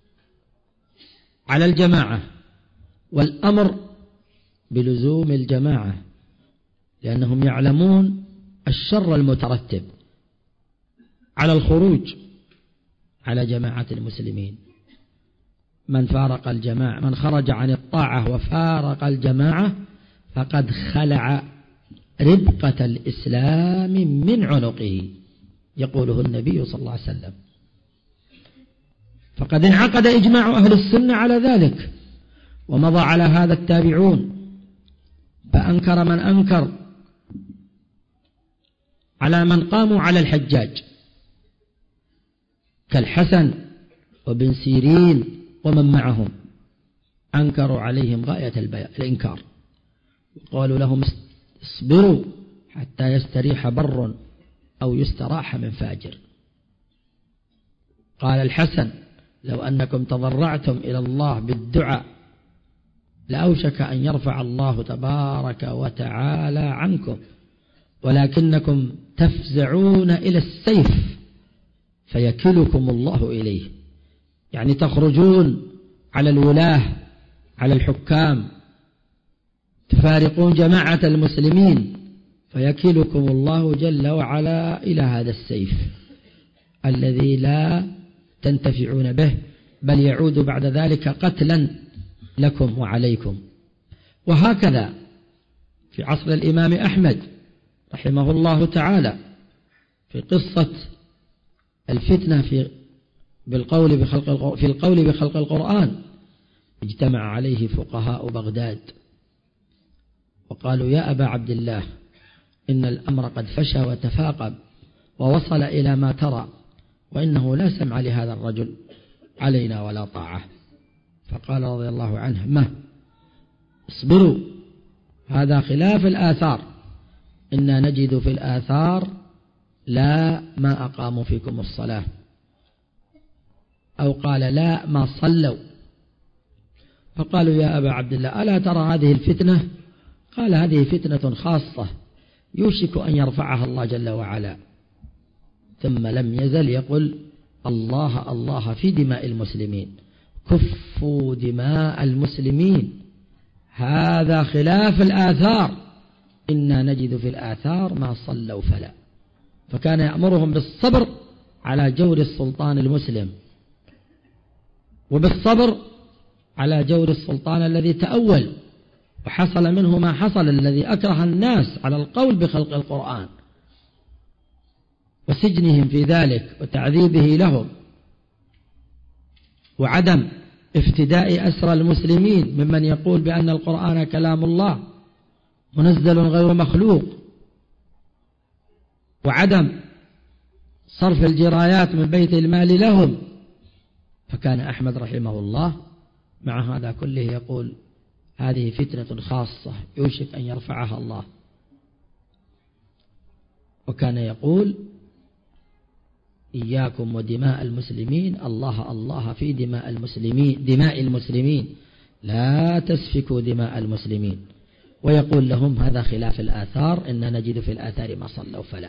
على الجماعة والأمر بلزوم الجماعة، لأنهم يعلمون الشر المترتب على الخروج على جماعة المسلمين. من فارق الجماعة من خرج عن الطاعة وفارق الجماعة فقد خلع ربقة الإسلام من عنقه، يقوله النبي صلى الله عليه وسلم. فقد انعقد إجماع أهل السنة على ذلك، ومضى على هذا التابعون، فأنكر من أنكر على من قاموا على الحجاج كالحسن وابن سيرين ومن معهم، أنكروا عليهم غاية الإنكار، وقالوا لهم: اصبروا حتى يستريح بر أو يستراح من فاجر. قال الحسن: لو أنكم تضرعتم إلى الله بالدعاء لأوشك أن يرفع الله تبارك وتعالى عنكم، ولكنكم تفزعون إلى السيف فيكلكم الله إليه. يعني تخرجون على الولاة على الحكام، تفارقون جماعة المسلمين، فيكلكم الله جل وعلا إلى هذا السيف الذي لا تنتفعون به، بل يعود بعد ذلك قتلا لكم وعليكم. وهكذا في عصر الإمام أحمد رحمه الله تعالى في قصة الفتنة في بالقول بخلق في القول بخلق القرآن، اجتمع عليه فقهاء بغداد وقالوا: يا أبا عبد الله، إن الأمر قد فشى وتفاقم ووصل إلى ما ترى، وإنه لا سمع لهذا الرجل علينا ولا طاعة. فقال رضي الله عنه: ما اصبروا، هذا خلاف الآثار، إنا نجد في الآثار لا ما أقاموا فيكم الصلاة، أو قال لا ما صلوا. فقالوا: يا أبا عبد الله، ألا ترى هذه الفتنة؟ قال: هذه فتنة خاصة يوشك أن يرفعها الله جل وعلا. ثم لم يزل يقول: الله الله في دماء المسلمين، كفوا دماء المسلمين، هذا خلاف الآثار، إنا نجد في الآثار ما صلوا فلا. فكان يأمرهم بالصبر على جور السلطان المسلم، وبالصبر على جور السلطان الذي تأول وحصل منه ما حصل، الذي أكره الناس على القول بخلق القرآن، وسجنهم في ذلك وتعذيبه لهم، وعدم افتداء أسرى المسلمين ممن يقول بأن القرآن كلام الله منزل غير مخلوق، وعدم صرف الجرايات من بيت المال لهم. فكان أحمد رحمه الله مع هذا كله يقول: هذه فتنة خاصة يوشك أن يرفعها الله. وكان يقول: إياكم ودماء المسلمين، الله الله في دماء المسلمين دماء المسلمين، لا تسفكوا دماء المسلمين. ويقول لهم: هذا خلاف الآثار، إن نجد في الآثار ما صلوا فلا.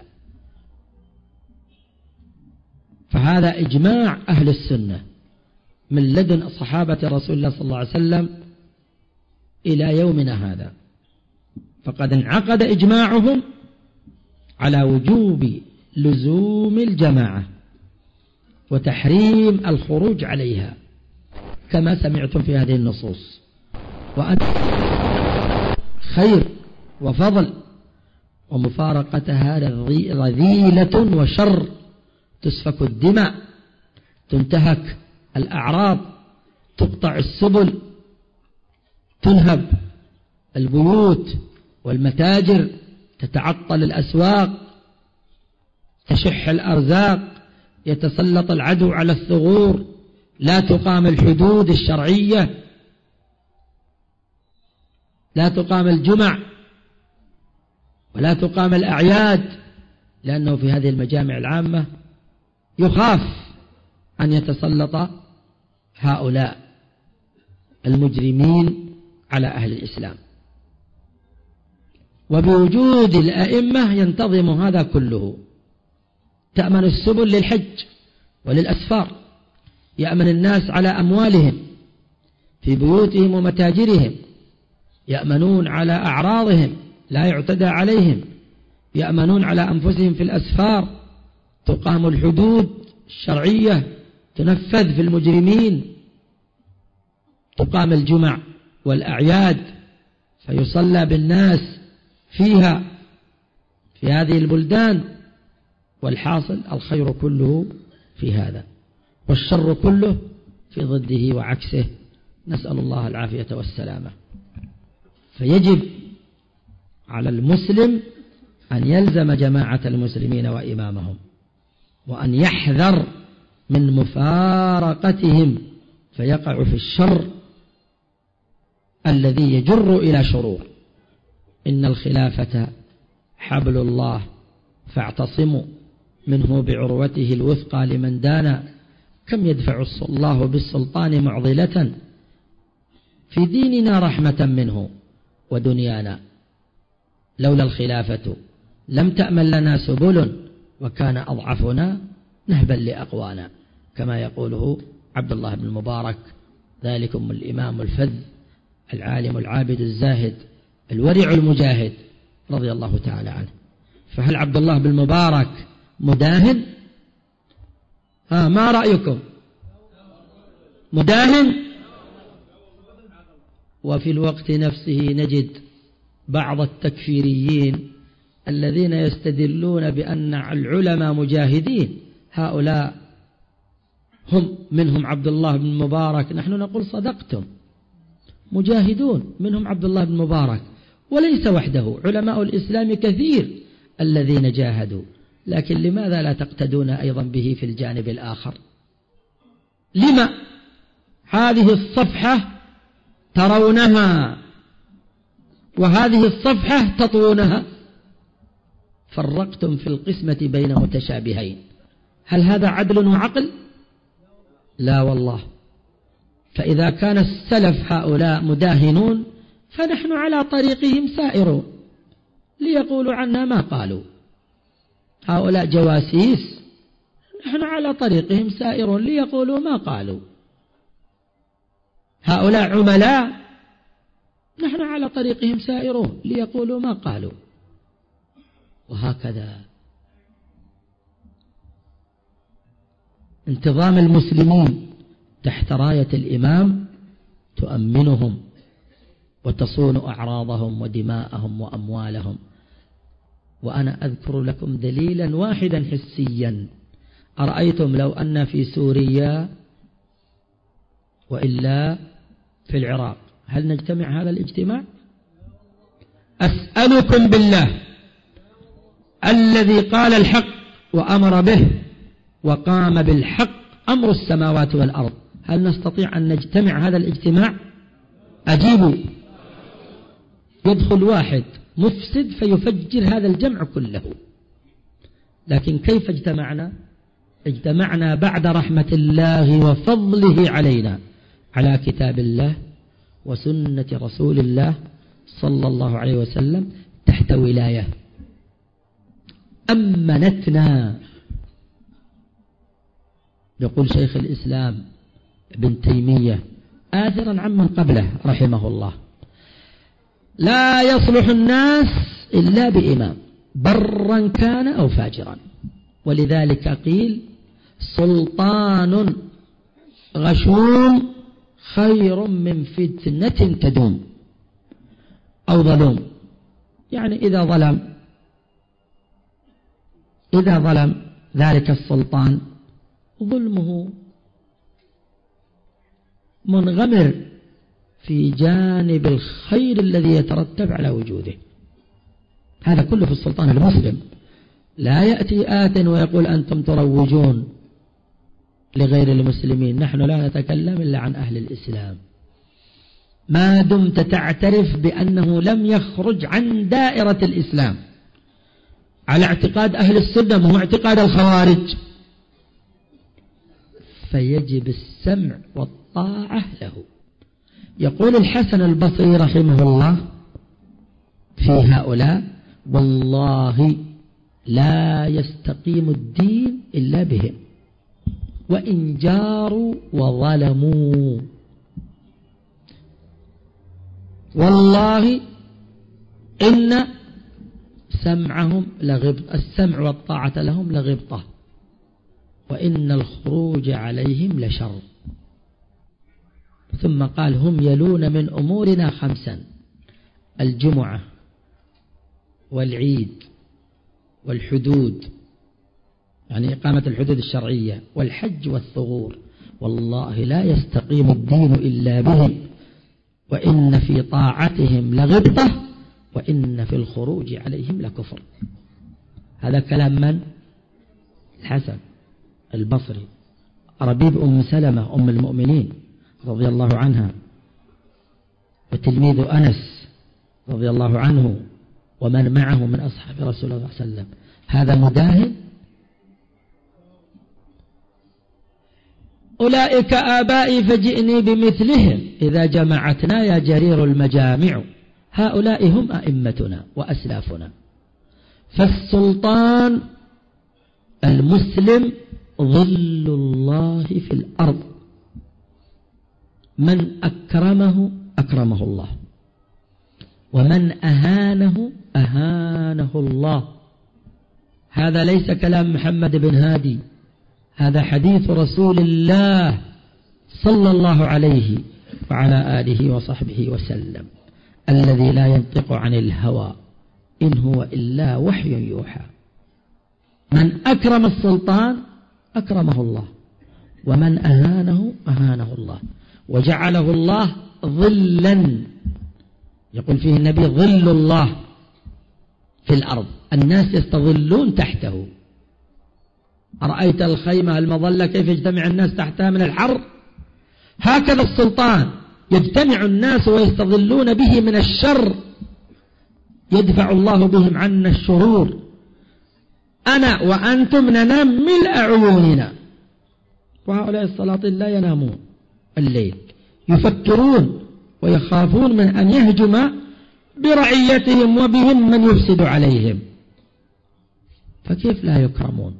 فهذا إجماع أهل السنة من لدن صحابة رسول الله صلى الله عليه وسلم إلى يومنا هذا. فقد انعقد إجماعهم على وجوب لزوم الجماعة وتحريم الخروج عليها كما سمعتم في هذه النصوص، وأن خير وفضل، ومفارقتها رذيلة وشر، تسفك الدماء، تنتهك الأعراض، تقطع السبل، تنهب البيوت والمتاجر، تتعطل الأسواق، تشح الأرزاق، يتسلط العدو على الثغور، لا تقام الحدود الشرعية، لا تقام الجمع ولا تقام الأعياد، لأنه في هذه المجامع العامة يخاف أن يتسلط هؤلاء المجرمين على أهل الإسلام. وبوجود الأئمة ينتظم هذا كله. تأمن السبل للحج وللأسفار، يأمن الناس على أموالهم في بيوتهم ومتاجرهم، يأمنون على أعراضهم لا يعتدى عليهم، يأمنون على أنفسهم في الأسفار، تقام الحدود الشرعية، تنفذ في المجرمين، تقام الجمع والأعياد فيصلى بالناس فيها في هذه البلدان. والحاصل الخير كله في هذا والشر كله في ضده وعكسه، نسأل الله العافية والسلامة. فيجب على المسلم أن يلزم جماعة المسلمين وإمامهم، وأن يحذر من مفارقتهم فيقع في الشر الذي يجر إلى شرور. إن الخلافة حبل الله فاعتصموا منه بعروته الوثقى لمن دانا. كم يدفع الله بالسلطان معضلة في ديننا رحمة منه ودنيانا. لولا الخلافة لم تأمن لنا سبل، وكان أضعفنا نهبا لأقوانا، كما يقوله عبد الله بن المبارك، ذلكم الإمام الفذ العالم العابد الزاهد الورع المجاهد رضي الله تعالى عنه. فهل عبد الله بن المبارك مداهن؟ ها ما رأيكم؟ مداهن؟ وفي الوقت نفسه نجد بعض التكفيريين الذين يستدلون بأن العلماء مجاهدين، هؤلاء هم منهم عبد الله بن المبارك. نحن نقول صدقتم، مجاهدون منهم عبد الله بن المبارك، وليس وحده، علماء الإسلام كثير الذين جاهدوا. لكن لماذا لا تقتدون أيضا به في الجانب الآخر؟ لما هذه الصفحة ترونها وهذه الصفحة تطوونها؟ فرقتم في القسمة بين متشابهين. هل هذا عدل وعقل؟ لا والله. فإذا كان السلف هؤلاء مداهنون فنحن على طريقهم سائرون، ليقولوا عنا ما قالوا. هؤلاء جواسيس، نحن على طريقهم سائرون ليقولوا ما قالوا. هؤلاء عملاء، نحن على طريقهم سائرون ليقولوا ما قالوا. وهكذا انتظام المسلمين تحت راية الإمام تؤمنهم وتصون أعراضهم ودماءهم وأموالهم. وأنا أذكر لكم دليلا واحدا حسيا. أرأيتم لو أن في سوريا وإلا في العراق، هل نجتمع هذا الاجتماع؟ أسألكم بالله الذي قال الحق وأمر به وقام بالحق، أمر السماوات والأرض، هل نستطيع أن نجتمع هذا الاجتماع؟ أجيبوا. يدخل واحد مفسد فيفجر هذا الجمع كله. لكن كيف اجتمعنا؟ اجتمعنا بعد رحمة الله وفضله علينا على كتاب الله وسنة رسول الله صلى الله عليه وسلم تحت ولاية أمنتنا. يقول شيخ الإسلام ابن تيمية آثرا عمن قبله رحمه الله: لا يصلح الناس إلا بإمام برا كان أو فاجرا. ولذلك قيل: سلطان غشوم خير من فتنة تدوم، أو ظلوم. يعني إذا ظلم إذا ظلم ذلك السلطان ظلمه منغمر في جانب الخير الذي يترتب على وجوده. هذا كله في السلطان المسلم. لا يأتي آت ويقول أنتم تروجون لغير المسلمين. نحن لا نتكلم إلا عن أهل الإسلام ما دمت تعترف بأنه لم يخرج عن دائرة الإسلام على اعتقاد أهل السنة وهو اعتقاد الخوارج، فيجب السمع والطاعة له. يقول الحسن البصري رحمه الله في هؤلاء: والله لا يستقيم الدين إلا بهم وإن جاروا وظلموا. والله إن سمعهم لغبط، السمع والطاعة لهم لغبطة، وإن الخروج عليهم لشر. ثم قال: هم يلون من أمورنا خمسا: الجمعة والعيد والحدود، يعني إقامة الحدود الشرعية، والحج والثغور. والله لا يستقيم الدين إلا بهم وإن في طاعتهم لغبطة وإن في الخروج عليهم لكفر. هذا كلام من؟ الحسن البصري، ربيب أم سلمة أم المؤمنين رضي الله عنها، وتلميذ أنس رضي الله عنه ومن معه من أصحاب رسول الله صلى الله عليه وسلم. هذا مداهن. أولئك آبائي فجئني بمثلهم إذا جمعتنا يا جرير المجامع. هؤلاء هم أئمتنا وأسلافنا. فالسلطان المسلم ظل الله في الأرض، من أكرمه أكرمه الله، ومن أهانه أهانه الله. هذا ليس كلام محمد بن هادي، هذا حديث رسول الله صلى الله عليه وعلى آله وصحبه وسلم، الذي لا ينطق عن الهوى إن هو إلا وحي يوحى. من أكرم السلطان أكرمه الله، ومن أهانه أهانه الله، وجعله الله ظلا. يقول فيه النبي: ظل الله في الأرض، الناس يستظلون تحته. أرأيت الخيمة المظلة كيف يجتمع الناس تحتها من الحر؟ هكذا السلطان يجتمع الناس ويستظلون به من الشر، يدفع الله بهم عنا الشرور. أنا وأنتم ننام ملء عيوننا، وهؤلاء السلاطين لا ينامون الليل، يفكرون ويخافون من أن يهجم برعيتهم وبهم من يفسد عليهم، فكيف لا يكرمون؟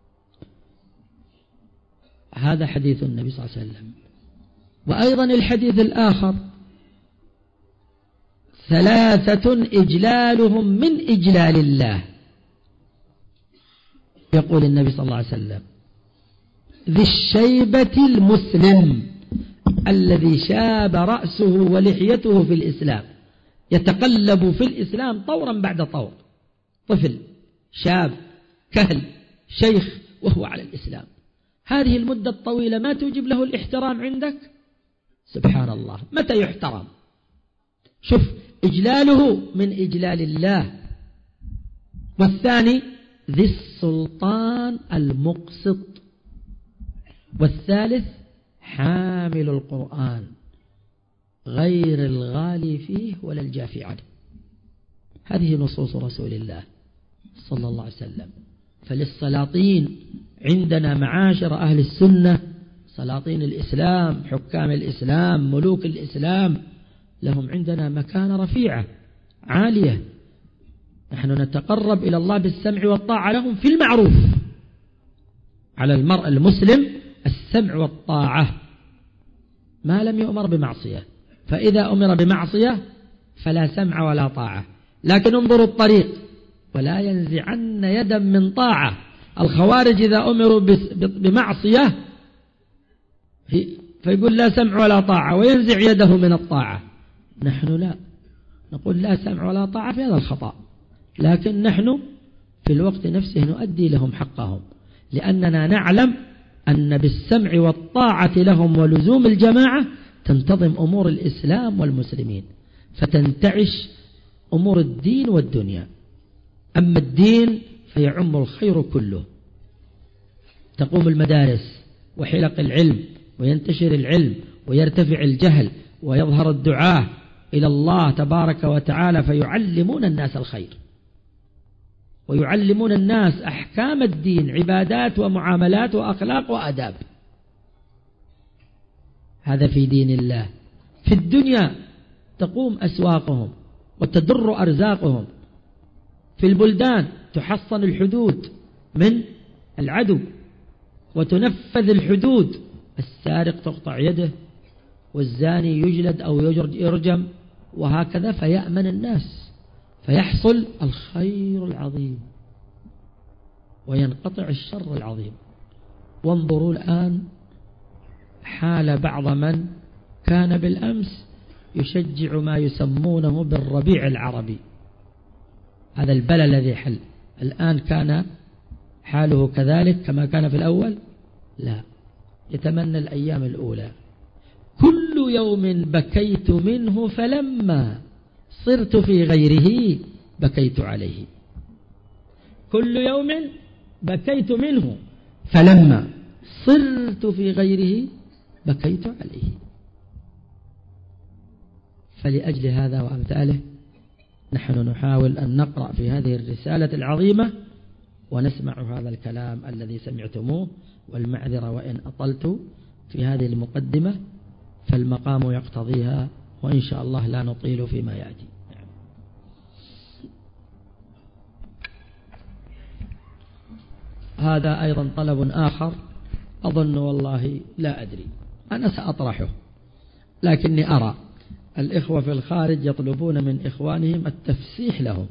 هذا حديث النبي صلى الله عليه وسلم. وأيضا الحديث الآخر: ثلاثة إجلالهم من إجلال الله. يقول النبي صلى الله عليه وسلم: ذي الشيبة المسلم الذي شاب رأسه ولحيته في الإسلام، يتقلب في الإسلام طورا بعد طور، طفل شاب كهل شيخ وهو على الإسلام. هذه المدة الطويلة ما توجب له الاحترام عندك؟ سبحان الله، متى يحترم؟ شوف إجلاله من إجلال الله. والثاني ذي السلطان المقسط. والثالث حامل القرآن غير الغالي فيه ولا الجافي عنه. هذه نصوص رسول الله صلى الله عليه وسلم. فللسلاطين عندنا معاشر أهل السنة، سلاطين الإسلام، حكام الإسلام، ملوك الإسلام، لهم عندنا مكانة رفيعة عالية. نحن نتقرب إلى الله بالسمع والطاعة لهم في المعروف. على المرء المسلم السمع والطاعة ما لم يؤمر بمعصية، فإذا أمر بمعصية فلا سمع ولا طاعة. لكن انظروا الطريق: ولا ينزعن يدا من طاعة. الخوارج إذا أمروا بمعصية فيقول لا سمع ولا طاعة وينزع يده من الطاعة. نحن لا، نقول لا سمع ولا طاعة في هذا الخطأ، لكن نحن في الوقت نفسه نؤدي لهم حقهم، لأننا نعلم أن بالسمع والطاعة لهم ولزوم الجماعة تنتظم أمور الإسلام والمسلمين، فتنتعش أمور الدين والدنيا. أما الدين فيعم الخير كله، تقوم المدارس وحلق العلم وينتشر العلم ويرتفع الجهل ويظهر الدعاة إلى الله تبارك وتعالى، فيعلمون الناس الخير ويعلمون الناس أحكام الدين، عبادات ومعاملات وأخلاق وأداب. هذا في دين الله. في الدنيا تقوم أسواقهم وتدر أرزاقهم. في البلدان تحصن الحدود من العدو وتنفذ الحدود، السارق تقطع يده والزاني يجلد أو يرجم، وهكذا فيأمن الناس، فيحصل الخير العظيم وينقطع الشر العظيم. وانظروا الآن حال بعض من كان بالأمس يشجع ما يسمونه بالربيع العربي، هذا البلاء الذي حل، الآن كان حاله كذلك كما كان في الأول؟ لا، يتمنى الأيام الأولى. كل يوم بكيت منه فلما صرت في غيره بكيت عليه. كل يوم بكيت منه فلما صرت في غيره بكيت عليه. فلأجل هذا وأمثاله نحن نحاول أن نقرأ في هذه الرسالة العظيمة ونسمع هذا الكلام الذي سمعتموه، والمعذرة وإن أطلت في هذه المقدمة فالمقام يقتضيها، وإن شاء الله لا نطيل فيما يأتي. هذا أيضا طلب آخر أظن والله لا أدري، أنا سأطرحه، لكني أرى الإخوة في الخارج يطلبون من إخوانهم التفسيح لهم.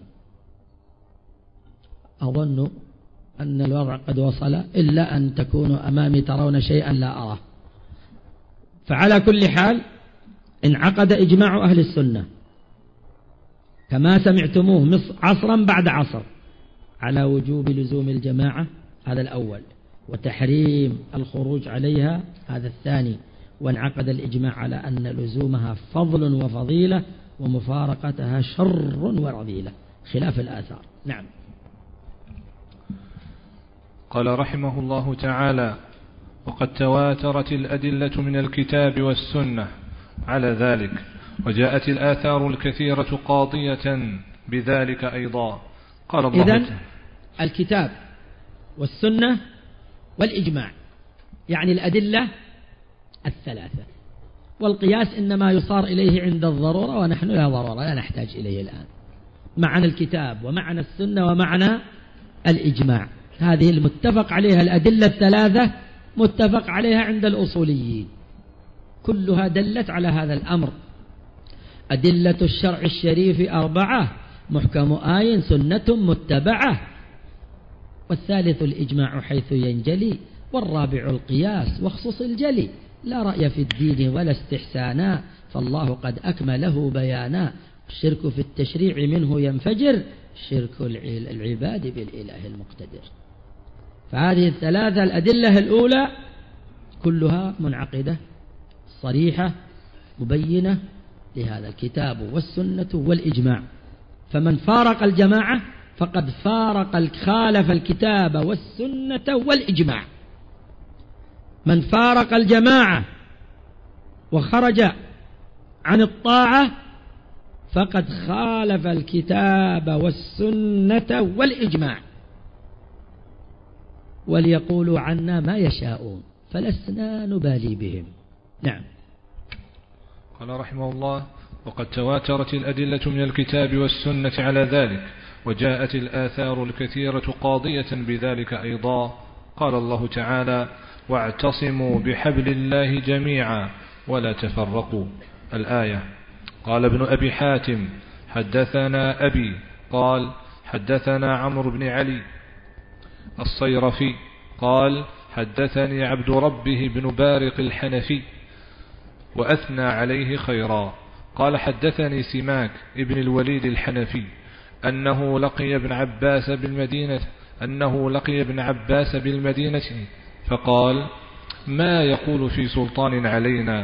أظن أن الوضع قد وصل، إلا أن تكونوا أمامي ترون شيئا لا أراه. فعلى كل حال انعقد إجماع أهل السنة كما سمعتموه عصرا بعد عصر على وجوب لزوم الجماعة، هذا الأول، وتحريم الخروج عليها، هذا الثاني. وانعقد الإجماع على أن لزومها فضل وفضيلة ومفارقتها شر ورذيلة خلاف الآثار. نعم. قال رحمه الله تعالى: وقد تواترت الأدلة من الكتاب والسنة على ذلك، وجاءت الآثار الكثيرة قاضية بذلك أيضا. قال الله إذن الكتاب والسنة والإجماع يعني الأدلة الثلاثة، والقياس إنما يصار إليه عند الضرورة، ونحن لا ضرورة لا نحتاج إليه الآن. معنى الكتاب ومعنى السنة ومعنى الإجماع، هذه المتفق عليها الأدلة الثلاثة متفق عليها عند الأصوليين، كلها دلت على هذا الأمر. أدلة الشرع الشريف أربعة: محكم آي، سنة متبعة، والثالث الإجماع حيث ينجلي، والرابع القياس واخصص الجلي. لا رأي في الدين ولا استحسانا، فالله قد أكمله بيانا. الشرك في التشريع منه ينفجر، شرك العباد بالإله المقتدر. فهذه الثلاثة الأدلة الأولى كلها منعقدة صريحة مبينة لهذا الكتاب والسنة والإجماع. فمن فارق الجماعة فقد فارق خالف الكتاب والسنة والإجماع. من فارق الجماعة وخرج عن الطاعة فقد خالف الكتاب والسنة والإجماع. وليقولوا عنا ما يشاءون فلسنا نبالي بهم. نعم. قال رحمه الله: وقد تواترت الأدلة من الكتاب والسنة على ذلك، وجاءت الآثار الكثيرة قاضية بذلك أيضا. قال الله تعالى: واعتصموا بحبل الله جميعا ولا تفرقوا، الآية. قال ابن أبي حاتم: حدثنا أبي قال حدثنا عمرو بن علي الصيرفي قال حدثني عبد ربه بن بارق الحنفي وأثنى عليه خيرا. قال حدثني سماك ابن الوليد الحنفي أنه لقي ابن عباس بالمدينة أنه لقي ابن عباس بالمدينة فقال: ما يقول في سلطان علينا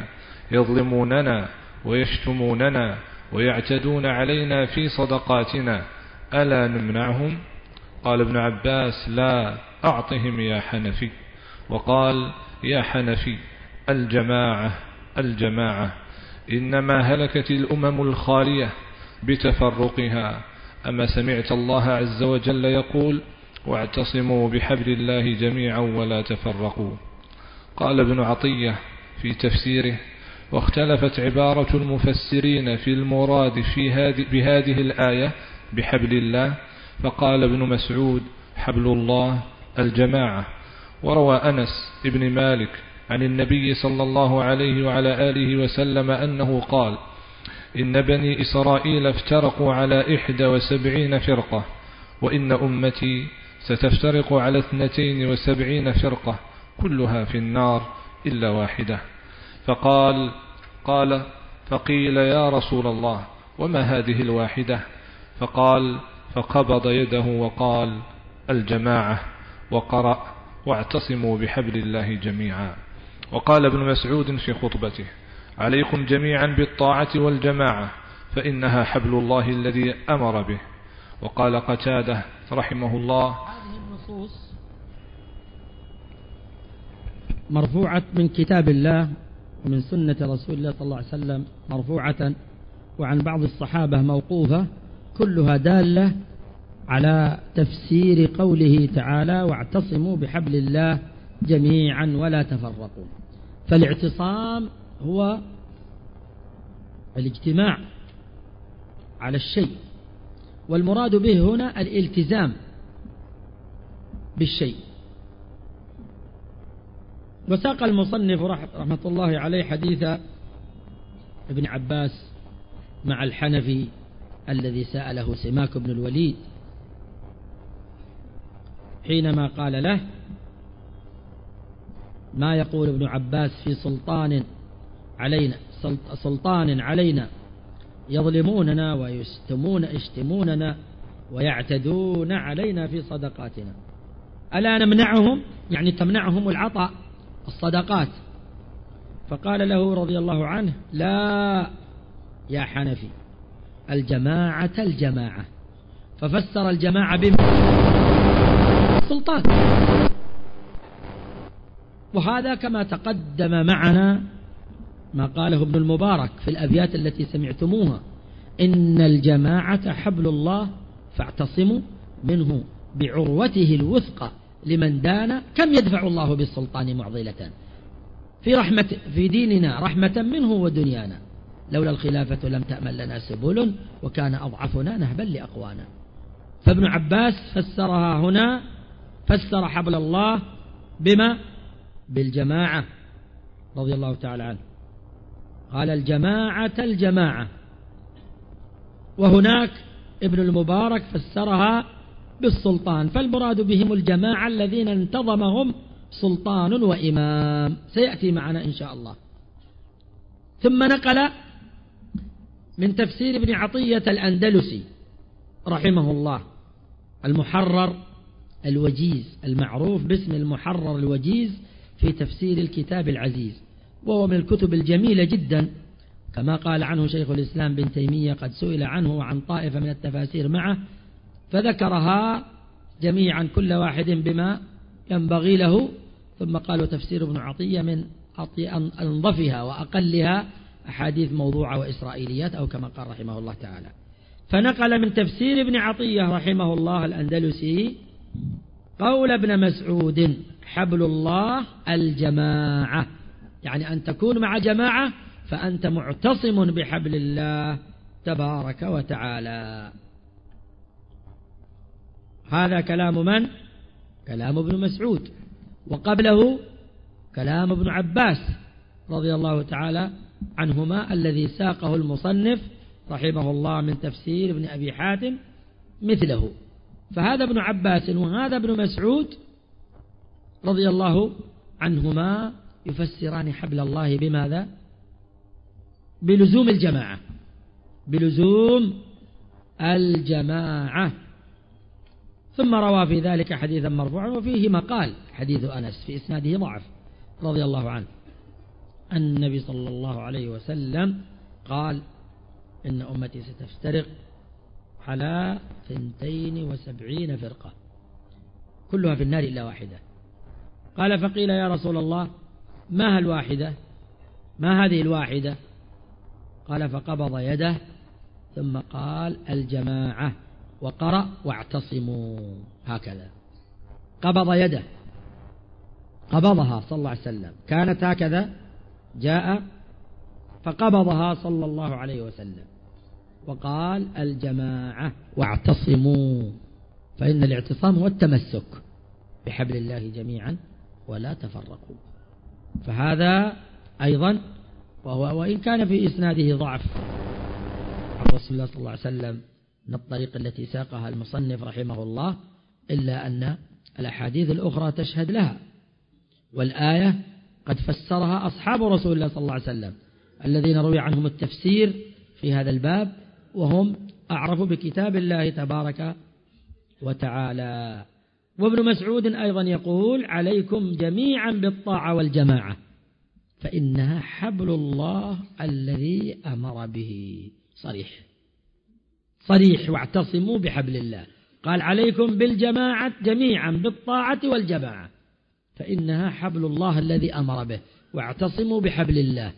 يظلموننا ويشتموننا ويعتدون علينا في صدقاتنا، ألا نمنعهم؟ قال ابن عباس: لا، أعطهم يا حنفي. وقال: يا حنفي، الجماعة الجماعة، إنما هلكت الأمم الخالية بتفرقها. أما سمعت الله عز وجل يقول: واعتصموا بحبل الله جميعا ولا تفرقوا. قال ابن عطية في تفسيره: واختلفت عبارة المفسرين في المراد في هذه بهذه الآية بحبل الله، فقال ابن مسعود: حبل الله الجماعة. وروى أنس ابن مالك عن النبي صلى الله عليه وعلى آله وسلم أنه قال: إن بني إسرائيل افترقوا على إحدى وسبعين فرقة، وإن أمتي ستفترق على اثنتين وسبعين فرقة، كلها في النار إلا واحدة. فقال قال فقيل: يا رسول الله، وما هذه الواحدة؟ فقال: فقبض يده وقال: الجماعة، وقرأ: واعتصموا بحبل الله جميعا. وقال ابن مسعود في خطبته: عليكم جميعا بالطاعة والجماعة، فإنها حبل الله الذي أمر به. وقال قتادة رحمه الله: هذه النصوص مرفوعة من كتاب الله ومن سنة رسول الله صلى الله عليه وسلم مرفوعة، وعن بعض الصحابة موقوفة، كلها دالة على تفسير قوله تعالى: واعتصموا بحبل الله جميعا ولا تفرقوا. فالاعتصام هو الاجتماع على الشيء، والمراد به هنا الالتزام بالشيء. وساق المصنف رحمة الله عليه حديث ابن عباس مع الحنفي الذي سأله سماك بن الوليد حينما قال له: ما يقول ابن عباس في سلطان علينا سلطان علينا يظلموننا ويشتمون يشتموننا ويعتدون علينا في صدقاتنا، ألا نمنعهم؟ يعني تمنعهم العطاء الصدقات. فقال له رضي الله عنه: لا يا حنفي، الجماعة الجماعة. ففسر الجماعة بالسلطان. وهذا كما تقدم معنا ما قاله ابن المبارك في الأبيات التي سمعتموها: إن الجماعة حبل الله فاعتصموا منه بعروته الوثقى لمن دان، كم يدفع الله بالسلطان معضلة في رحمة في ديننا رحمة منه ودنيانا، لولا الخلافة لم تأمن لنا سبل وكان أضعفنا نهبا لأقوانا. فابن عباس فسرها هنا، فسر حبل الله بما؟ بالجماعة رضي الله تعالى عنه، قال: الجماعة الجماعة. وهناك ابن المبارك فسرها بالسلطان، فالمراد بهم الجماعة الذين انتظمهم سلطان وإمام، سيأتي معنا إن شاء الله. ثم نقل من تفسير ابن عطية الأندلسي رحمه الله المحرر الوجيز، المعروف باسم المحرر الوجيز في تفسير الكتاب العزيز، وهو من الكتب الجميلة جدا، كما قال عنه شيخ الإسلام بن تيمية: قد سئل عنه وعن طائفة من التفاسير معه فذكرها جميعا كل واحد بما ينبغي له، ثم قالوا تفسير ابن عطية من أنظفها وأقلها أحاديث موضوعة وإسرائيليات، أو كما قال رحمه الله تعالى. فنقل من تفسير ابن عطية رحمه الله الأندلسي قول ابن مسعود: حبل الله الجماعة، يعني أن تكون مع جماعة فأنت معتصم بحبل الله تبارك وتعالى. هذا كلام من؟ كلام ابن مسعود، وقبله كلام ابن عباس رضي الله تعالى عنهما الذي ساقه المصنف رحمه الله من تفسير ابن أبي حاتم مثله. فهذا ابن عباس وهذا ابن مسعود رضي الله عنهما يفسران حبل الله بماذا؟ بلزوم الجماعة، بلزوم الجماعة. ثم روى في ذلك حديثا مرفوعا وفيه مقال، حديث أنس في إسناده ضعف رضي الله عنه. النبي صلى الله عليه وسلم قال إن أمتي ستفترق على ثنتين وسبعين فرقة كلها في النار إلا واحدة. قال فقيل يا رسول الله ما الواحدة ما هذه الواحدة؟ قال فقبض يده ثم قال الجماعة وقرأ واعتصموا هكذا. قبض يده قبضها صلى الله عليه وسلم كانت هكذا جاء فقبضها صلى الله عليه وسلم وقال الجماعة واعتصموا فإن الاعتصام هو التمسك بحبل الله جميعا ولا تفرقوا. فهذا أيضا وهو وإن كان في إسناده ضعف عن رسول الله صلى الله عليه وسلم من الطريق التي ساقها المصنف رحمه الله إلا أن الأحاديث الأخرى تشهد لها. والآية قد فسرها أصحاب رسول الله صلى الله عليه وسلم الذين روي عنهم التفسير في هذا الباب وهم أعرفوا بكتاب الله تبارك وتعالى. وابن مسعود أيضا يقول عليكم جميعا بالطاعة والجماعة فإنها حبل الله الذي أمر به. صريح صريح واعتصموا بحبل الله. قال عليكم بالجماعة جميعا بالطاعة والجماعة فإنها حبل الله الذي أمر به واعتصموا بحبل الله.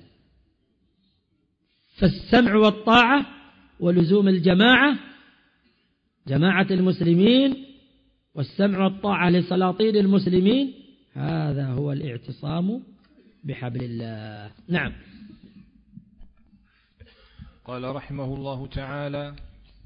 فالسمع والطاعة ولزوم الجماعة جماعة المسلمين والسمع والطاعة لسلاطين المسلمين هذا هو الاعتصام بحبل الله. نعم. قال رحمه الله تعالى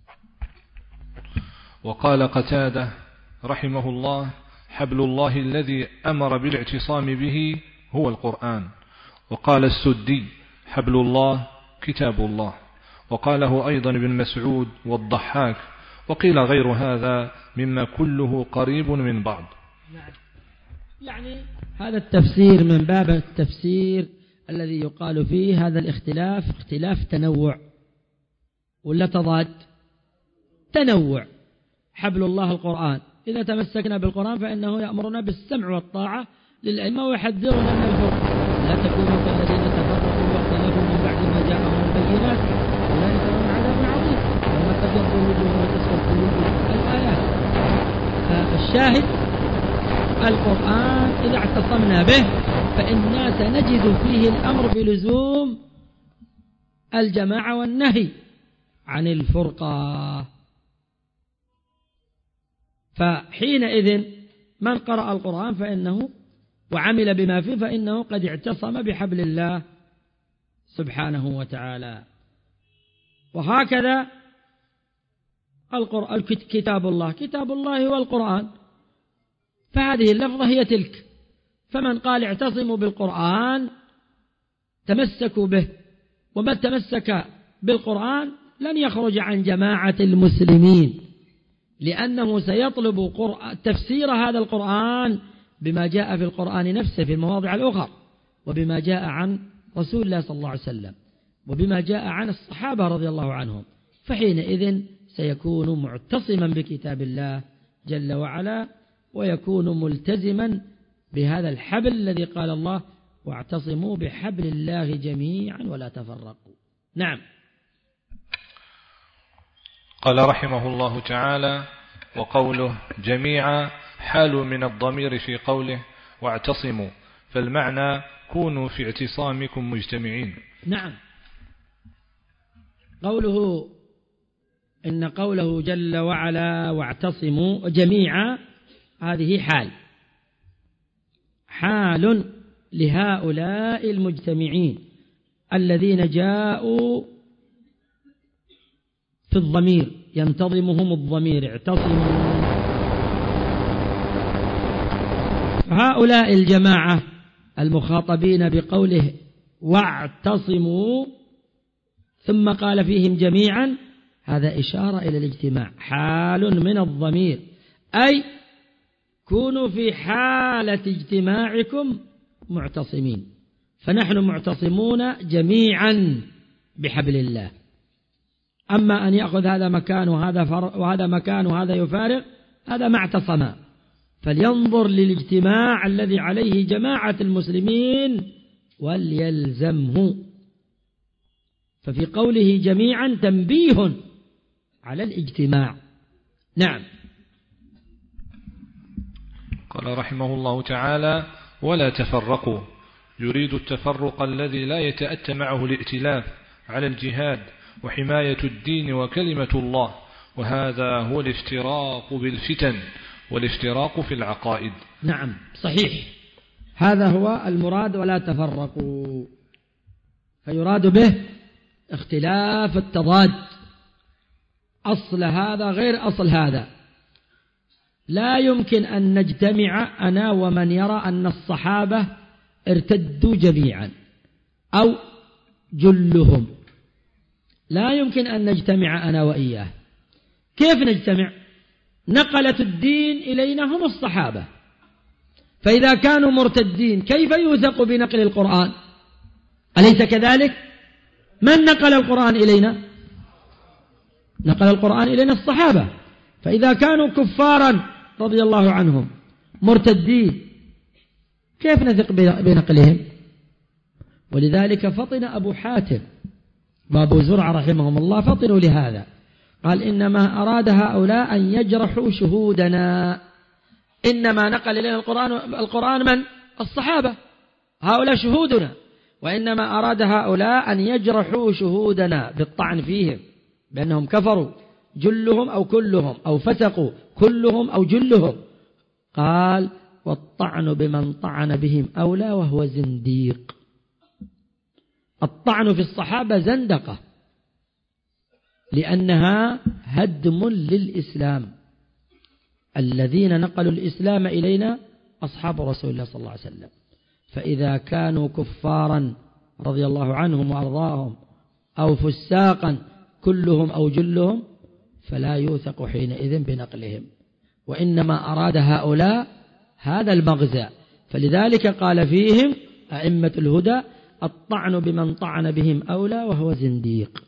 وقال قتادة رحمه الله حبل الله الذي أمر بالاعتصام به هو القرآن. وقال السدي حبل الله كتاب الله. وقاله أيضا ابن مسعود والضحاك وقيل غير هذا مما كله قريب من بعض. يعني هذا التفسير من باب التفسير الذي يقال فيه هذا الاختلاف اختلاف تنوع ولا تضاد تنوع. حبل الله القرآن إذا تمسكنا بالقرآن فإنه يأمرنا بالسمع والطاعة للأئمة ويحذرنا من الفرق لا تكونوا كالذين تفرقوا واختلفوا من بعد ما جاءهم البينات أولئك لهم عذاب عظيم وما تبيض وجوه وتسود قلوب. الآيات الشاهد القرآن إذا اعتصمنا به فإنا سنجد فيه الأمر بلزوم الجماعة والنهي عن الفرقة. فحينئذ من قرأ القرآن فإنه وعمل بما فيه فإنه قد اعتصم بحبل الله سبحانه وتعالى. وهكذا القرآن كتاب الله كتاب الله هو القرآن فهذه اللفظة هي تلك. فمن قال اعتصموا بالقرآن تمسكوا به ومن تمسك بالقرآن لن يخرج عن جماعة المسلمين لأنه سيطلب تفسير هذا القرآن بما جاء في القرآن نفسه في المواضع الأخرى وبما جاء عن رسول الله صلى الله عليه وسلم وبما جاء عن الصحابة رضي الله عنهم. فحينئذ سيكون معتصما بكتاب الله جل وعلا ويكون ملتزما بهذا الحبل الذي قال الله واعتصموا بحبل الله جميعا ولا تفرقوا. نعم. قال رحمه الله تعالى وقوله جميعا حال من الضمير في قوله واعتصموا فالمعنى كونوا في اعتصامكم مجتمعين. نعم. قوله إن قوله جل وعلا واعتصموا جميعا هذه حال حال لهؤلاء المجتمعين الذين جاءوا في الضمير ينتظمهم الضمير اعتصموا. هؤلاء الجماعة المخاطبين بقوله واعتصموا ثم قال فيهم جميعا هذا إشارة إلى الاجتماع حال من الضمير أي كونوا في حالة اجتماعكم معتصمين. فنحن معتصمون جميعا بحبل الله. أما أن يأخذ هذا مكان وهذا, وهذا مكان وهذا يفارق هذا ما اعتصما. فلينظر للاجتماع الذي عليه جماعة المسلمين وليلزمه. ففي قوله جميعا تنبيه على الاجتماع. نعم. قال رحمه الله تعالى: ولا تفرقوا، يريد التفرق الذي لا يتأتى معه الائتلاف على الجهاد وحماية الدين وكلمة الله، وهذا هو الافتراق بالفتن والافتراق في العقائد. نعم صحيح، هذا هو المراد. ولا تفرقوا، فيراد به اختلاف التضاد، أصل هذا غير أصل هذا. لا يمكن أن نجتمع أنا ومن يرى أن الصحابة ارتدوا جميعا أو جلهم، لا يمكن أن نجتمع أنا وإياه. كيف نجتمع؟ نقلت الدين إلينا هم الصحابة، فإذا كانوا مرتدين كيف يوثق بنقل القرآن؟ أليس كذلك؟ من نقل القرآن إلينا؟ نقل القرآن إلينا الصحابة. فإذا كانوا كفارا رضي الله عنهم مرتدين كيف نثق بنقلهم؟ ولذلك فطن أبو حاتم وأبو زرع رحمهم الله، فطنوا لهذا. قال: إنما أراد هؤلاء أن يجرحوا شهودنا. إنما نقل إلينا القرآن القرآن من؟ الصحابة، هؤلاء شهودنا. وإنما أراد هؤلاء أن يجرحوا شهودنا بالطعن فيهم بأنهم كفروا جلهم أو كلهم، أو فسقوا كلهم أو جلهم. قال: والطعن بمن طعن بهم أولى وهو زنديق. الطعن في الصحابة زندقة، لأنها هدم للإسلام. الذين نقلوا الإسلام إلينا أصحاب رسول الله صلى الله عليه وسلم، فإذا كانوا كفارا رضي الله عنهم وأرضاهم أو فساقا كلهم أو جلهم فلا يوثق حينئذ بنقلهم. وإنما أراد هؤلاء هذا المغزى، فلذلك قال فيهم أئمة الهدى: الطعن بمن طعن بهم أولى وهو زنديق.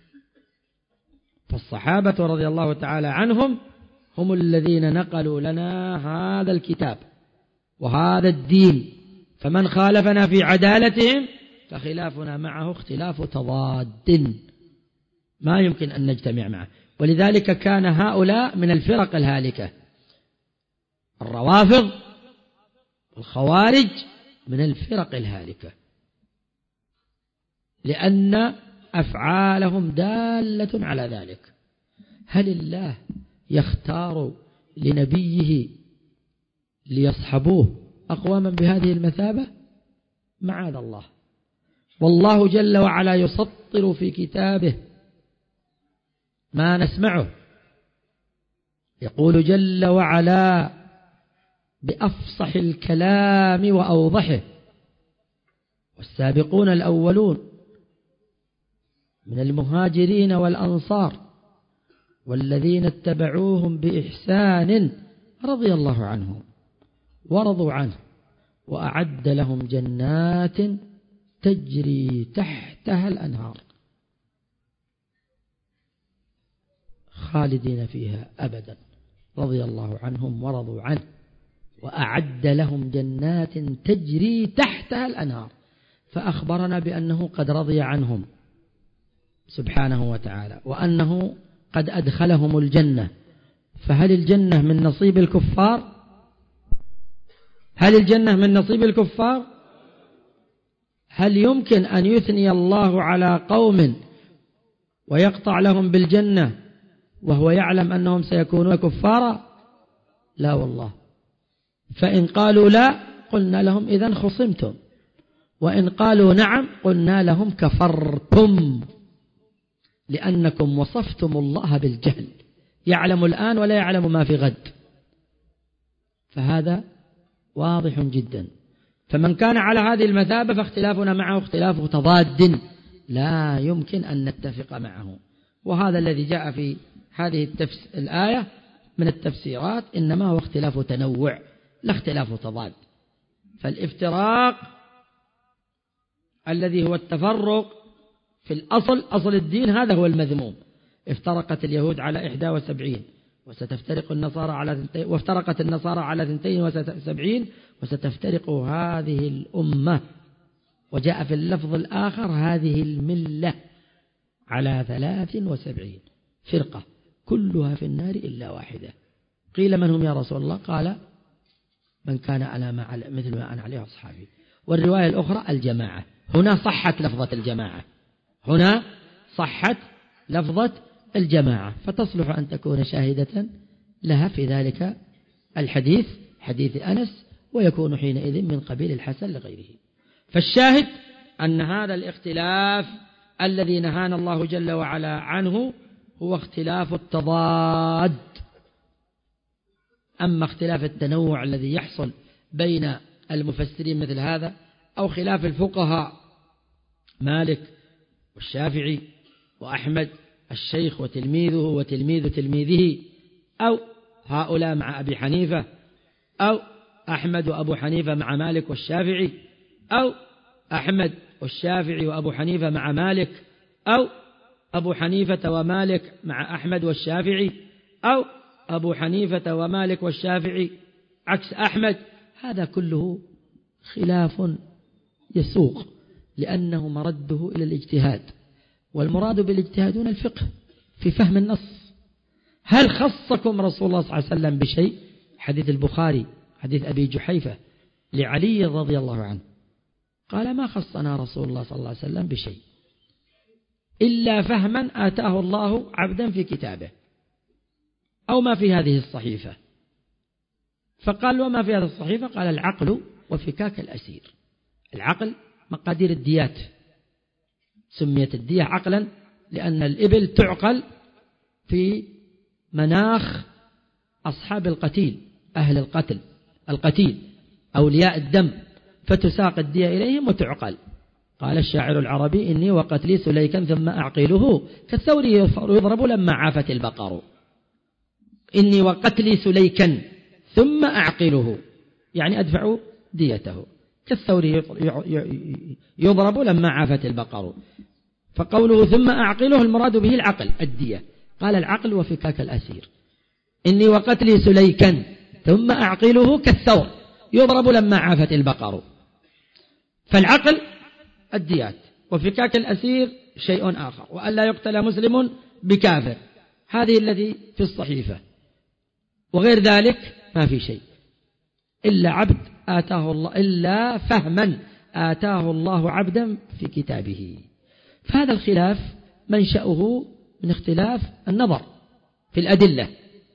فالصحابة رضي الله تعالى عنهم هم الذين نقلوا لنا هذا الكتاب وهذا الدين، فمن خالفنا في عدالتهم فخلافنا معه اختلاف تضاد، ما يمكن أن نجتمع معه. ولذلك كان هؤلاء من الفرق الهالكة، الروافض والخوارج من الفرق الهالكة، لأن أفعالهم دالة على ذلك. هل الله يختار لنبيه ليصحبوه أقواما بهذه المثابة؟ معاذ الله. والله جل وعلا يسطر في كتابه ما نسمعه، يقول جل وعلا بأفصح الكلام وأوضحه: والسابقون الأولون من المهاجرين والأنصار والذين اتبعوهم بإحسان رضي الله عنهم ورضوا عنه وأعد لهم جنات تجري تحتها الأنهار خالدين فيها أبدا رضي الله عنهم ورضوا عنه وأعد لهم جنات تجري تحتها الأنهار. فأخبرنا بأنه قد رضي عنهم سبحانه وتعالى وأنه قد أدخلهم الجنة. فهل الجنة من نصيب الكفار؟ هل الجنة من نصيب الكفار؟ هل يمكن أن يثني الله على قوم ويقطع لهم بالجنة وهو يعلم أنهم سيكونون كفارا؟ لا والله. فإن قالوا لا قلنا لهم إذن خصمتم، وإن قالوا نعم قلنا لهم كفرتم، لأنكم وصفتم الله بالجهل، يعلم الآن ولا يعلم ما في غد. فهذا واضح جدا. فمن كان على هذه المثابة فاختلافنا معه اختلاف تضاد لا يمكن أن نتفق معه. وهذا الذي جاء في هذه التفس... الآية من التفسيرات إنما هو اختلاف تنوع لا اختلاف تضاد. فالافتراق الذي هو التفرق في الأصل، أصل الدين، هذا هو المذموم. افترقت اليهود على إحدى وسبعين وستفترق النصارى على ثنتين وافترقت النصارى على ثنتين وسبعين وستفترق هذه الأمة وجاء في اللفظ الآخر هذه الملة على ثلاث وسبعين فرقة كلها في النار إلا واحدة. قيل من هم يا رسول الله؟ قال من كان على ما على مثل ما أنا عليه أصحابي. والرواية الأخرى الجماعة. هنا صحت لفظة الجماعة، هنا صحت لفظة الجماعة، فتصلح أن تكون شاهدة لها في ذلك الحديث حديث أنس، ويكون حينئذ من قبيل الحسن لغيره. فالشاهد أن هذا الاختلاف الذي نهانا الله جل وعلا عنه هو اختلاف التضاد. أما اختلاف التنوع الذي يحصل بين المفسرين مثل هذا، أو خلاف الفقهاء مالك والشافعي وأحمد الشيخ وتلميذه وتلميذ تلميذه، أو هؤلاء مع أبي حنيفة، أو أحمد وأبو حنيفة مع مالك والشافعي، أو أحمد والشافعي وأبو حنيفة مع مالك، أو أبو حنيفة ومالك مع أحمد والشافعي، أو أبو حنيفة ومالك والشافعي عكس أحمد. هذا كله خلاف يسوق، لأنه مرده إلى الاجتهاد، والمراد بالاجتهاد هنا الفقه في فهم النص. هل خصكم رسول الله صلى الله عليه وسلم بشيء؟ حديث البخاري حديث أبي جحيفة لعلي رضي الله عنه قال ما خصنا رسول الله صلى الله عليه وسلم بشيء إلا فهما آتاه الله عبدا في كتابه، أو ما في هذه الصحيفة. فقال وما في هذه الصحيفة؟ قال العقل وفكاك الأسير. العقل مقادير الديات، سميت الدية عقلا لأن الإبل تعقل في مناخ أصحاب القتيل، أهل القتل القتيل أولياء الدم، فتساق الدية إليهم وتعقل. قال الشاعر العربي إني وقتلي سليكا ثم أعقله كالثور يضرب لما عافت البقر. إني وقتلي سليكا ثم أعقله يعني أدفع ديته، كالثور يضرب لما عافت البقر. فقوله ثم أعقله المراد به العقل الدية. قال العقل وفكاك الأسير. إني وقتلي سليكا ثم أعقله كالثور يضرب لما عافت البقر. فالعقل الديات، وفكاك الأسير شيء آخر، وأن لا يقتل مسلم بكافر، هذه الذي في الصحيفة. وغير ذلك ما في شيء إلا عبد آتاه الله، إلا فهما آتاه الله عبدا في كتابه. فهذا الخلاف منشأه من اختلاف النظر في الأدلة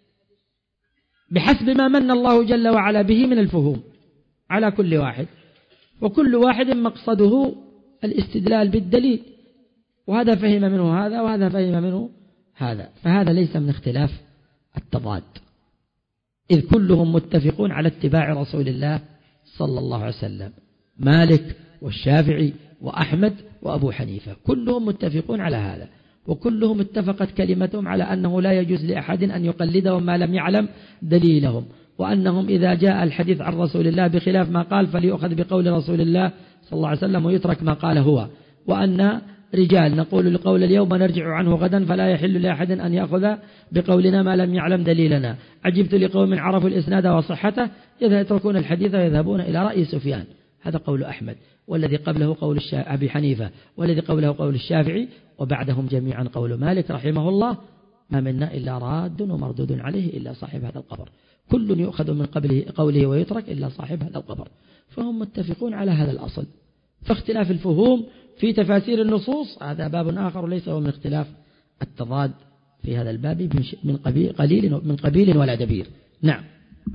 بحسب ما من الله جل وعلا به من الفهوم على كل واحد، وكل واحد مقصده الاستدلال بالدليل، وهذا فهم منه هذا وهذا فهم منه هذا. فهذا ليس من اختلاف التضاد، إذ كلهم متفقون على اتباع رسول الله صلى الله عليه وسلم. مالك والشافعي وأحمد وأبو حنيفة كلهم متفقون على هذا، وكلهم اتفقت كلمتهم على أنه لا يجوز لأحد أن يقلدهم ما لم يعلم دليلهم، وأنهم إذا جاء الحديث عن رسول الله بخلاف ما قال فليؤخذ بقول رسول الله صلى الله عليه وسلم ويترك ما قال هو. وأن رجال نقول لقول اليوم نرجع عنه غدا، فلا يحل لأحد أن يأخذ بقولنا ما لم يعلم دليلنا. عجبت لقوم عرفوا الإسناد وصحته إذا يتركون الحديث ويذهبون إلى رأي سفيان. هذا قول أحمد، والذي قبله قول أبي حنيفة، والذي قبله قول الشافعي، وبعدهم جميعا قول مالك رحمه الله. ما منا إلا راد ومردود عليه إلا صاحب هذا القبر، كل يؤخذ من قبله قوله ويترك إلا صاحب هذا القبر. فهم متفقون على هذا الأصل. فاختلاف الفهوم في تفاسير النصوص هذا باب آخر، ليس هو من اختلاف التضاد في هذا الباب من قبيل قليل من قبيل ولا دبير. نعم.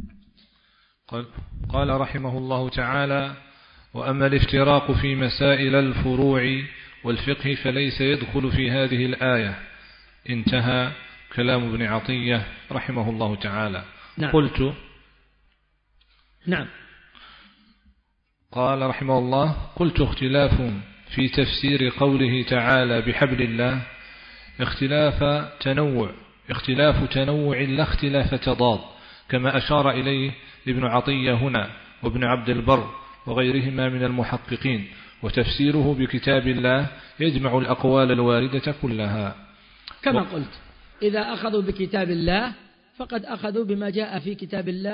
قال رحمه الله تعالى: وأما الافتراق في مسائل الفروع والفقه فليس يدخل في هذه الآية. انتهى كلام ابن عطية رحمه الله تعالى. نعم. قلت نعم. قال رحمه الله: قلت اختلاف في تفسير قوله تعالى بحبل الله اختلاف تنوع اختلاف تنوع لا اختلاف تضاد، كما أشار إليه ابن عطية هنا وابن عبد البر وغيرهما من المحققين. وتفسيره بكتاب الله يجمع الأقوال الواردة كلها. كما و... قلت إذا أخذوا بكتاب الله فقد أخذوا بما جاء في كتاب الله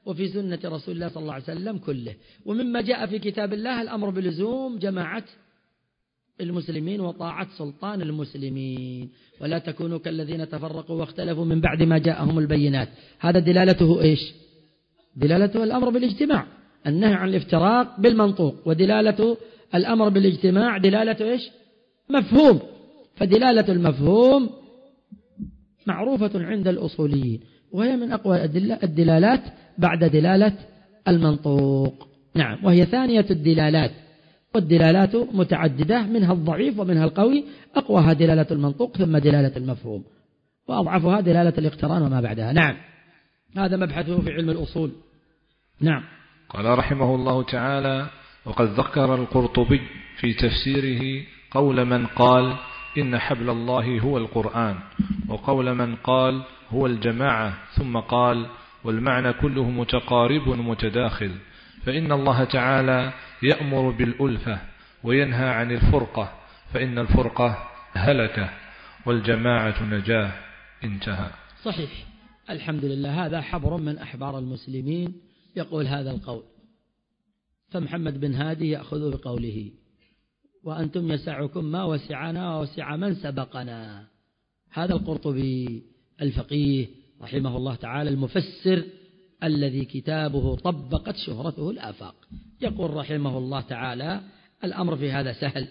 وفي سنة رسول الله صلى الله عليه وسلم كله. ومما جاء في كتاب الله الأمر بلزوم جماعة المسلمين وطاعة سلطان المسلمين، ولا تكونوا كالذين تفرقوا واختلفوا من بعد ما جاءهم البينات. هذا دلالته إيش؟ دلالته الأمر بالاجتماع، النهي عن الافتراق بالمنطوق، ودلالة الأمر بالاجتماع دلالة إيش؟ مفهوم. فدلالة المفهوم معروفة عند الأصوليين، وهي من أقوى الدلالات بعد دلالة المنطوق. نعم، وهي ثانية الدلالات، والدلالات متعددة، منها الضعيف ومنها القوي، أقواها دلالة المنطوق ثم دلالة المفهوم، وأضعفها دلالة الاقتران وما بعدها. نعم، هذا مبحثه في علم الأصول. نعم. قال رحمه الله تعالى: وقد ذكر القرطبي في تفسيره قول من قال إن حبل الله هو القرآن، وقول من قال هو الجماعة، ثم قال: والمعنى كله متقارب متداخل، فإن الله تعالى يأمر بالألفة وينهى عن الفرقة، فإن الفرقة هلكة والجماعة نجاة. انتهى. صحيح، الحمد لله. هذا حبر من أحبار المسلمين يقول هذا القول، فمحمد بن هادي يأخذ بقوله: وأنتم يسعكم ما وسعنا ووسع من سبقنا. هذا القرطبي الفقيه رحمه الله تعالى المفسر الذي كتابه طبقت شهرته الآفاق، يقول رحمه الله تعالى: الأمر في هذا سهل.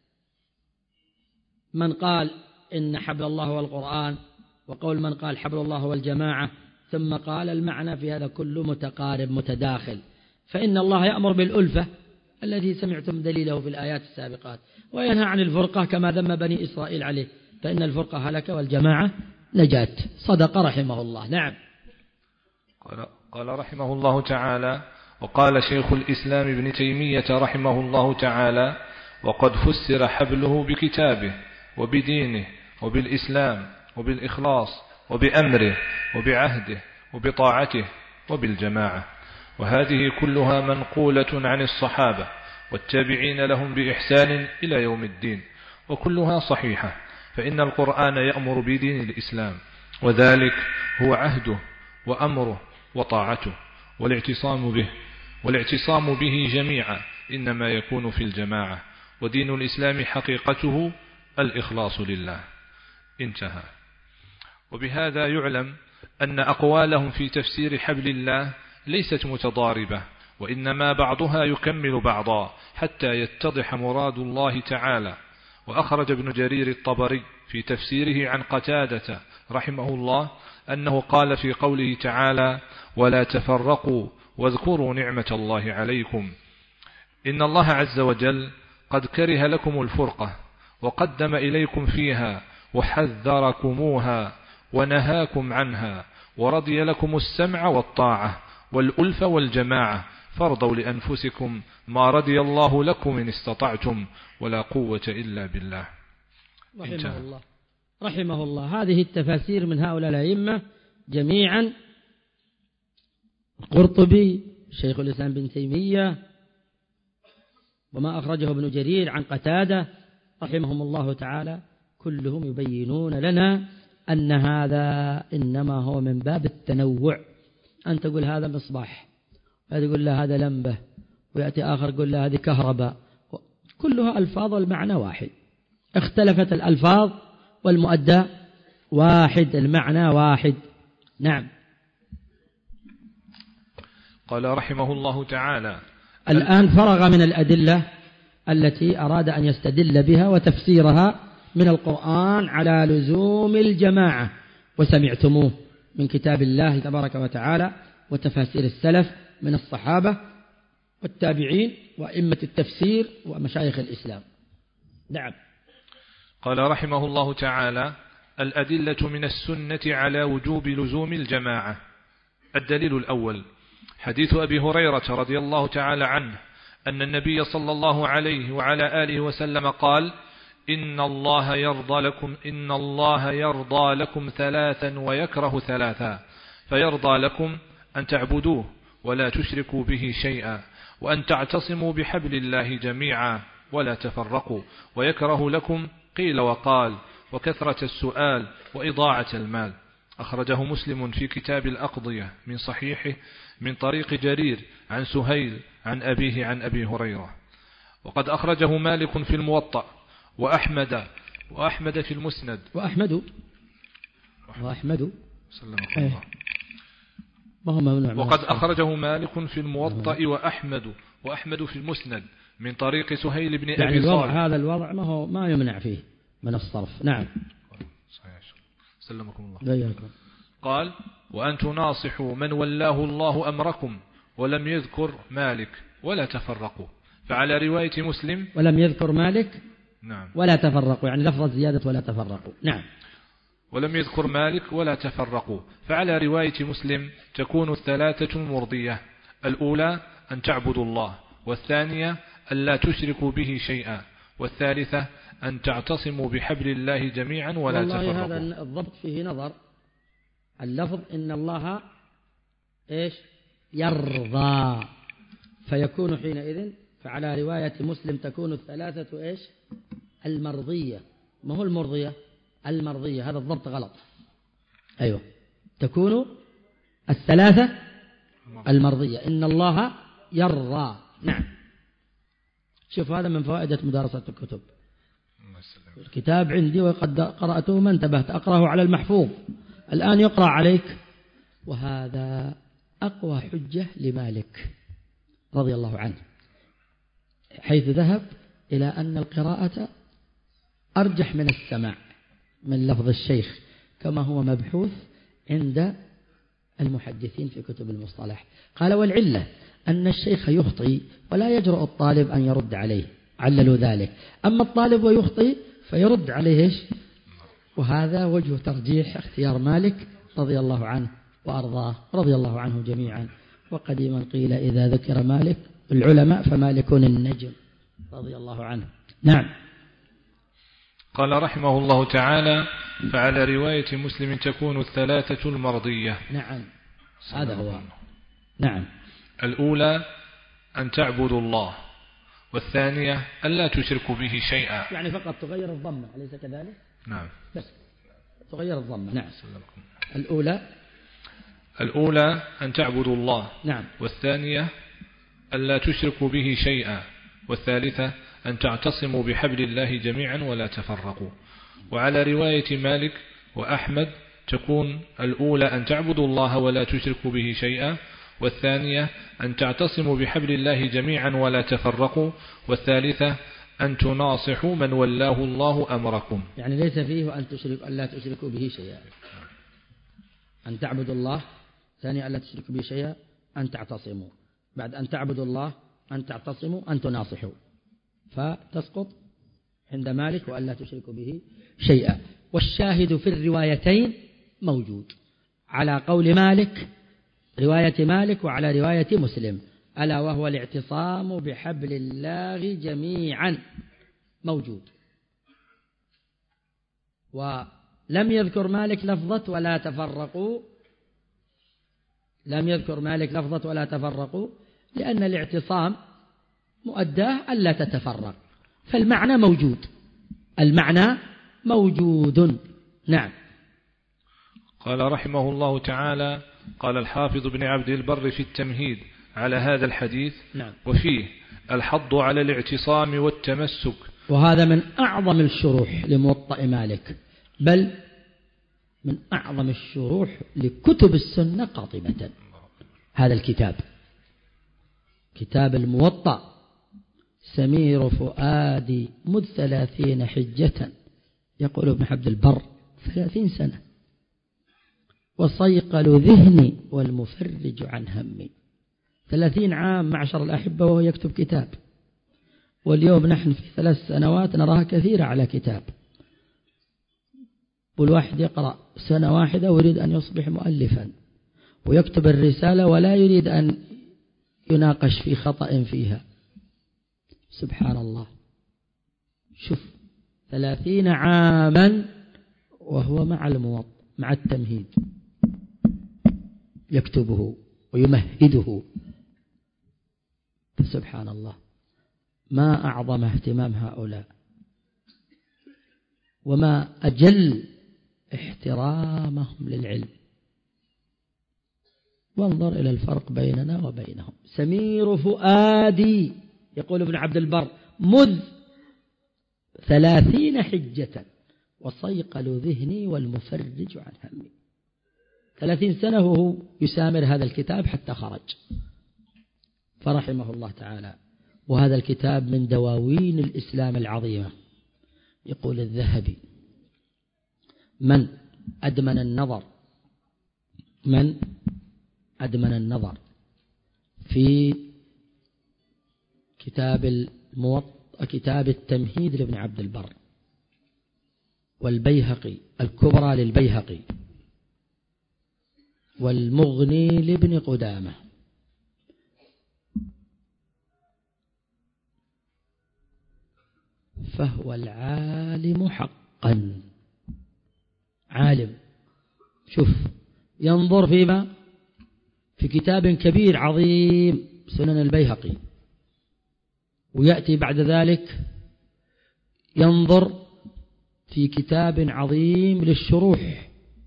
من قال إن حبل الله هو القرآن، وقول من قال حبل الله هو الجماعة، ثم قال المعنى في هذا كله متقارب متداخل، فإن الله يأمر بالألفة الذي سمعتم دليله في الآيات السابقات، وينهى عن الفرقة كما ذم بني إسرائيل عليه، فإن الفرقة هلك والجماعة نجاة. صدق رحمه الله. نعم. قال, قال رحمه الله تعالى: وقال شيخ الإسلام ابن تيمية رحمه الله تعالى: وقد فسر حبله بكتابه وبدينه وبالإسلام وبالإخلاص وبأمره وبعهده وبطاعته وبالجماعة، وهذه كلها منقولة عن الصحابة والتابعين لهم بإحسان إلى يوم الدين، وكلها صحيحة، فإن القرآن يأمر بدين الإسلام، وذلك هو عهده وأمره وطاعته، والاعتصام به والاعتصام به جميعا إنما يكون في الجماعة، ودين الإسلام حقيقته الإخلاص لله. انتهى. وبهذا يعلم أن أقوالهم في تفسير حبل الله ليست متضاربة، وإنما بعضها يكمل بعضا حتى يتضح مراد الله تعالى. وأخرج ابن جرير الطبري في تفسيره عن قتادة رحمه الله أنه قال في قوله تعالى: ولا تفرقوا واذكروا نعمة الله عليكم، إن الله عز وجل قد كره لكم الفرقة وقدم إليكم فيها وحذركموها ونهاكم عنها، ورضي لكم السمع والطاعة والألف والجماعة، فارضوا لأنفسكم ما رضي الله لكم إن استطعتم، ولا قوة إلا بالله. رحمه الله. رحمه الله. هذه التفاسير من هؤلاء الأئمة جميعا: القرطبي، شيخ الإسلام بن تيمية، وما أخرجه ابن جرير عن قتادة رحمهم الله تعالى، كلهم يبينون لنا أن هذا إنما هو من باب التنوع. أنت تقول هذا مصباح، تقول له هذا لمبة، ويأتي آخر يقول له هذه كهرباء، كلها ألفاظ والمعنى واحد، اختلفت الألفاظ والمؤدى واحد، المعنى واحد. نعم. قال رحمه الله تعالى: الآن فرغ من الأدلة التي أراد أن يستدل بها وتفسيرها من القرآن على لزوم الجماعة، وسمعتموه من كتاب الله تبارك وتعالى وتفاسير السلف من الصحابة والتابعين وأئمة التفسير ومشايخ الإسلام. نعم. قال رحمه الله تعالى: الأدلة من السنة على وجوب لزوم الجماعة. الدليل الأول: حديث أبي هريرة رضي الله تعالى عنه أن النبي صلى الله عليه وعلى آله وسلم قال: إن الله يرضى لكم إن الله يرضى لكم ثلاثا ويكره ثلاثا، فيرضى لكم أن تعبدوه ولا تشركوا به شيئا، وأن تعتصموا بحبل الله جميعا ولا تفرقوا، ويكره لكم قيل وقال وكثرة السؤال وإضاعة المال. أخرجه مسلم في كتاب الأقضية من صحيحه من طريق جرير عن سهيل عن أبيه عن أبي هريرة. وقد أخرجه مالك في الموطأ وأحمد وأحمد في المسند وأحمد وأحمد سلمك الله. ما وقد أخرجه مالك في الموطأ وأحمد وأحمد في المسند من طريق سهيل بن يعني أبي الوضع صالح. هذا الوضع ما هو ما يمنع فيه من الصرف. نعم. سلمكم الله. غيركم. قال وأن تناصحوا من ولاه الله أمركم ولم يذكر مالك ولا تفرقوا. فعلى رواية مسلم ولم يذكر مالك نعم ولا تفرقوا، يعني لفظة زيادة ولا تفرقوا. نعم. ولم يذكر مالك ولا تفرقوا. فعلى رواية مسلم تكون الثلاثة المرضية: الأولى أن تعبدوا الله، والثانية أن لا تشركوا به شيئا، والثالثة أن تعتصموا بحبل الله جميعا ولا والله تفرقوا. هذا الضبط فيه نظر. اللفظ إن الله إيش يرضى، فيكون حينئذ فعلى رواية مسلم تكون الثلاثة إيش المرضية، ما هو المرضية المرضية، هذا الضبط غلط. أيوة تكون الثلاثة المرضية إن الله يرضى. نعم. شوف هذا من فوائد مدارسة الكتب. الكتاب عندي وقد قرأته ما انتبهت، أقرأه على المحفوظ، الآن يقرأ عليك. وهذا أقوى حجة لمالك رضي الله عنه، حيث ذهب إلى أن القراءة أرجح من السماع من لفظ الشيخ، كما هو مبحوث عند المحدثين في كتب المصطلح. قال والعلة أن الشيخ يخطئ ولا يجرؤ الطالب أن يرد عليه، عللوا ذلك. أما الطالب ويخطئ فيرد عليه. وهذا وجه ترجيح اختيار مالك رضي الله عنه وأرضاه رضي الله عنه جميعا. وقديما قيل إذا ذكر مالك العلماء فمالك النجم رضي الله عنه. نعم. قال رحمه الله تعالى فعلى رواية مسلم تكون الثلاثة المرضية. نعم هذا هو. نعم. الأولى أن تعبدوا الله، والثانية أن لا تشركوا به شيئا. يعني فقط تغير الضمة، أليس كذلك؟ نعم بس تغير الضمة. نعم. الأولى الأولى أن تعبدوا الله. نعم. والثانية أن لا تشركوا به شيئا، والثالثة أن تعتصموا بحبل الله جميعا ولا تفرقوا. وعلى رواية مالك وأحمد تكون الأولى أن تعبدوا الله ولا تشركوا به شيئا، والثانية أن تعتصموا بحبل الله جميعا ولا تفرقوا، والثالثة أن تناصحوا من ولاه الله أمركم. يعني ليس فيه أن تشرك أن لا تشركوا به شيئا، أن تعبدوا الله، ثانيا أن لا تشركوا به شيئا، أن تعتصموا، بعد أن تعبدوا الله أن تعتصموا أن تناصحوا، فتسقط عند مالك وأن لا تشركوا به شيئا. والشاهد في الروايتين موجود على قول مالك، رواية مالك وعلى رواية مسلم، ألا وهو الاعتصام بحبل الله جميعا موجود. ولم يذكر مالك لفظة ولا تفرقوا، لم يذكر مالك لفظة ولا تفرقوا لأن الاعتصام مؤداه ألا تتفرق، فالمعنى موجود، المعنى موجود. نعم. قال رحمه الله تعالى قال الحافظ بن عبد البر في التمهيد على هذا الحديث: نعم. وفيه الحض على الاعتصام والتمسك. وهذا من أعظم الشروح لموطأ مالك، بل من أعظم الشروح لكتب السنة قاطبة. هذا الكتاب كتاب الموطأ سمير فؤادي مذ ثلاثين حجة، يقول ابن عبد البر ثلاثين سنة، وصيقل ذهني والمفرج عن همي. ثلاثين عام معشر الأحبة وهو يكتب كتاب، واليوم نحن في ثلاث سنوات نراها كثيرة على كتاب. والواحد يقرأ سنة واحدة ويريد أن يصبح مؤلفا، ويكتب الرسالة ولا يريد أن يناقش في خطأ فيها. سبحان الله. شوف ثلاثين عاما وهو مع الموطأ مع التمهيد يكتبه ويمهده. سبحان الله، ما أعظم اهتمام هؤلاء، وما أجل احترامهم للعلم. وانظر إلى الفرق بيننا وبينهم. سمير فؤادي يقول ابن عبد البر مذ ثلاثين حجة وصيقل ذهني والمفرج عن همي. ثلاثين سنة وهو يسامر هذا الكتاب حتى خرج فرحمه الله تعالى. وهذا الكتاب من دواوين الإسلام العظيمة. يقول الذهبي من أدمن النظر من أدمن النظر في كتاب الموطأ كتاب التمهيد لابن عبد البر والبيهقي الكبرى للبيهقي والمغني لابن قدامة فهو العالم حقا. عالم. شوف ينظر فيما في كتاب كبير عظيم سنن البيهقي، ويأتي بعد ذلك ينظر في كتاب عظيم للشروح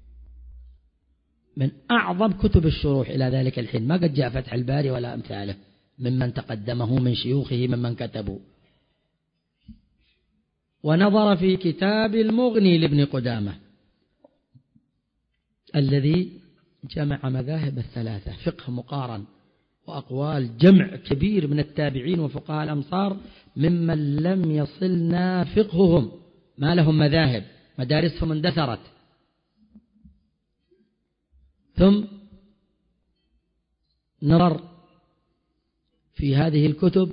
من أعظم كتب الشروح إلى ذلك الحين، ما قد جاء فتح الباري ولا أمثاله ممن تقدمه من شيوخه ممن كتبوا. ونظر في كتاب المغني لابن قدامة الذي جمع مذاهب الثلاثة، فقه مقارن وأقوال جمع كبير من التابعين وفقهاء الأمصار ممن لم يصلنا فقههم، ما لهم مذاهب، مدارسهم اندثرت. ثم نظر في هذه الكتب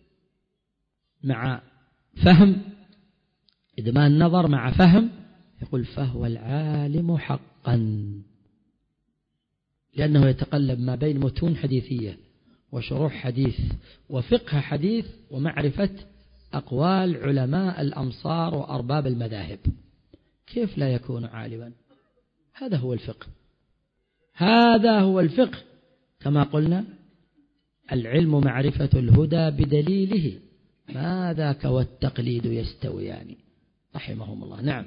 مع فهم، إدمان النظر مع فهم، يقول فهو العالم حقا، لأنه يتقلب ما بين متون حديثية وشروح حديث وفقه حديث ومعرفة أقوال علماء الأمصار وأرباب المذاهب. كيف لا يكون عالما؟ هذا هو الفقه، هذا هو الفقه. كما قلنا العلم معرفة الهدى بدليله، ما ذاك والتقليد يستويان. رحمهم الله. نعم.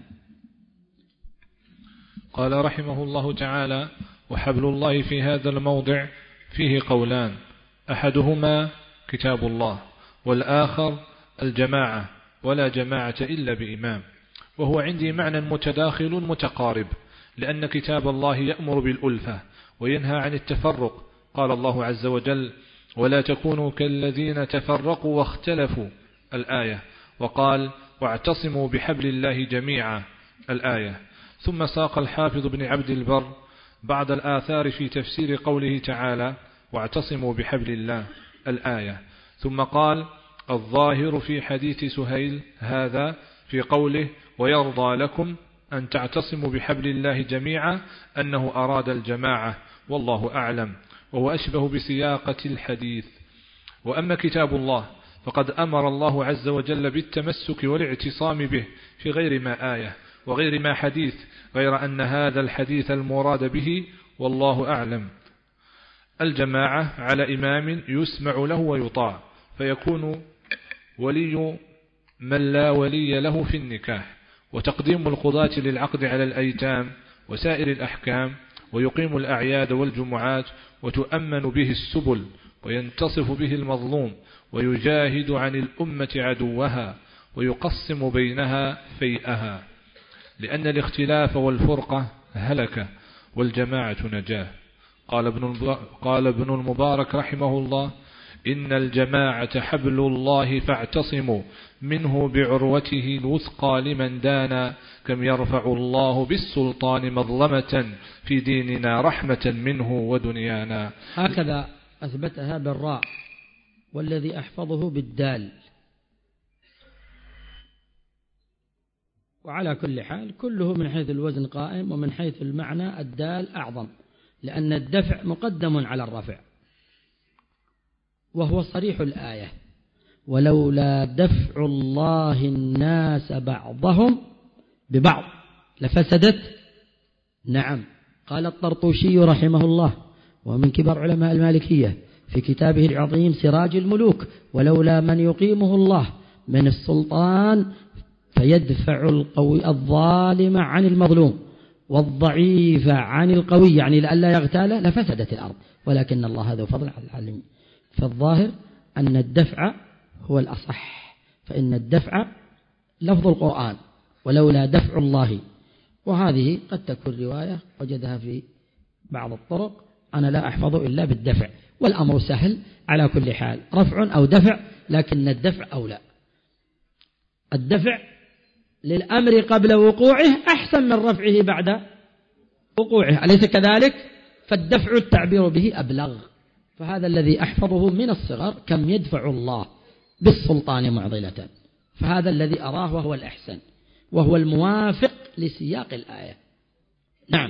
قال رحمه الله تعالى: وحبل الله في هذا الموضع فيه قولان، أحدهما كتاب الله، والآخر الجماعة، ولا جماعة إلا بإمام. وهو عندي معنى متداخل متقارب، لأن كتاب الله يأمر بالألفة وينهى عن التفرق. قال الله عز وجل: ولا تكونوا كالذين تفرقوا واختلفوا، الآية. وقال: واعتصموا بحبل الله جميعا، الآية. ثم ساق الحافظ بن عبد البر بعض الآثار في تفسير قوله تعالى: واعتصموا بحبل الله، الآية. ثم قال: الظاهر في حديث سهيل هذا في قوله: ويرضى لكم أن تعتصموا بحبل الله جميعا، أنه أراد الجماعة، والله أعلم، وهو أشبه بسياقة الحديث. وأما كتاب الله فقد أمر الله عز وجل بالتمسك والاعتصام به في غير ما آية وغير ما حديث، غير أن هذا الحديث المراد به والله أعلم الجماعة على إمام يسمع له ويطاع، فيكون ولي من لا ولي له في النكاح، وتقديم القضاة للعقد على الأيتام وسائر الأحكام، ويقيم الأعياد والجمعات، وتؤمن به السبل، وينتصف به المظلوم، ويجاهد عن الأمة عدوها، ويقسم بينها فيئها، لأن الاختلاف والفرقة هلكة والجماعة نجاة. قال ابن قال ابن المبارك رحمه الله: إن الجماعة حبل الله فاعتصموا منه بعروته الوثقى لمن دانا، كم يرفع الله بالسلطان مظلمة في ديننا رحمة منه ودنيانا. هكذا أثبتها بالراء، والذي أحفظه بالدال. وعلى كل حال كله من حيث الوزن قائم، ومن حيث المعنى الدال أعظم، لأن الدفع مقدم على الرفع، وهو صريح الآية: ولولا دفع الله الناس بعضهم ببعض لفسدت. نعم. قال الطرطوشي رحمه الله، ومن كبار علماء المالكية، في كتابه العظيم سراج الملوك: ولولا من يقيمه الله من السلطان فيدفع القوي الظالم عن المظلوم، والضعيف عن القوي يعني لئلا يغتال لفسدت الأرض، ولكن الله ذو فضل على العالمين. فالظاهر أن الدفع هو الأصح، فإن الدفع لفظ القرآن ولولا دفع الله، وهذه قد تكون رواية وجدها في بعض الطرق، أنا لا أحفظ إلا بالدفع، والأمر سهل على كل حال، رفع أو دفع، لكن الدفع أولى. الدفع للأمر قبل وقوعه أحسن من رفعه بعد وقوعه، أليس كذلك؟ فالدفع التعبير به أبلغ، فهذا الذي أحفظه من الصغر، كم يدفع الله بالسلطان معضلة، فهذا الذي أراه وهو الأحسن، وهو الموافق لسياق الآية. نعم.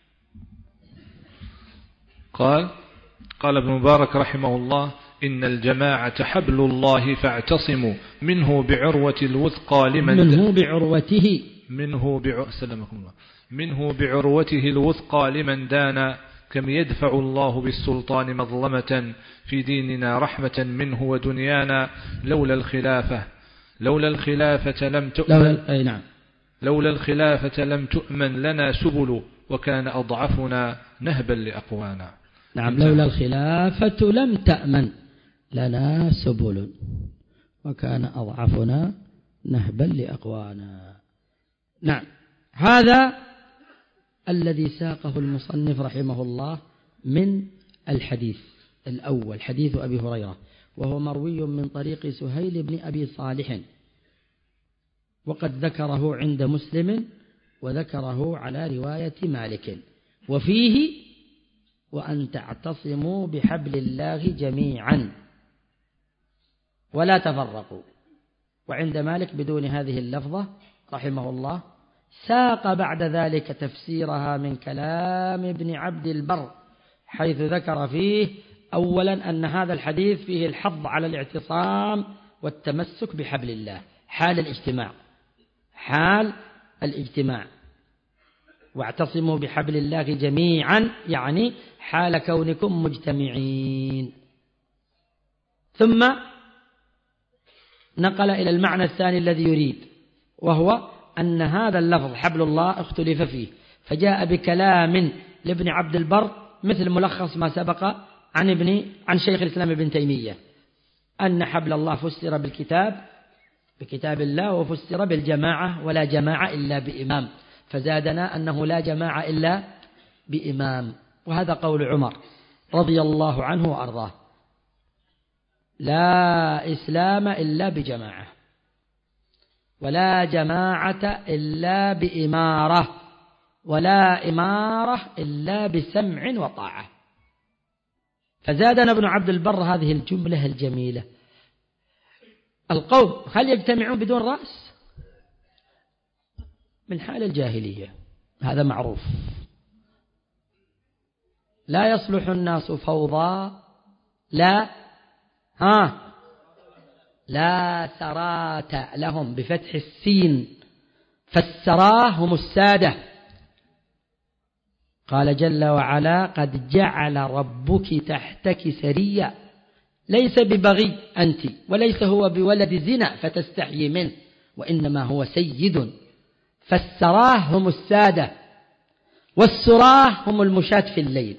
قال قال ابن مبارك رحمه الله: إن الجماعة حبل الله فاعتصموا منه بعروة الوثقى لمن منه بعروته منه بعر... سلامكم الله منه بعروته الوثقى لمن دان، كم يدفع الله بالسلطان مظلمة في ديننا رحمة منه ودنيانا، لولا الخلافة لولا الخلافة لم تؤمن لولا, أي نعم. لولا الخلافة لم تؤمن لنا سبل، وكان أضعفنا نهبا لأقوانا. نعم، لولا الخلافة لم تأمن لنا سبل، وكان أضعفنا نهبا لأقوانا. نعم، هذا الذي ساقه المصنف رحمه الله من الحديث الأول، حديث أبي هريرة، وهو مروي من طريق سهيل بن أبي صالح، وقد ذكره عند مسلم وذكره على رواية مالك، وفيه: وأن تعتصموا بحبل الله جميعا ولا تفرقوا. وعند مالك بدون هذه اللفظة رحمه الله. ساق بعد ذلك تفسيرها من كلام ابن عبد البر، حيث ذكر فيه أولا أن هذا الحديث فيه الحض على الاعتصام والتمسك بحبل الله حال الاجتماع حال الاجتماع واعتصموا بحبل الله جميعا، يعني حال كونكم مجتمعين. ثم نقل إلى المعنى الثاني الذي يريد، وهو أن هذا اللفظ حبل الله اختلف فيه، فجاء بكلام لابن عبد البر مثل ملخص ما سبق عن ابن عن شيخ الإسلام ابن تيمية، أن حبل الله فسر بالكتاب بكتاب الله، وفسر بالجماعة ولا جماعة إلا بإمام، فزادنا أنه لا جماعة إلا بإمام. وهذا قول عمر رضي الله عنه وأرضاه: لا إسلام إلا بجماعة، ولا جماعة إلا بإمارة، ولا إمارة إلا بسمع وطاعة. فزادنا ابن عبد البر هذه الجملة الجميلة: القوم هل يجتمعون بدون رأس؟ من حال الجاهلية، هذا معروف. لا يصلح الناس فوضى، لا ها لا سرات لهم بفتح السين، فالسراه هم السادة. قال جل وعلا: قد جعل ربك تحتك سريا، ليس ببغي أنت، وليس هو بولد زنا فتستحيي منه، وإنما هو سيد. فالسراه هم السادة، والسراه هم المشاة في الليل،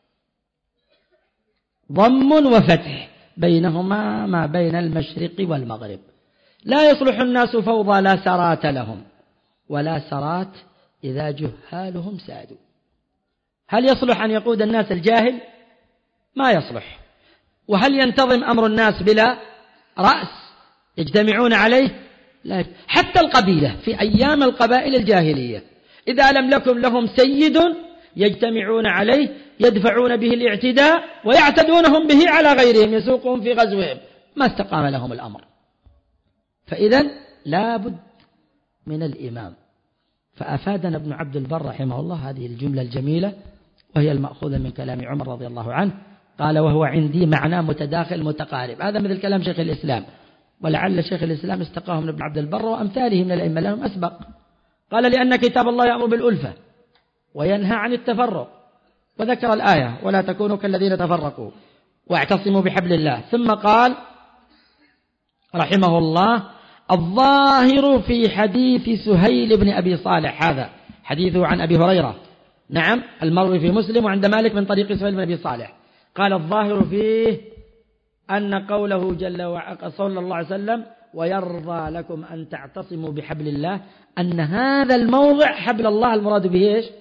ضم وفتح بينهما ما بين المشرق والمغرب. لا يصلح الناس فوضى، لا سرات لهم، ولا سرات إذا جهالهم سادوا. هل يصلح أن يقود الناس الجاهل؟ ما يصلح. وهل ينتظم أمر الناس بلا رأس يجتمعون عليه؟ لا. حتى القبيلة في أيام القبائل الجاهلية إذا لم يكن لهم سيد يجتمعون عليه يدفعون به الاعتداء ويعتدونهم به على غيرهم، يسوقهم في غزوهم، ما استقام لهم الأمر. فإذن لا بد من الإمام. فأفادنا ابن عبد البر رحمه الله هذه الجملة الجميلة، وهي المأخوذة من كلام عمر رضي الله عنه. قال: وهو عندي معنى متداخل متقارب. هذا مثل كلام شيخ الإسلام، ولعل شيخ الإسلام استقاه من ابن عبد البر وأمثاله من الأئمة لهم أسبق. قال: لأن كتاب الله يأمر بالألفة وينهى عن التفرق، وذكر الآية: ولا تكونوا كالذين تفرقوا واعتصموا بحبل الله. ثم قال رحمه الله: الظاهر في حديث سهيل بن أبي صالح، هذا حديثه عن أبي هريرة، نعم، المروي في مسلم وعند مالك من طريق سهيل بن أبي صالح، قال الظاهر فيه أن قوله جل وعلا صلى الله عليه وسلم ويرضى لكم أن تعتصموا بحبل الله، أن هذا الموضع حبل الله المراد به إيش؟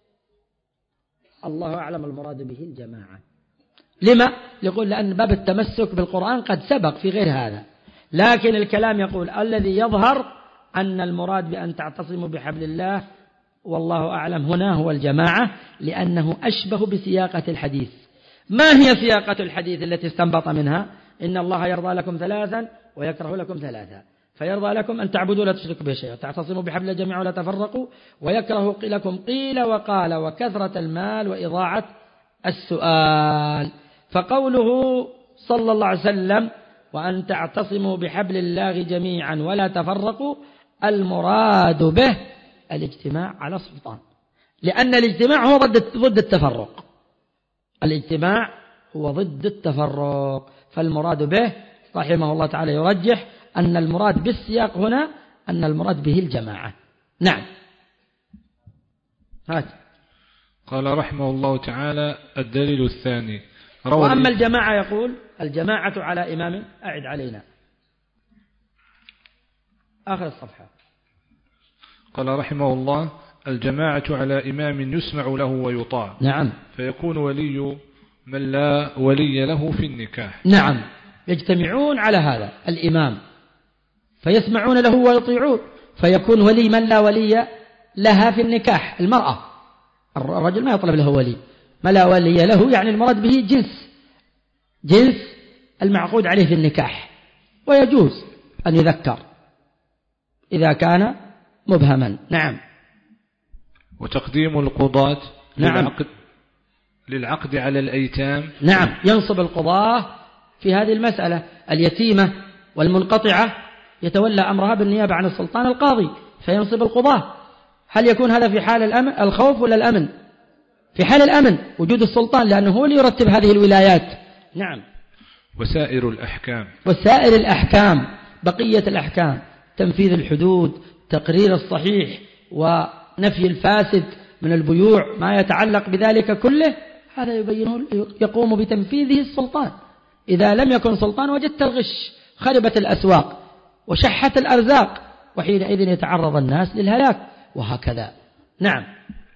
الله أعلم المراد به الجماعة. لما؟ يقول لأن باب التمسك بالقرآن قد سبق في غير هذا، لكن الكلام يقول الذي يظهر أن المراد بأن تعتصموا بحبل الله والله أعلم هنا هو الجماعة، لأنه أشبه بسياقة الحديث. ما هي سياقة الحديث التي استنبط منها؟ إن الله يرضى لكم ثلاثا ويكره لكم ثلاثا، فيرضى لكم أن تعبدوا لا تشركوا به شيئا، تعتصموا بحبل الله جميعا ولا تفرقوا، ويكره لكم قيل وقال وكثرة المال وإضاعة السؤال. فقوله صلى الله عليه وسلم وأن تعتصموا بحبل الله جميعا ولا تفرقوا، المراد به الاجتماع على السلطان، لأن الاجتماع هو ضد ضد التفرق، الاجتماع هو ضد التفرق، فالمراد به رحمه الله تعالى يرجح أن المراد بالسياق هنا أن المراد به الجماعة. نعم. هات. قال رحمه الله تعالى الدليل الثاني. وأما الجماعة يقول الجماعة على إمام، أعد علينا آخر الصفحة. قال رحمه الله الجماعة على إمام يسمع له ويطاع، نعم، فيكون ولي من لا ولي له في النكاح. نعم، يجتمعون على هذا الإمام فيسمعون له ويطيعون، فيكون ولي من لا ولي لها في النكاح. المرأة، الرجل ما يطلب له ولي، ما لا ولي له يعني المراد به جنس جنس المعقود عليه في النكاح، ويجوز أن يذكر إذا كان مبهما. نعم. وتقديم القضاة نعم. للعقد, للعقد على الأيتام. نعم، ينصب القضاة في هذه المسألة. اليتيمة والمنقطعة يتولى أمرها بالنيابة عن السلطان القاضي، فينصب القضاة. هل يكون هذا في حال الأمن الخوف ولا الأمن؟ في حال الأمن وجود السلطان، لأنه هو اللي يرتب هذه الولايات. نعم. وسائر الأحكام وسائر الأحكام بقية الأحكام، تنفيذ الحدود، تقرير الصحيح، ونفي الفاسد من البيوع، ما يتعلق بذلك كله، هذا يبين يقوم بتنفيذه السلطان. إذا لم يكن سلطان وجدت الغش، خربت الأسواق وشحت الأرزاق، وحينئذ يتعرض الناس للهلاك، وهكذا. نعم.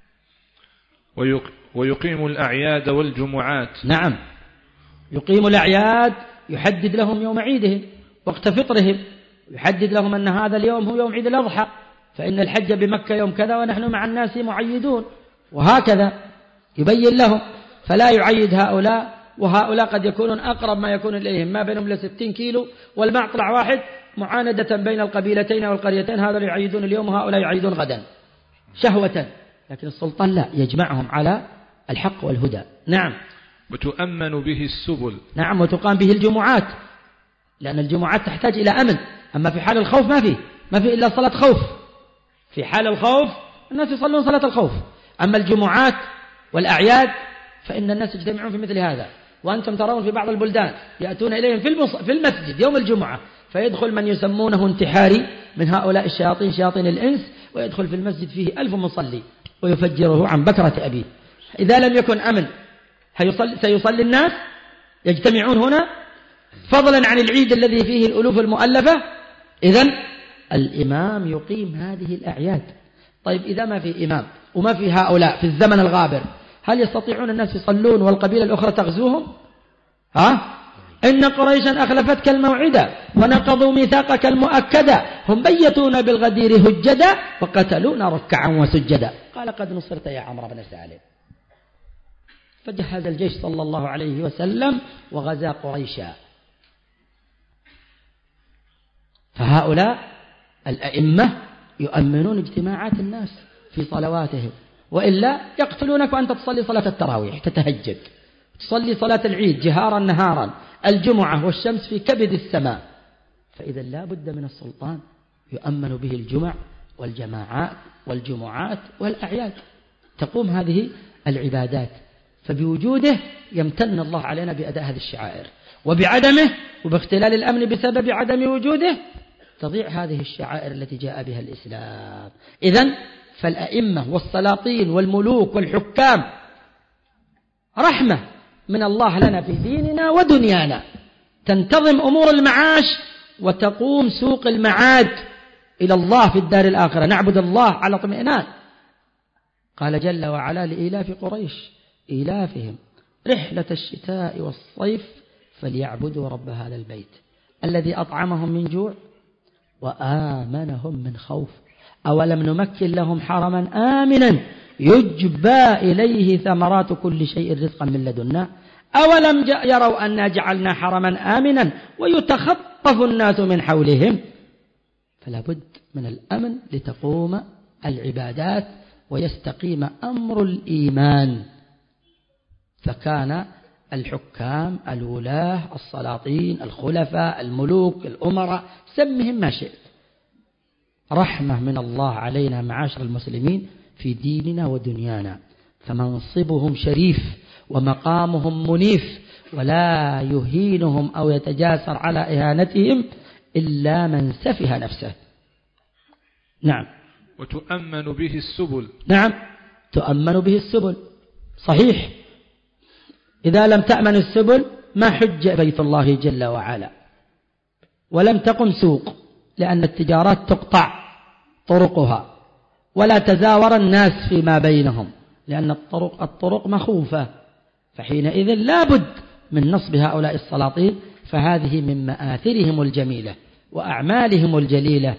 ويقيم الأعياد والجمعات. نعم، يقيم الأعياد، يحدد لهم يوم عيدهم وقت فطرهم، يحدد لهم أن هذا اليوم هو يوم عيد الأضحى، فإن الحج بمكة يوم كذا ونحن مع الناس معيدون، وهكذا يبين لهم، فلا يعيد هؤلاء وهؤلاء قد يكونون أقرب ما يكون إليهم، ما بينهم لستين كيلو، والمعطلع واحد، معاندة بين القبيلتين والقريتين، هذا يعيدون اليوم وهؤلاء يعيدون غدا شهوة. لكن السلطان لا، يجمعهم على الحق والهدى. نعم. وتؤمن به السبل. نعم، وتقام به الجمعات، لأن الجمعات تحتاج إلى أمن. أما في حال الخوف ما فيه ما فيه إلا صلاة خوف، في حال الخوف الناس يصلون صلاة الخوف. أما الجمعات والأعياد فإن الناس يجتمعون في مثل هذا، وأنتم ترون في بعض البلدان يأتون إليهم في, المص... في المسجد يوم الجمعة، فيدخل من يسمونه انتحاري من هؤلاء الشياطين، شياطين الإنس، ويدخل في المسجد فيه ألف مصلي ويفجره عن بكرة أبيه. إذا لم يكن أمن هيصلي سيصلي الناس يجتمعون هنا، فضلا عن العيد الذي فيه الألوف المؤلفة. إذن الإمام يقيم هذه الأعياد. طيب إذا ما في إمام وما في هؤلاء في الزمن الغابر، هل يستطيعون الناس يصلون والقبيلة الأخرى تغزوهم؟ ها؟ إن قريشا أخلفتك الموعدة ونقضوا ميثاقك المؤكدة، هم بيتون بالغدير هجدا وقتلونا ركعا وسجدا. قال قد نصرت يا عمرو بن سالم. فجهز الجيش صلى الله عليه وسلم وغزا قريشا. فهؤلاء الأئمة يؤمنون اجتماعات الناس في صلواتهم، وإلا يقتلونك وأنت تصلي صلاة التراويح، تتهجد، تصلي صلاة العيد جهارا نهارا، الجمعة والشمس في كبد السماء. فإذا لا بد من السلطان يؤمن به الجمع والجماعات والجمعات والأعياد، تقوم هذه العبادات. فبوجوده يمتن الله علينا بأداء هذه الشعائر، وبعدمه وباختلال الأمن بسبب عدم وجوده تضيع هذه الشعائر التي جاء بها الإسلام. إذن فالأئمة والسلاطين والملوك والحكام رحمة من الله لنا في ديننا ودنيانا، تنتظم أمور المعاش وتقوم سوق المعاد إلى الله في الدار الآخرة، نعبد الله على اطمئنان. قال جل وعلا لإيلاف قريش إيلافهم رحلة الشتاء والصيف فليعبدوا رب هذا البيت الذي أطعمهم من جوع وآمنهم من خوف. أولم نمكن لهم حرما آمنا يجبى إليه ثمرات كل شيء رزقا من لدنا أولم يروا أنا جعلنا حرما آمنا ويتخطف الناس من حولهم. فلا بد من الأمن لتقوم العبادات ويستقيم أمر الإيمان. فكان الحكام الولاة السلاطين الخلفاء الملوك الأمراء سمهم ما شئت رحمة من الله علينا معاشر المسلمين في ديننا ودنيانا، فمنصبهم شريف ومقامهم منيف ولا يهينهم أو يتجاسر على إهانتهم إلا من سفه نفسه. نعم. وتؤمن به السبل. نعم تؤمن به السبل صحيح. إذا لم تأمن السبل ما حج بيت الله جل وعلا ولم تقم سوق، لأن التجارات تقطع طرقها ولا تزاور الناس فيما بينهم، لأن الطرق, الطرق مخوفة، فحينئذ لا بد من نصب هؤلاء السلاطين، فهذه من مآثرهم الجميلة وأعمالهم الجليلة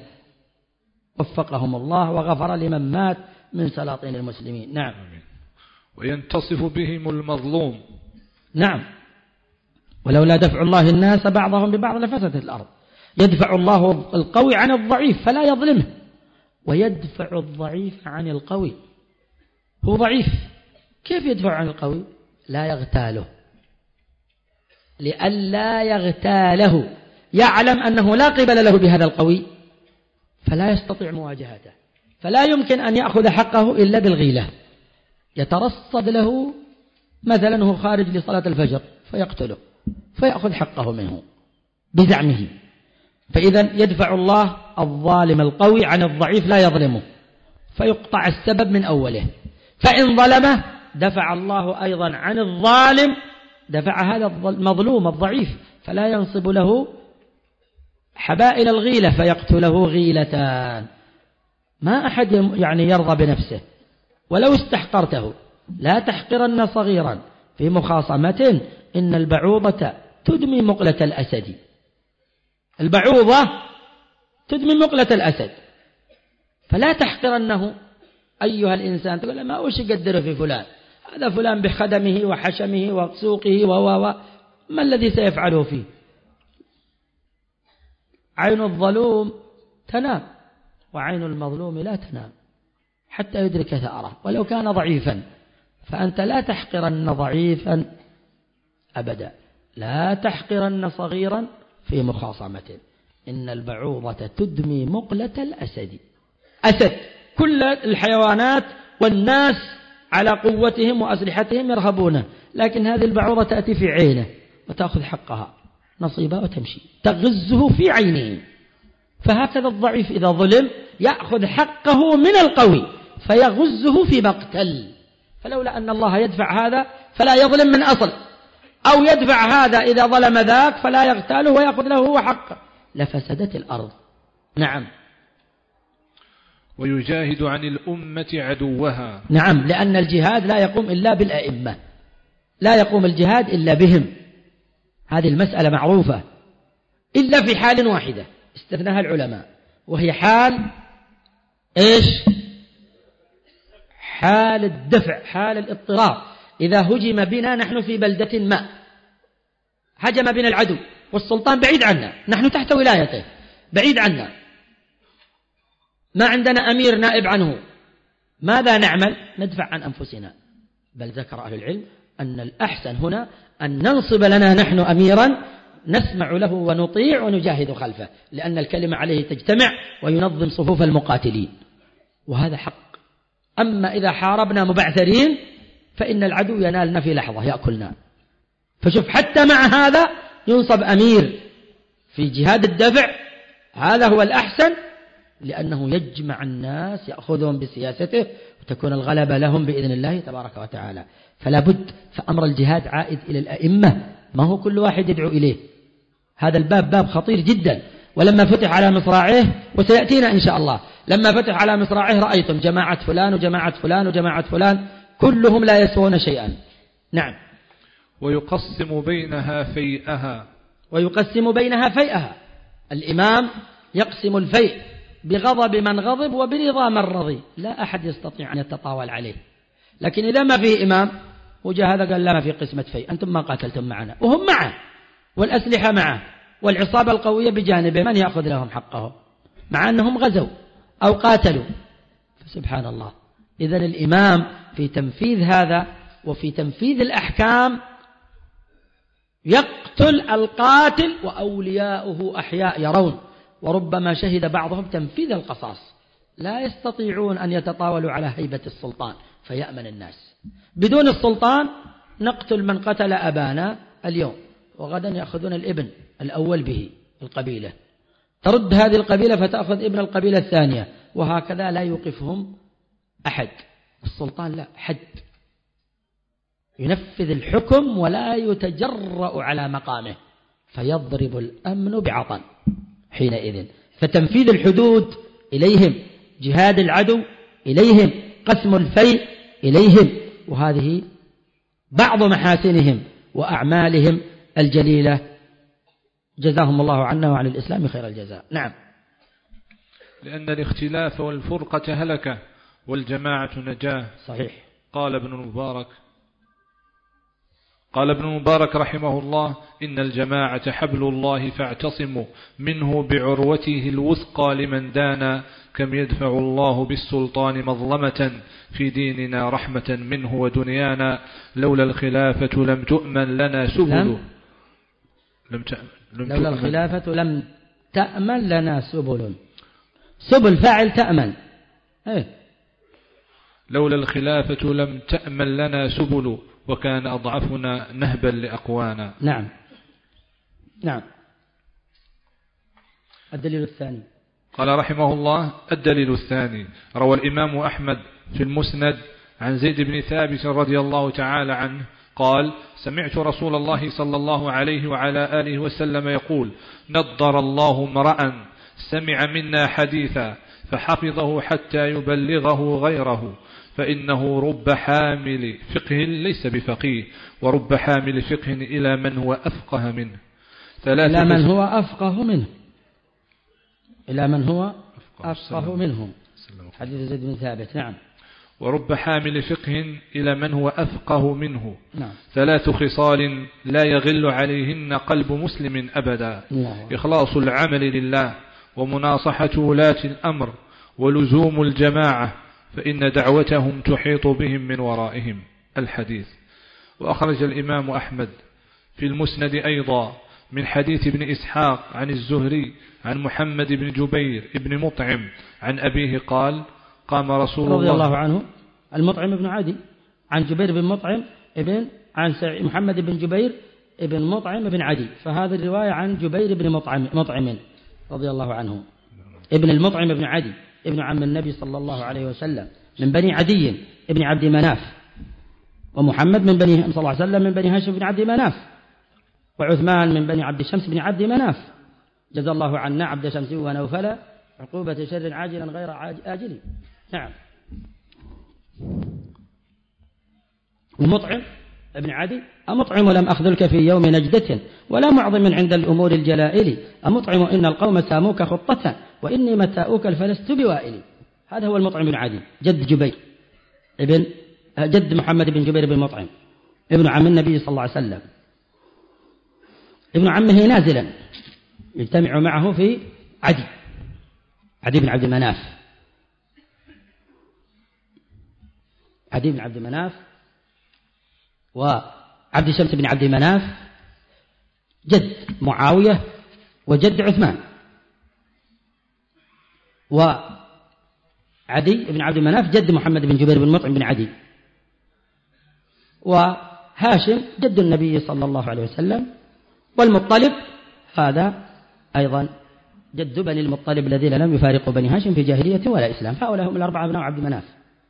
وفقهم الله وغفر لمن مات من سلاطين المسلمين. نعم. وينتصف بهم المظلوم. نعم. ولولا دفع الله الناس بعضهم ببعض لفسدت الأرض. يدفع الله القوي عن الضعيف فلا يظلمه، ويدفع الضعيف عن القوي. هو ضعيف كيف يدفع عن القوي؟ لا يغتاله، لئلا يغتاله، يعلم أنه لا قبل له بهذا القوي فلا يستطيع مواجهته، فلا يمكن أن يأخذ حقه إلا بالغيلة. يترصد له مثلا هو خارج لصلاة الفجر فيقتله فيأخذ حقه منه بزعمه. فإذا يدفع الله الظالم القوي عن الضعيف لا يظلمه، فيقطع السبب من أوله. فإن ظلمه دفع الله أيضا عن الظالم، دفع هذا المظلوم الضعيف فلا ينصب له حبائل الغيلة فيقتله غيلتان. ما أحد يعني يرضى بنفسه ولو استحقرته. لا تحقرن صغيرا في مخاصمة إن البعوضة تدمي مقلة الأسد. البعوضة تدمي مقلة الأسد، فلا تحقرنه أيها الإنسان. تقول ما وش يقدر في فلان، هذا فلان بخدمه وحشمه وسوقه و ما الذي سيفعله فيه. عين الظلوم تنام وعين المظلوم لا تنام حتى يدرك ثأره ولو كان ضعيفا. فأنت لا تحقرن ضعيفا أبدا، لا تحقرن صغيرا في مخاصمة إن البعوضة تدمي مقلة الأسد. أسد كل الحيوانات والناس على قوتهم وأسلحتهم يرهبونه، لكن هذه البعوضة تأتي في عينه وتأخذ حقها نصيبها وتمشي تغزه في عينه. فهكذا الضعيف إذا ظلم يأخذ حقه من القوي فيغزه في مقتل. فلولا أن الله يدفع هذا فلا يظلم من أصل، أو يدفع هذا إذا ظلم ذاك فلا يغتاله ويأخذ له هو حقه لفسدت الأرض. نعم. ويجاهد عن الأمة عدوها. نعم، لأن الجهاد لا يقوم إلا بالأئمة، لا يقوم الجهاد إلا بهم. هذه المسألة معروفة إلا في حال واحدة استثناها العلماء، وهي حال إيش؟ حال الدفع، حال الاضطرار. إذا هجم بنا نحن في بلدة ما، هجم بنا العدو والسلطان بعيد عنا، نحن تحت ولايته بعيد عنا، ما عندنا أمير نائب عنه، ماذا نعمل؟ ندفع عن أنفسنا. بل ذكر أهل العلم أن الأحسن هنا أن ننصب لنا نحن أميرا نسمع له ونطيع ونجاهد خلفه، لأن الكلمة عليه تجتمع وينظم صفوف المقاتلين، وهذا حق. أما إذا حاربنا مبعثرين فإن العدو ينالنا في لحظة يأكلنا. فشوف حتى مع هذا ينصب أمير في جهاد الدفع، هذا هو الأحسن، لأنه يجمع الناس يأخذهم بسياسته وتكون الغلبة لهم بإذن الله تبارك وتعالى. فلا بد فأمر الجهاد عائد إلى الأئمة، ما هو كل واحد يدعو إليه. هذا الباب باب خطير جدا. ولما فتح على مصراعيه، وسيأتينا إن شاء الله، لما فتح على مصراعيه رأيتم جماعة فلان وجماعة فلان وجماعة فلان كلهم لا يسوون شيئا. نعم. ويقسم بينها فيئها ويقسم بينها فيئها. الإمام يقسم الفيء بغضب من غضب وبرضا من رضي، لا أحد يستطيع أن يتطاول عليه. لكن إذا ما فيه إمام وجاء هذا قال لا ما في قسمة فيء، أنتم ما قاتلتم معنا، وهم معه والأسلحة معه والعصابة القوية بجانبه، من يأخذ لهم حقه مع أنهم غزوا أو قاتلوا؟ فسبحان الله. إذن الإمام في تنفيذ هذا وفي تنفيذ الأحكام يقتل القاتل وأولياؤه أحياء يرون، وربما شهد بعضهم تنفيذ القصاص، لا يستطيعون أن يتطاولوا على هيبة السلطان فيأمن الناس. بدون السلطان نقتل من قتل أبانا اليوم، وغدا يأخذون الابن الأول به القبيلة، ترد هذه القبيلة فتأخذ ابن القبيلة الثانية، وهكذا لا يوقفهم أحد. السلطان لا، حد، ينفذ الحكم ولا يتجرأ على مقامه، فيضرب الأمن بعطن حينئذ. فتنفيذ الحدود إليهم، جهاد العدو إليهم، قسم الفيء إليهم، وهذه بعض محاسنهم وأعمالهم الجليلة، جزاهم الله عنا وعن الإسلام خير الجزاء. نعم. لأن الاختلاف والفرقة هلكة والجماعة نجاة. صحيح. قال ابن المبارك قال ابن المبارك رحمه الله: إن الجماعة حبل الله فاعتصموا منه بعروته الوثقى لمن دانا، كم يدفع الله بالسلطان مظلمة في ديننا رحمة منه ودنيانا، لولا الخلافة لم تؤمن لنا سبل لم لم تأمن لولا الخلافة لم تأمن لنا سبل. سبل فاعل تأمن. ايه لولا الخلافة لم تأمن لنا سبل، وكان أضعفنا نهبا لأقوانا. نعم. نعم. الدليل الثاني. قال رحمه الله: الدليل الثاني، روى الإمام أحمد في المسند عن زيد بن ثابت رضي الله تعالى عنه قال: سمعت رسول الله صلى الله عليه وعلى آله وسلم يقول: نضر الله امرأ سمع منا حديثا فحفظه حتى يبلغه غيره، فإنه رب حامل فقه ليس بفقيه، ورب حامل فقه إلى من هو أفقه منه. إلى من هو أفقه منه إلى من هو أفقه منهم. حديث زيد بن ثابت. نعم. ورب حامل فقه إلى من هو أفقه منه. نعم. ثلاث خصال لا يغل عليهن قلب مسلم أبدا: نعم. إخلاص العمل لله، ومناصحة ولاة الأمر، ولزوم الجماعة، فإن دعوتهم تحيط بهم من ورائهم. الحديث. وأخرج الإمام أحمد في المسند أيضا من حديث ابن إسحاق عن الزهري عن محمد بن جبير ابن مطعم عن أبيه قال: قام رسول الله رضي الله عنه المطعم بن عدي عن جبير بن مطعم ابن عن محمد بن جبير ابن مطعم بن عدي، فهذه الرواية عن جبير بن مطعم مطعم رضي الله عنه ابن المطعم بن عدي ابن عم النبي صلى الله عليه وسلم من بني عدي ابن عبد مناف، ومحمد من بني صلى الله عليه وسلم من بني هاشم بن عبد مناف، وعثمان من بني عبد شمس بن عبد مناف، جزا الله عنا عبد شمس ونوفل عقوبة شر عاجلا غير آجل. نعم. المطعم ابن عدي: أمطعم لم أخذلك في يوم نجدة ولا معظم عند الأمور الجلائل، أمطعم إن القوم ساموك خطة وإني متاؤك الفلست بوائل. هذا هو المطعم بن عدي جد جبير ابن جد محمد بن جبير بن مطعم ابن عم النبي صلى الله عليه وسلم، ابن عمه نازلا يجتمع معه في عدي عدي بن عبد مناف. عدي بن عبد مناف وعبد شمس بن عبد مناف جد معاوية وجد عثمان، وعدي بن عبد مناف جد محمد بن جبير بن مطعم بن عدي، وهاشم جد النبي صلى الله عليه وسلم، والمطلب هذا أيضا جد بني المطلب الذين لم يفارقوا بني هاشم في جاهلية ولا إسلام، هؤلاء هم الأربعة أبناء عبد مناف.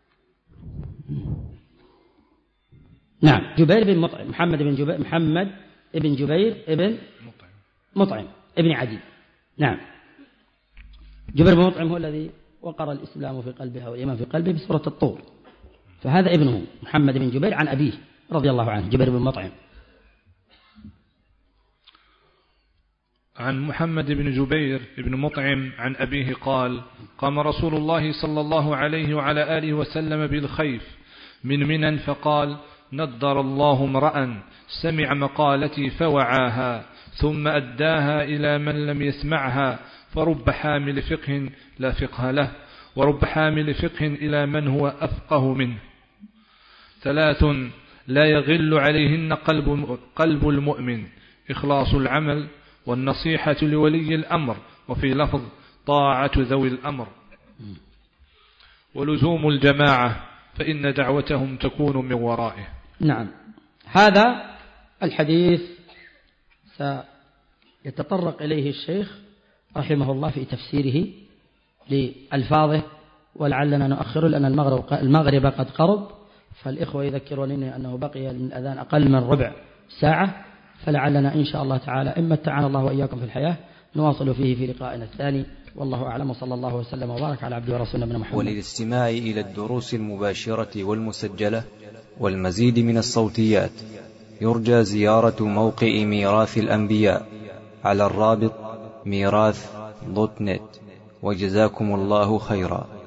نعم. جبير بن مطعم، محمد بن جبير، محمد بن جبير ابن مطعم ابن عدي. نعم. جبير بن مطعم هو الذي وقر الإسلام في قلبه والإيمان في قلبه بسورة الطور، فهذا ابنه محمد بن جبير عن أبيه رضي الله عنه جبير بن مطعم. عن محمد بن جبير بن مطعم عن أبيه قال: قام رسول الله صلى الله عليه وعلى آله وسلم بالخيف من منى فقال: نضر الله امرأ سمع مقالتي فوعاها ثم أداها إلى من لم يسمعها، فرب حامل فقه لا فقه له، ورب حامل فقه إلى من هو أفقه منه. ثلاث لا يغل عليهن قلب, قلب المؤمن: إخلاص العمل، والنصيحة لولي الأمر، وفي لفظ طاعة ذوي الأمر، ولزوم الجماعة فإن دعوتهم تكون من ورائه. نعم. هذا الحديث سيتطرق إليه الشيخ رحمه الله في تفسيره لألفاظه، ولعلنا نؤخره لأن المغرب, المغرب قد قرب، فالإخوة يذكرونني أنه بقي من الأذان أقل من ربع ساعة، فلعلنا إن شاء الله تعالى إما اتعان الله وإياكم في الحياة نواصل فيه في لقائنا الثاني، والله أعلم، وصلى الله وسلم وبارك على عبده ورسوله نبينا محمد. وللاستماع إلى الدروس المباشرة والمسجلة والمزيد من الصوتيات يرجى زيارة موقع ميراث الأنبياء على الرابط ميراث دوت نت، وجزاكم الله خيرا.